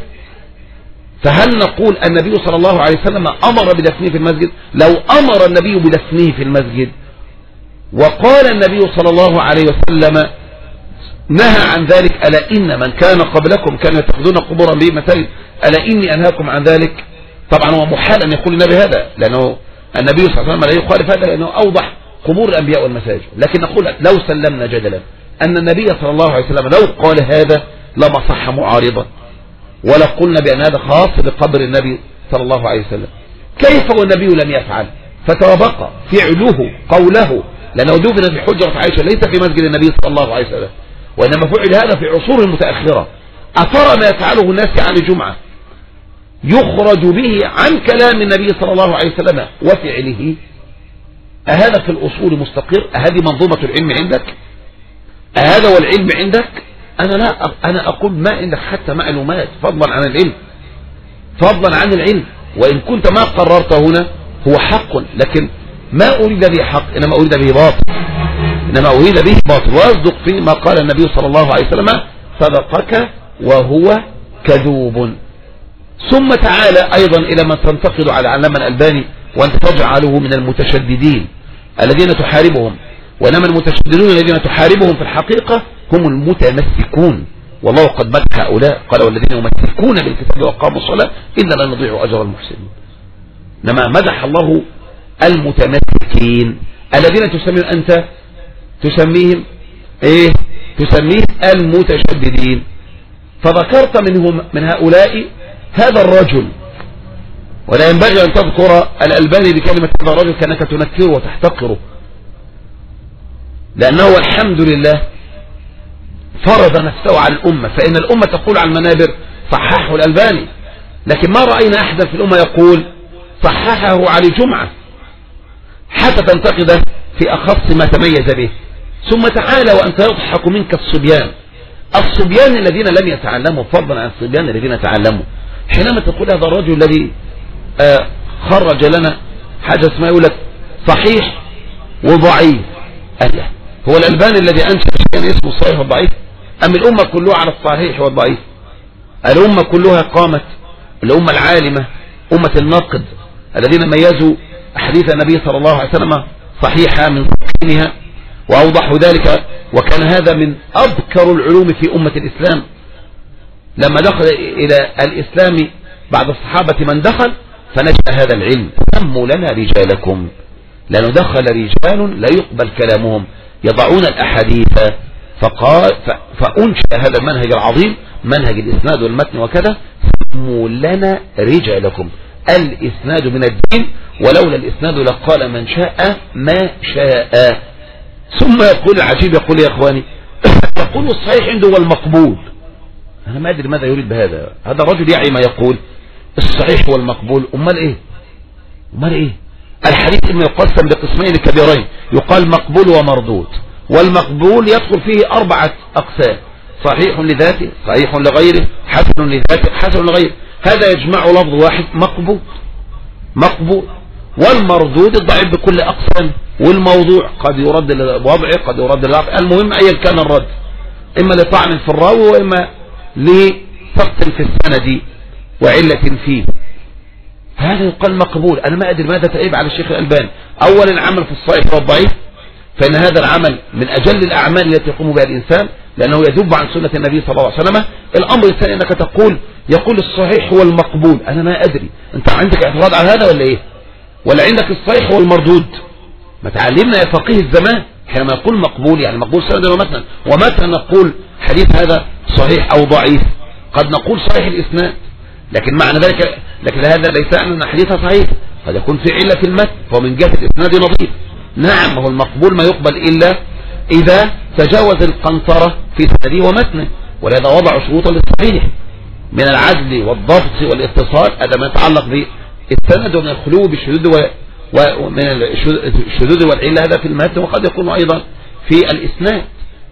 فهل نقول النبي صلى الله عليه وسلم أمر بدفنه في المسجد؟ لو أمر النبي بدفنه في المسجد وقال النبي صلى الله عليه وسلم نهى عن ذلك، ألا إن من كان قبلكم كانوا يتخذون قبور أنبيائهم مساجد ألا إني أنهاكم عن ذلك. طبعا هو محال أن يقول النبي هذا، لأنه النبي صلى الله عليه وسلم لا يخالف هذا لأنه أوضح قبور الأنبياء والمساجد. لكن نقول لو سلمنا جدلا أن النبي صلى الله عليه وسلم لو قال هذا لما صح معارضا، ولا قلنا بأن هذا خاص بقبر النبي صلى الله عليه وسلم. كيف والنبي لم يفعل فتوابق فعله قوله؟ لأنه دفن في حجرة عائشة ليس في مسجد النبي صلى الله عليه وسلم، وإنما فعل هذا في عصور متأخرة. أترى ما يفعله الناس عن الجمعة يخرج به عن كلام النبي صلى الله عليه وسلم وفعله؟ أهذا في الأصول مستقر؟ أهذه منظومة العلم عندك؟ أهذا والعلم عندك؟ أنا لا أنا أقول ما عندك حتى معلومات فضلا عن العلم، فضلا عن العلم. وإن كنت ما قررت هنا هو حق، لكن ما أريد به حق إنما أريد به باطل، إنما أريد به باطل. ويصدق في ما قال النبي صلى الله عليه وسلم صدقك وهو كذوب. ثم تعالى أيضا إلى من تنتقد على علامة الألباني وأنت تجعله من المتشددين الذين تحاربهم، وإنما المتشددون الذين تحاربهم في الحقيقة هم المتمسكون، والله قد مدح هؤلاء قال والذين يمسكون بالكتاب وأقاموا الصلاة إلا لا نضيع أجر المحسنين. إنما مدح الله المتمسكين الذين تسميهم أنت تسميهم إيه؟ تسميهم المتشددين. فذكرت منهم من هؤلاء هذا الرجل، ولا ينبغي أن تذكر الألباني بكلمة هذا الرجل كأنك تنكره وتحتقره، لأنه الحمد لله فرض نفسه على الأمة، فإن الأمة تقول على المنابر صححه الألباني، لكن ما رأينا أحدا في الأمة يقول صححه علي جمعة حتى تنتقده في أخص ما تميز به. ثم تعالى وأنت يضحك منك الصبيان، الصبيان الذين لم يتعلموا، فضلا عن الصبيان الذين تعلموا. حينما تقول هذا الرجل الذي آه خرج لنا حاجة اسمها يقول لك صحيح وضعيف، ألا هو الألباني الذي أنشأ شيئا اسمه الصحيح والضعيف؟ أم الأمة كلها على الصحيح والضعيف؟ الأمة كلها قامت، الأمة العالمة أمة النقد الذين ميزوا أحاديث النبي صلى الله عليه وسلم صحيحة من صحيحها وأوضحوا ذلك، وكان هذا من أبكر العلوم في أمة الإسلام. لما دخل إلى الإسلام بعد الصحابة من دخل فنشأ هذا العلم. سموا لنا رجالكم، لأنه دخل رجال لا يقبل كلامهم يضعون الأحاديث، فقال فأنشأ هذا المنهج العظيم، منهج الإسناد والمتن وكذا. سموا لنا رجالكم، الإسناد من الدين، ولولا الإسناد لقال من شاء ما شاء. ثم يقول العجيب، يقول يا إخواني يقول الصحيح عنده والمقبول. أنا ما أدري ماذا يريد بهذا، هذا الرجل يعي ما يقول الصحيح والمقبول. أمال إيه أمال إيه الحديث إنه يقسم بقسمين كبيرين، يقال مقبول ومردود، والمقبول يدخل فيه أربعة أقسام: صحيح لذاته، صحيح لغيره، حسن لذاته، حسن لغيره. هذا يجمع لفظ واحد مقبول مقبول. والمردود الضعيف بكل أقسام، والموضوع قد يرد للوضع قد يرد للعقل. المهم أيا كان الرد، إما لطعن في الراوي وإما لسقط في السند وعلة فيه، هذا يقال مقبول. أنا ما أدري ماذا تعيب على الشيخ الألباني. أولا العمل في الصحيح والضعيف، فإن هذا العمل من أجل الأعمال التي يقوم بها الإنسان، لأنه يذب عن سنة النبي صلى الله عليه وسلم. الأمر الثاني أنك تقول يقول الصحيح هو المقبول. أنا ما أدري أنت عندك اعتراض على هذا ولا إيه؟ ولا عندك الصحيح هو المردود؟ ما تعلمنا يا فقيه الزمان، حينما يقول مقبول يعني مقبول سندا ومتنا، ومتى نقول حديث هذا صحيح أو ضعيف؟ قد نقول صحيح الإسناد، لكن معنى ذلك لكن هذا ليس أن حديثه صحيح، قد يكون في علة في المتن، ومن جهة الإسناد نظيف. نعم، هو المقبول ما يقبل إلا إذا تجاوز القنطرة في سنده ومتنه، ولهذا وضع شروطا للصحيح من العدل والضبط والاتصال، هذا ما يتعلق بالسند، ومن الخلو بالشذوذ ومن الشذوذ والعلة هذا في المتن، وقد يكون أيضا في الإسناد.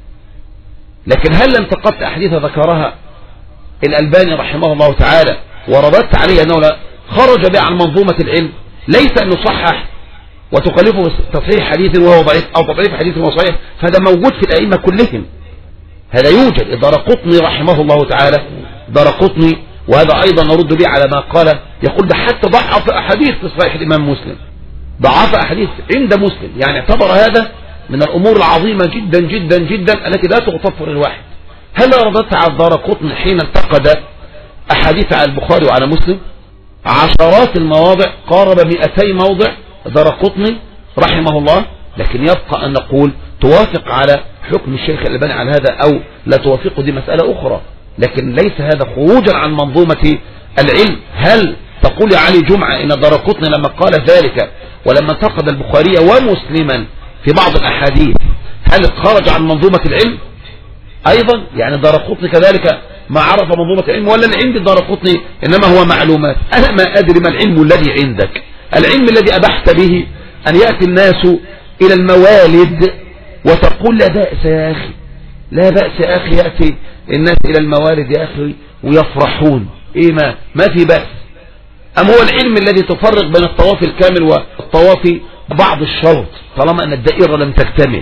لكن هل انتقدت أحاديث ذكرها الألباني رحمه الله تعالى ورددت عليه أنه خرج بها عن منظومة العلم؟ ليس أن يصحح وتكلفه تصحيح حديث وهو ضعيف أو تضعيف حديث وهو صحيح، فهذا موجود في الأئمة كلهم، هذا يوجد. الدارقطني رحمه الله تعالى، دارقطني، وهذا أيضا نرد به على ما قال، يقول ده حتى ضعف أحاديث في صحيح الإمام مسلم، ضعف أحاديث عند مسلم، يعني اعتبر هذا من الأمور العظيمة جدا جدا جدا التي لا تغتفر الواحد. هل رددت على الدارقطني حين انتقد أحاديث على البخاري وعلى مسلم؟ عشرات المواضع، قارب مئتي موضع دارقطني رحمه الله. لكن يبقى أن نقول توافق على حكم الشيخ الألباني على هذا أو لا توافقه، دي مسألة أخرى، لكن ليس هذا خروجا عن منظومة العلم. هل تقول يا علي جمعة إن دارقطني لما قال ذلك ولما انتقد البخاري ومسلما في بعض الأحاديث هل خرج عن منظومة العلم أيضا؟ يعني دارقطني كذلك ما عرف منظومة العلم، ولا العلم دارقطني إنما هو معلومات؟ أنا ما أدري ما العلم الذي عندك، العلم الذي أبحت به أن يأتي الناس إلى الموالد وتقول لا بأس يا أخي، لا بأس يا أخي، يأتي الناس إلى الموالد يا أخي ويفرحون، إيه ما ما في بأس؟ أم هو العلم الذي تفرق بين الطواف الكامل والطواف بعض الشرط طالما أن الدائرة لم تكتمل؟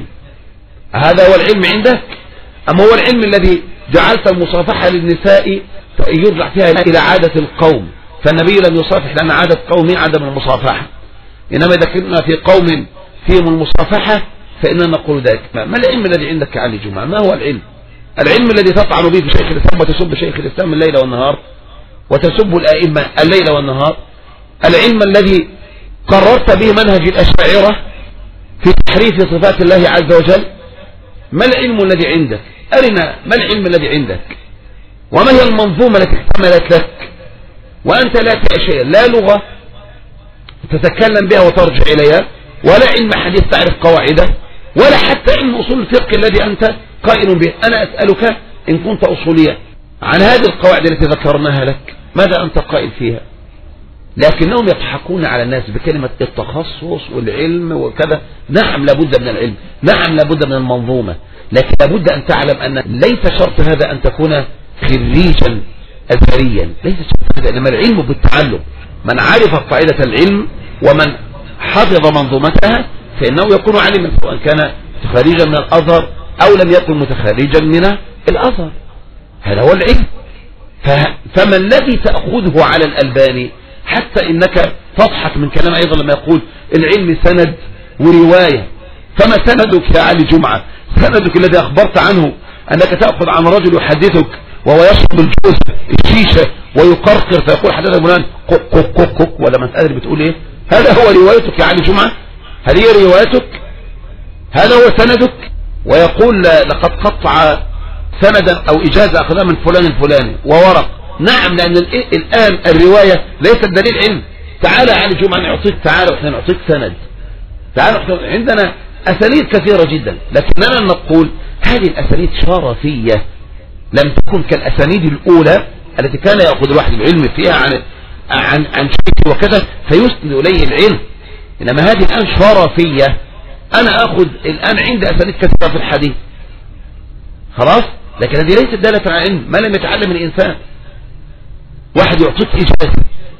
هذا هو العلم عندك؟ أم هو العلم الذي جعلت المصافحة للنساء يرجع فيها إلى عادة القوم، فالنبي لم يصافح لأن عادة قوم عدم المصافحة، إنما إذا كنا في قوم فيهم المصافحة فإننا نقول ذلك. ما العلم الذي عندك يا علي جمعة؟ ما هو العلم؟ العلم الذي تطعن به في شيخ الإسلام وتسب شيخ الإسلام الليل والنهار وتسب الأئمة الليل والنهار؟ العلم الذي قررت به منهج الأشاعرة في تحريف صفات الله عز وجل؟ ما العلم الذي عندك؟ أرنا ما العلم الذي عندك، وما هي المنظومة التي اكتملت لك وأنت لا تعي شيئا، لا لغة تتكلم بها وترجع إليها، ولا علم حديث تعرف قواعده، ولا حتى علم أصول الفقه الذي أنت قائل به. أنا أسألك إن كنت أصوليا عن هذه القواعد التي ذكرناها لك ماذا أنت قائل فيها؟ لكنهم يضحكون على الناس بكلمة التخصص والعلم وكذا. نعم لابد من العلم، نعم لابد من المنظومة، لكن لابد أن تعلم أن ليس شرط هذا أن تكون خريجا أزهريا، ليس شرط هذا، إنما العلم بالتعلم. من عرف قاعدة العلم ومن حفظ منظومتها فإنه يكون عالما، سواء كان متخرجا من الأزهر أو لم يكن متخرجا من الأزهر. هذا هو العلم. فما الذي تأخذه على الألباني حتى إنك تضحك من كلام أيضا لما يقول العلم سند ورواية؟ فما سندك يا علي جمعة؟ سندك الذي أخبرت عنه أنك تأخذ عن رجل يحدثك وهو يشرب الجوز الشيشة ويقرقر فيقول حدث فلان كوك كوك كوك كوك، ولا ما تقدر بتقول إيه؟ هذا هو روايتك يا علي جمعة؟ هذه هي روايتك؟ هذا هو سندك؟ ويقول لقد قطع سندا أو إجازة أخذها من فلان الفلاني وورق. نعم، لأن الآن الرواية ليست دليل علم. تعالى يا علي جمعة نعطيك، تعالى وإحنا نعطيك سند، تعالى. عندنا أسانيد كثيرة جدا، لكننا نقول هذه الأسانيد شرفية لم تكن كالأسانيد الأولى التي كان يأخذ الواحد العلم فيها عن عن عن شيء وكذا فيسند إليه العلم، إنما هذه الآن شرفية. أنا أخذ الآن عندي أسانيد كثيرة في الحديث خلاص، لكن هذه ليست دالة على علم. ما لم يتعلم الإنسان، واحد يعطيك إجازة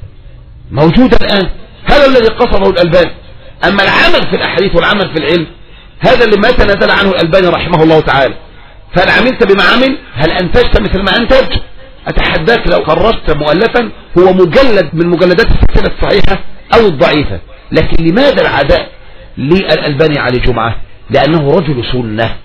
موجودة الآن، هذا الذي قصده الألباني. أما العمل في الأحاديث والعمل في العلم هذا اللي ما تنازل عنه الألباني رحمه الله تعالى. فهل عملت بما عمل؟ هل أنتجت مثل ما أنتج؟ أتحداك لو خرجت مؤلفا هو مجلد من مجلدات السلسلة الصحيحة أو الضعيفة. لكن لماذا العداء للألباني علي جمعة؟ لأنه رجل سنة،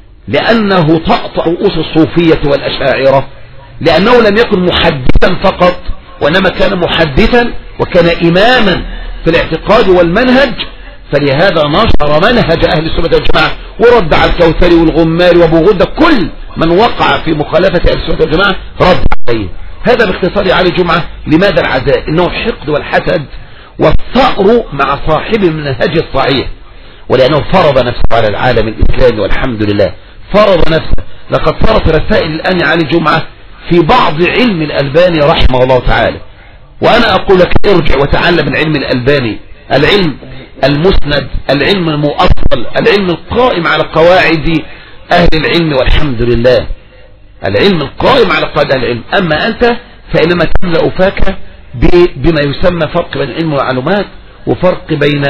لأنه طأطأ رؤوس الصوفية والأشاعرة، لأنه لم يكن محدثا فقط وإنما كان محدثا وكان إماما في الاعتقاد والمنهج. فلهذا نشر منهج أهل السنة والجماعة ورد على الكوثري والغماري وابو غدة، كل من وقع في مخالفة أهل السنة والجماعة رد عليه. هذا باختصار علي جمعة. لماذا العداء؟ إنه الحقد والحسد والثأر مع صاحب المنهج الصحيح، ولأنه فرض نفسه على العالم الإسلامي والحمد لله، فرض نفسه. لقد صارت رسائل الآن علي جمعة في بعض علم الألباني رحمه الله تعالى. وأنا أقول لك ارجع وتعلم من علم الألباني، العلم المسند، العلم المؤصل، العلم القائم على قواعد أهل العلم والحمد لله، العلم القائم على قواعد أهل العلم. أما أنت فإنما تملأ فاك بما يسمى فرق بين العلم والمعلومات وفرق بين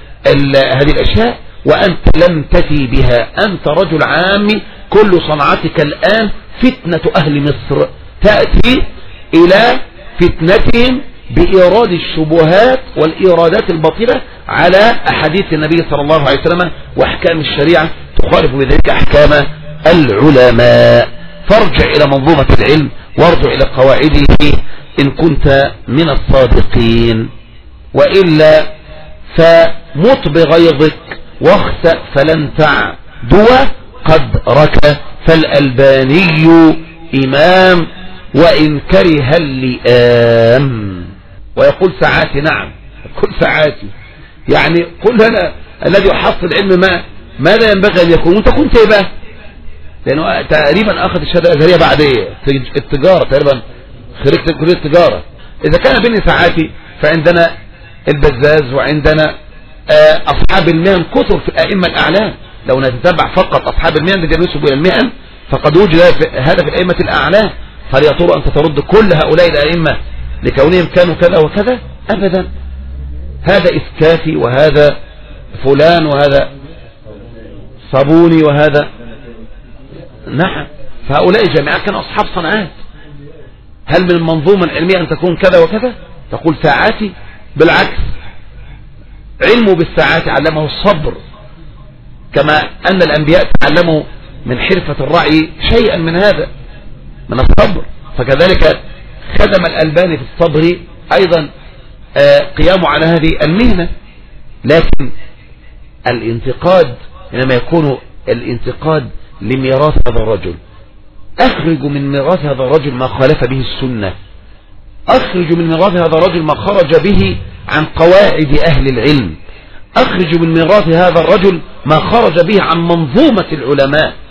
هذه الأشياء، وأنت لم تفي بها. أنت رجل عامي، كل صنعتك الآن فتنة أهل مصر، تأتي إلى فتنتهم بإيراد الشبهات والإيرادات الباطلة على أحاديث النبي صلى الله عليه وسلم وأحكام الشريعة تخالف بذلك أحكام العلماء. فارجع إلى منظومة العلم وارجع إلى قواعده إن كنت من الصادقين، وإلا فمت بغيظك واخسأ فلن تعدو قدرك. فالألباني إمام وإن كره اللئام. ويقول ساعاتي، نعم كل ساعاتي، يعني قل لنا الذي يحصل علم ما ماذا ينبغي أن يكون. وانت كنت ايه بقى؟ لأنه تقريبا أخذ الشهادة الأزهرية بعد ايه؟ التجارة تقريبا، خريجة كلية التجارة. إذا كان بني ساعاتي فعندنا البزاز وعندنا أصحاب المهن كثر في الأئمة الأعلام. لو نتتبع فقط أصحاب المهن الذين ينسبوا إلى المهن فقد وجد هذا في الأئمة الأعلام. فهل يا ترى أنت ترد كل هؤلاء الأئمة لكونهم كانوا كذا وكذا؟ أبدا، هذا إسكافي وهذا فلان وهذا صابوني وهذا، نعم. فهؤلاء جميعا كانوا أصحاب صنعات. هل من المنظومة العلمية أن تكون كذا وكذا؟ تقول ساعاتي؟ بالعكس، علمه بالساعات علمه الصبر، كما أن الأنبياء تعلموا من حرفة الرعي شيئا من هذا، من الصبر. فكذلك خدم الألباني في الصبر أيضا قيامه على هذه المهنة. لكن الانتقاد إنما يكون الانتقاد لميراث هذا الرجل. أخرج من ميراث هذا الرجل ما خالف به السنة، أخرج من ميراث هذا الرجل ما خرج به عن قواعد أهل العلم، أخرج من ميراث هذا الرجل ما خرج به عن منظومة العلماء،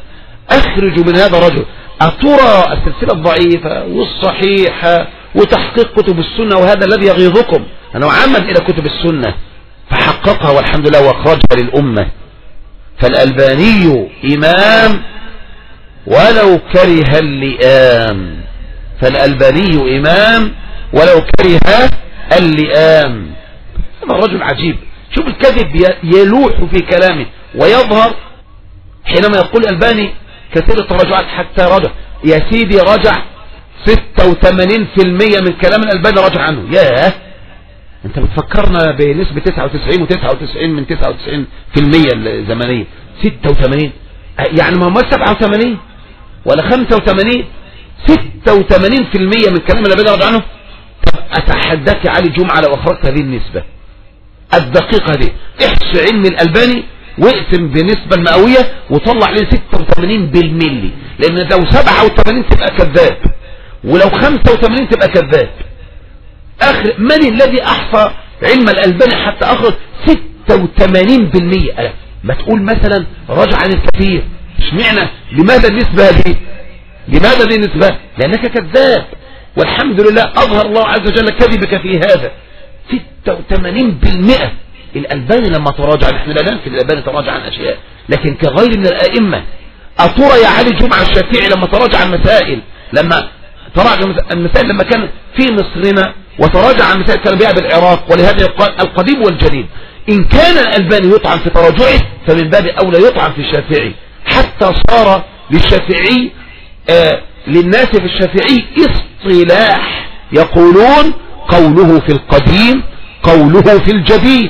أخرج من هذا الرجل. أترى السلسلة الضعيفة والصحيحة وتحقيق كتب السنة، وهذا الذي يغيظكم، أنه عمد إلى كتب السنة فحققها والحمد لله واخرجها للأمة. فالألباني إمام ولو كره اللئام، فالألباني إمام ولو كره اللئام. هذا الرجل عجيب. شوف الكذب يلوح في كلامه ويظهر حينما يقول الألباني كثير التراجعات حتى رجع. يا سيدي رجع ستة وثمانين بالمئة من كلام الألباني رجع عنه. ياه، انت بتفكرنا بنسبة تسعة وتسعين وتسعة وتسعين من تسعة وتسعين بالمئة الزمنية. ستة وثمانين يعني ما هو سبعة وثمانين ولا خمسة وثمانين، ستة وثمانين بالمئة من كلام الألباني رجع عنه. أتحداك علي جمعة لو أخرجت هذه النسبة الدقيقة دي، احصي علم الألباني واقسم بالنسبة المئوية وطلع لي ستة وثمانين بالملي، لأن لو سبعة وثمانين تبقى كذاب، ولو خمسة وثمانين تبقى كذاب. آخر من الذي أحصى علم الألباني حتى أخرج ستة وثمانين بالمئة؟ ما تقول مثلا رجع عن الكثير. اشمعنى؟ لماذا النسبة هذه؟ لماذا دي النسبة؟ لأنك كذاب، والحمد لله أظهر الله عز وجل كذبك في هذا. ستة وثمانين بالمئة الألباني لما تراجع، نحن لا ننفي الألباني تراجع عن أشياء، لكن كغير من الأئمة. أترى يا علي جمعة الشافعي لما تراجع عن مسائل، لما تراجع عن مسائل لما كان في مصرنا، وتراجع عن مسائل كان بها بالعراق، ولهذا يقال القديم والجديد. إن كان الألباني يطعن في تراجعه فمن باب أولى يطعن في الشافعي، حتى صار للشافعي آه للناس في الشافعي اصطلاح يقولون قوله في القديم قوله في الجديد.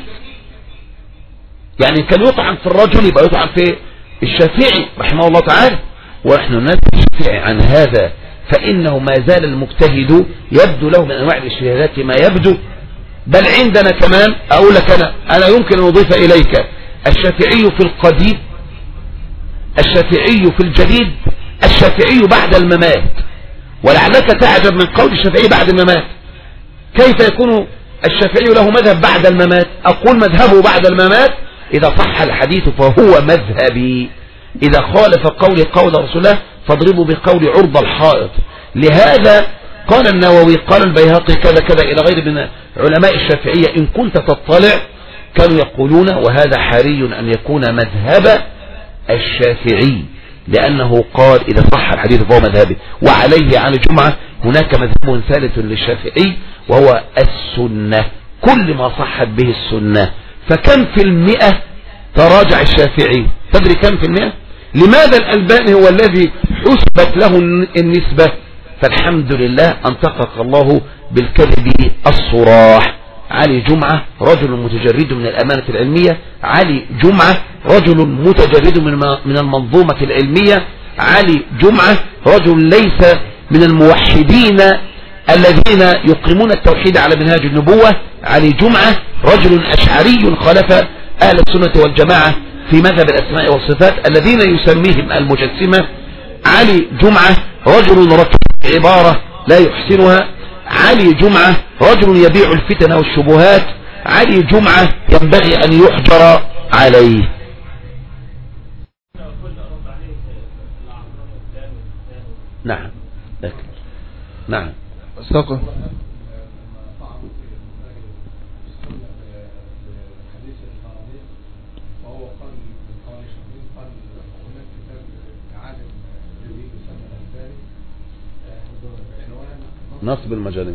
يعني كان يطعن في الرجل يبقى يطعن في الشافعي رحمه الله تعالى، ونحن ننفي الشافعي عن هذا، فإنه ما زال المجتهد يبدو له من أنواع الاجتهادات ما يبدو. بل عندنا كمان أقول لك أنا أنا يمكن أن أضيف إليك الشافعي في القديم، الشافعي في الجديد، الشافعي بعد الممات. ولعلك تعجب من قول الشافعي بعد الممات. كيف يكون الشافعي له مذهب بعد الممات؟ أقول مذهبه بعد الممات إذا صح الحديث فهو مذهبي، إذا خالف قولي قول رسول الله فاضربوا بقول عرض الحائط. لهذا قال النووي قال البيهقي كذا كذا إلى غير من علماء الشافعية. إن كنت تطلع كانوا يقولون وهذا حري أن يكون مذهب الشافعي، لأنه قال إذا صح الحديث فهو مذهبي. وعليه عن الجمعة هناك مذهب ثالث للشافعي وهو السنة، كل ما صحت به السنة. فكم في المئة تراجع الشافعي؟ تدري كم في المئة؟ لماذا الألباني هو الذي حسبت له النسبة؟ فالحمد لله أنطقك الله بالكذب الصراح. علي جمعة رجل متجرد من الأمانة العلمية، علي جمعة رجل متجرد من المنظومة العلمية، علي جمعة رجل ليس من الموحدين الذين يقيمون التوحيد على منهاج النبوة. علي جمعة رجل أشعري خالف أهل السنة والجماعة في مذهب الأسماء والصفات الذين يسميهم المجسمة. علي جمعة رجل ركيب عبارة لا يحسنها. علي جمعة رجل يبيع الفتن والشبهات. علي جمعة ينبغي أن يحجر عليه. نعم نعم ساقه نصب المجانين.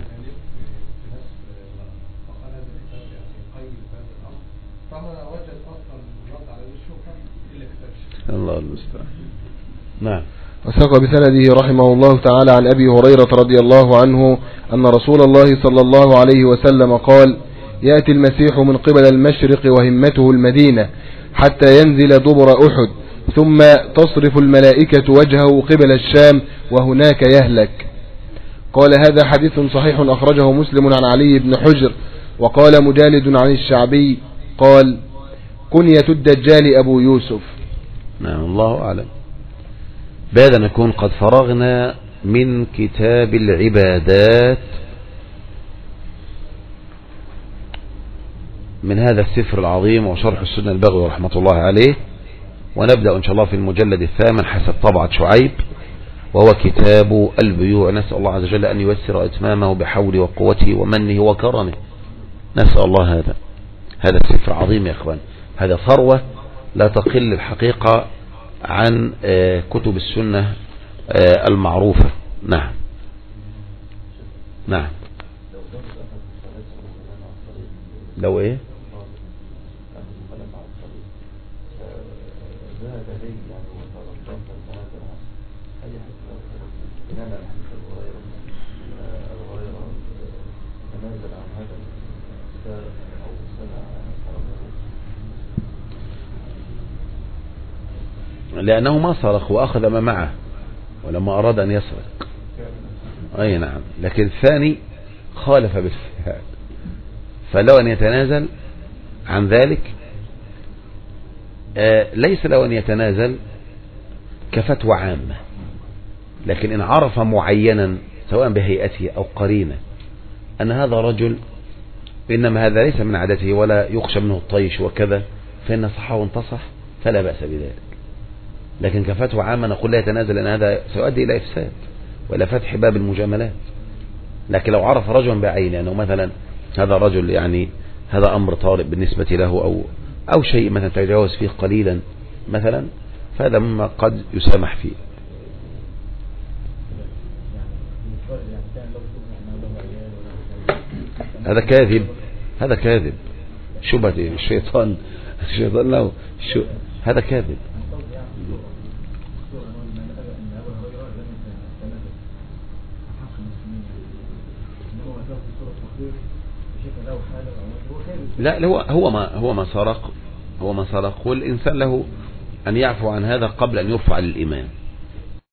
الله المستعان. نعم. وساق بسنده رحمه الله تعالى عن أبي هريرة رضي الله عنه أن رسول الله صلى الله عليه وسلم قال: يأتي المسيح من قبل المشرق وهمته المدينة حتى ينزل دبر أحد، ثم تصرف الملائكة وجهه قبل الشام وهناك يهلك. قال: هذا حديث صحيح أخرجه مسلم عن علي بن حجر. وقال مجالد عن الشعبي قال: كنية الدجال أبو يوسف. نعم الله أعلم. بعد أن نكون قد فرغنا من كتاب العبادات من هذا السفر العظيم وشرح السنة البغوي رحمة الله عليه، ونبدأ إن شاء الله في المجلد الثامن حسب طبعة شعيب، وهو كتاب البيوع. نسأل الله عز وجل أن ييسر إتمامه بحوله وقوته ومنه وكرمه. نسأل الله هذا. هذا سفر عظيم يا إخوان، هذا ثروة لا تقل الحقيقة عن كتب السنة المعروفة. نعم نعم. لو ايه لأنه ما سرق وأخذ ما معه ولما أراد أن يسرق. أي نعم. لكن الثاني خالف بالفعل، فلو أن يتنازل عن ذلك آه ليس لو أن يتنازل كفتوى عامة، لكن إن عرف معينا سواء بهيئته أو قرينة أن هذا رجل إنما هذا ليس من عادته ولا يخشى منه الطيش وكذا، فإن صحه وانتصح فلا بأس بذلك. لكن كفتوى عامة نقول لا يتنازل أن هذا سيؤدي إلى إفساد وإلى فتح باب المجاملات. لكن لو عرف رجلا بعينه أنه مثلا هذا رجل يعني هذا أمر طارئ بالنسبة له أو أو شيء مثلا تجاوز فيه قليلا مثلا، فهذا مما قد يسامح فيه. هذا كاذب، هذا كاذب شبهة الشيطان الشيطان له شو هذا كاذب. لا هو هو ما هو ما سرق، هو ما سرق، والإنسان له أن يعفو عن هذا قبل أن يرفع للإمام.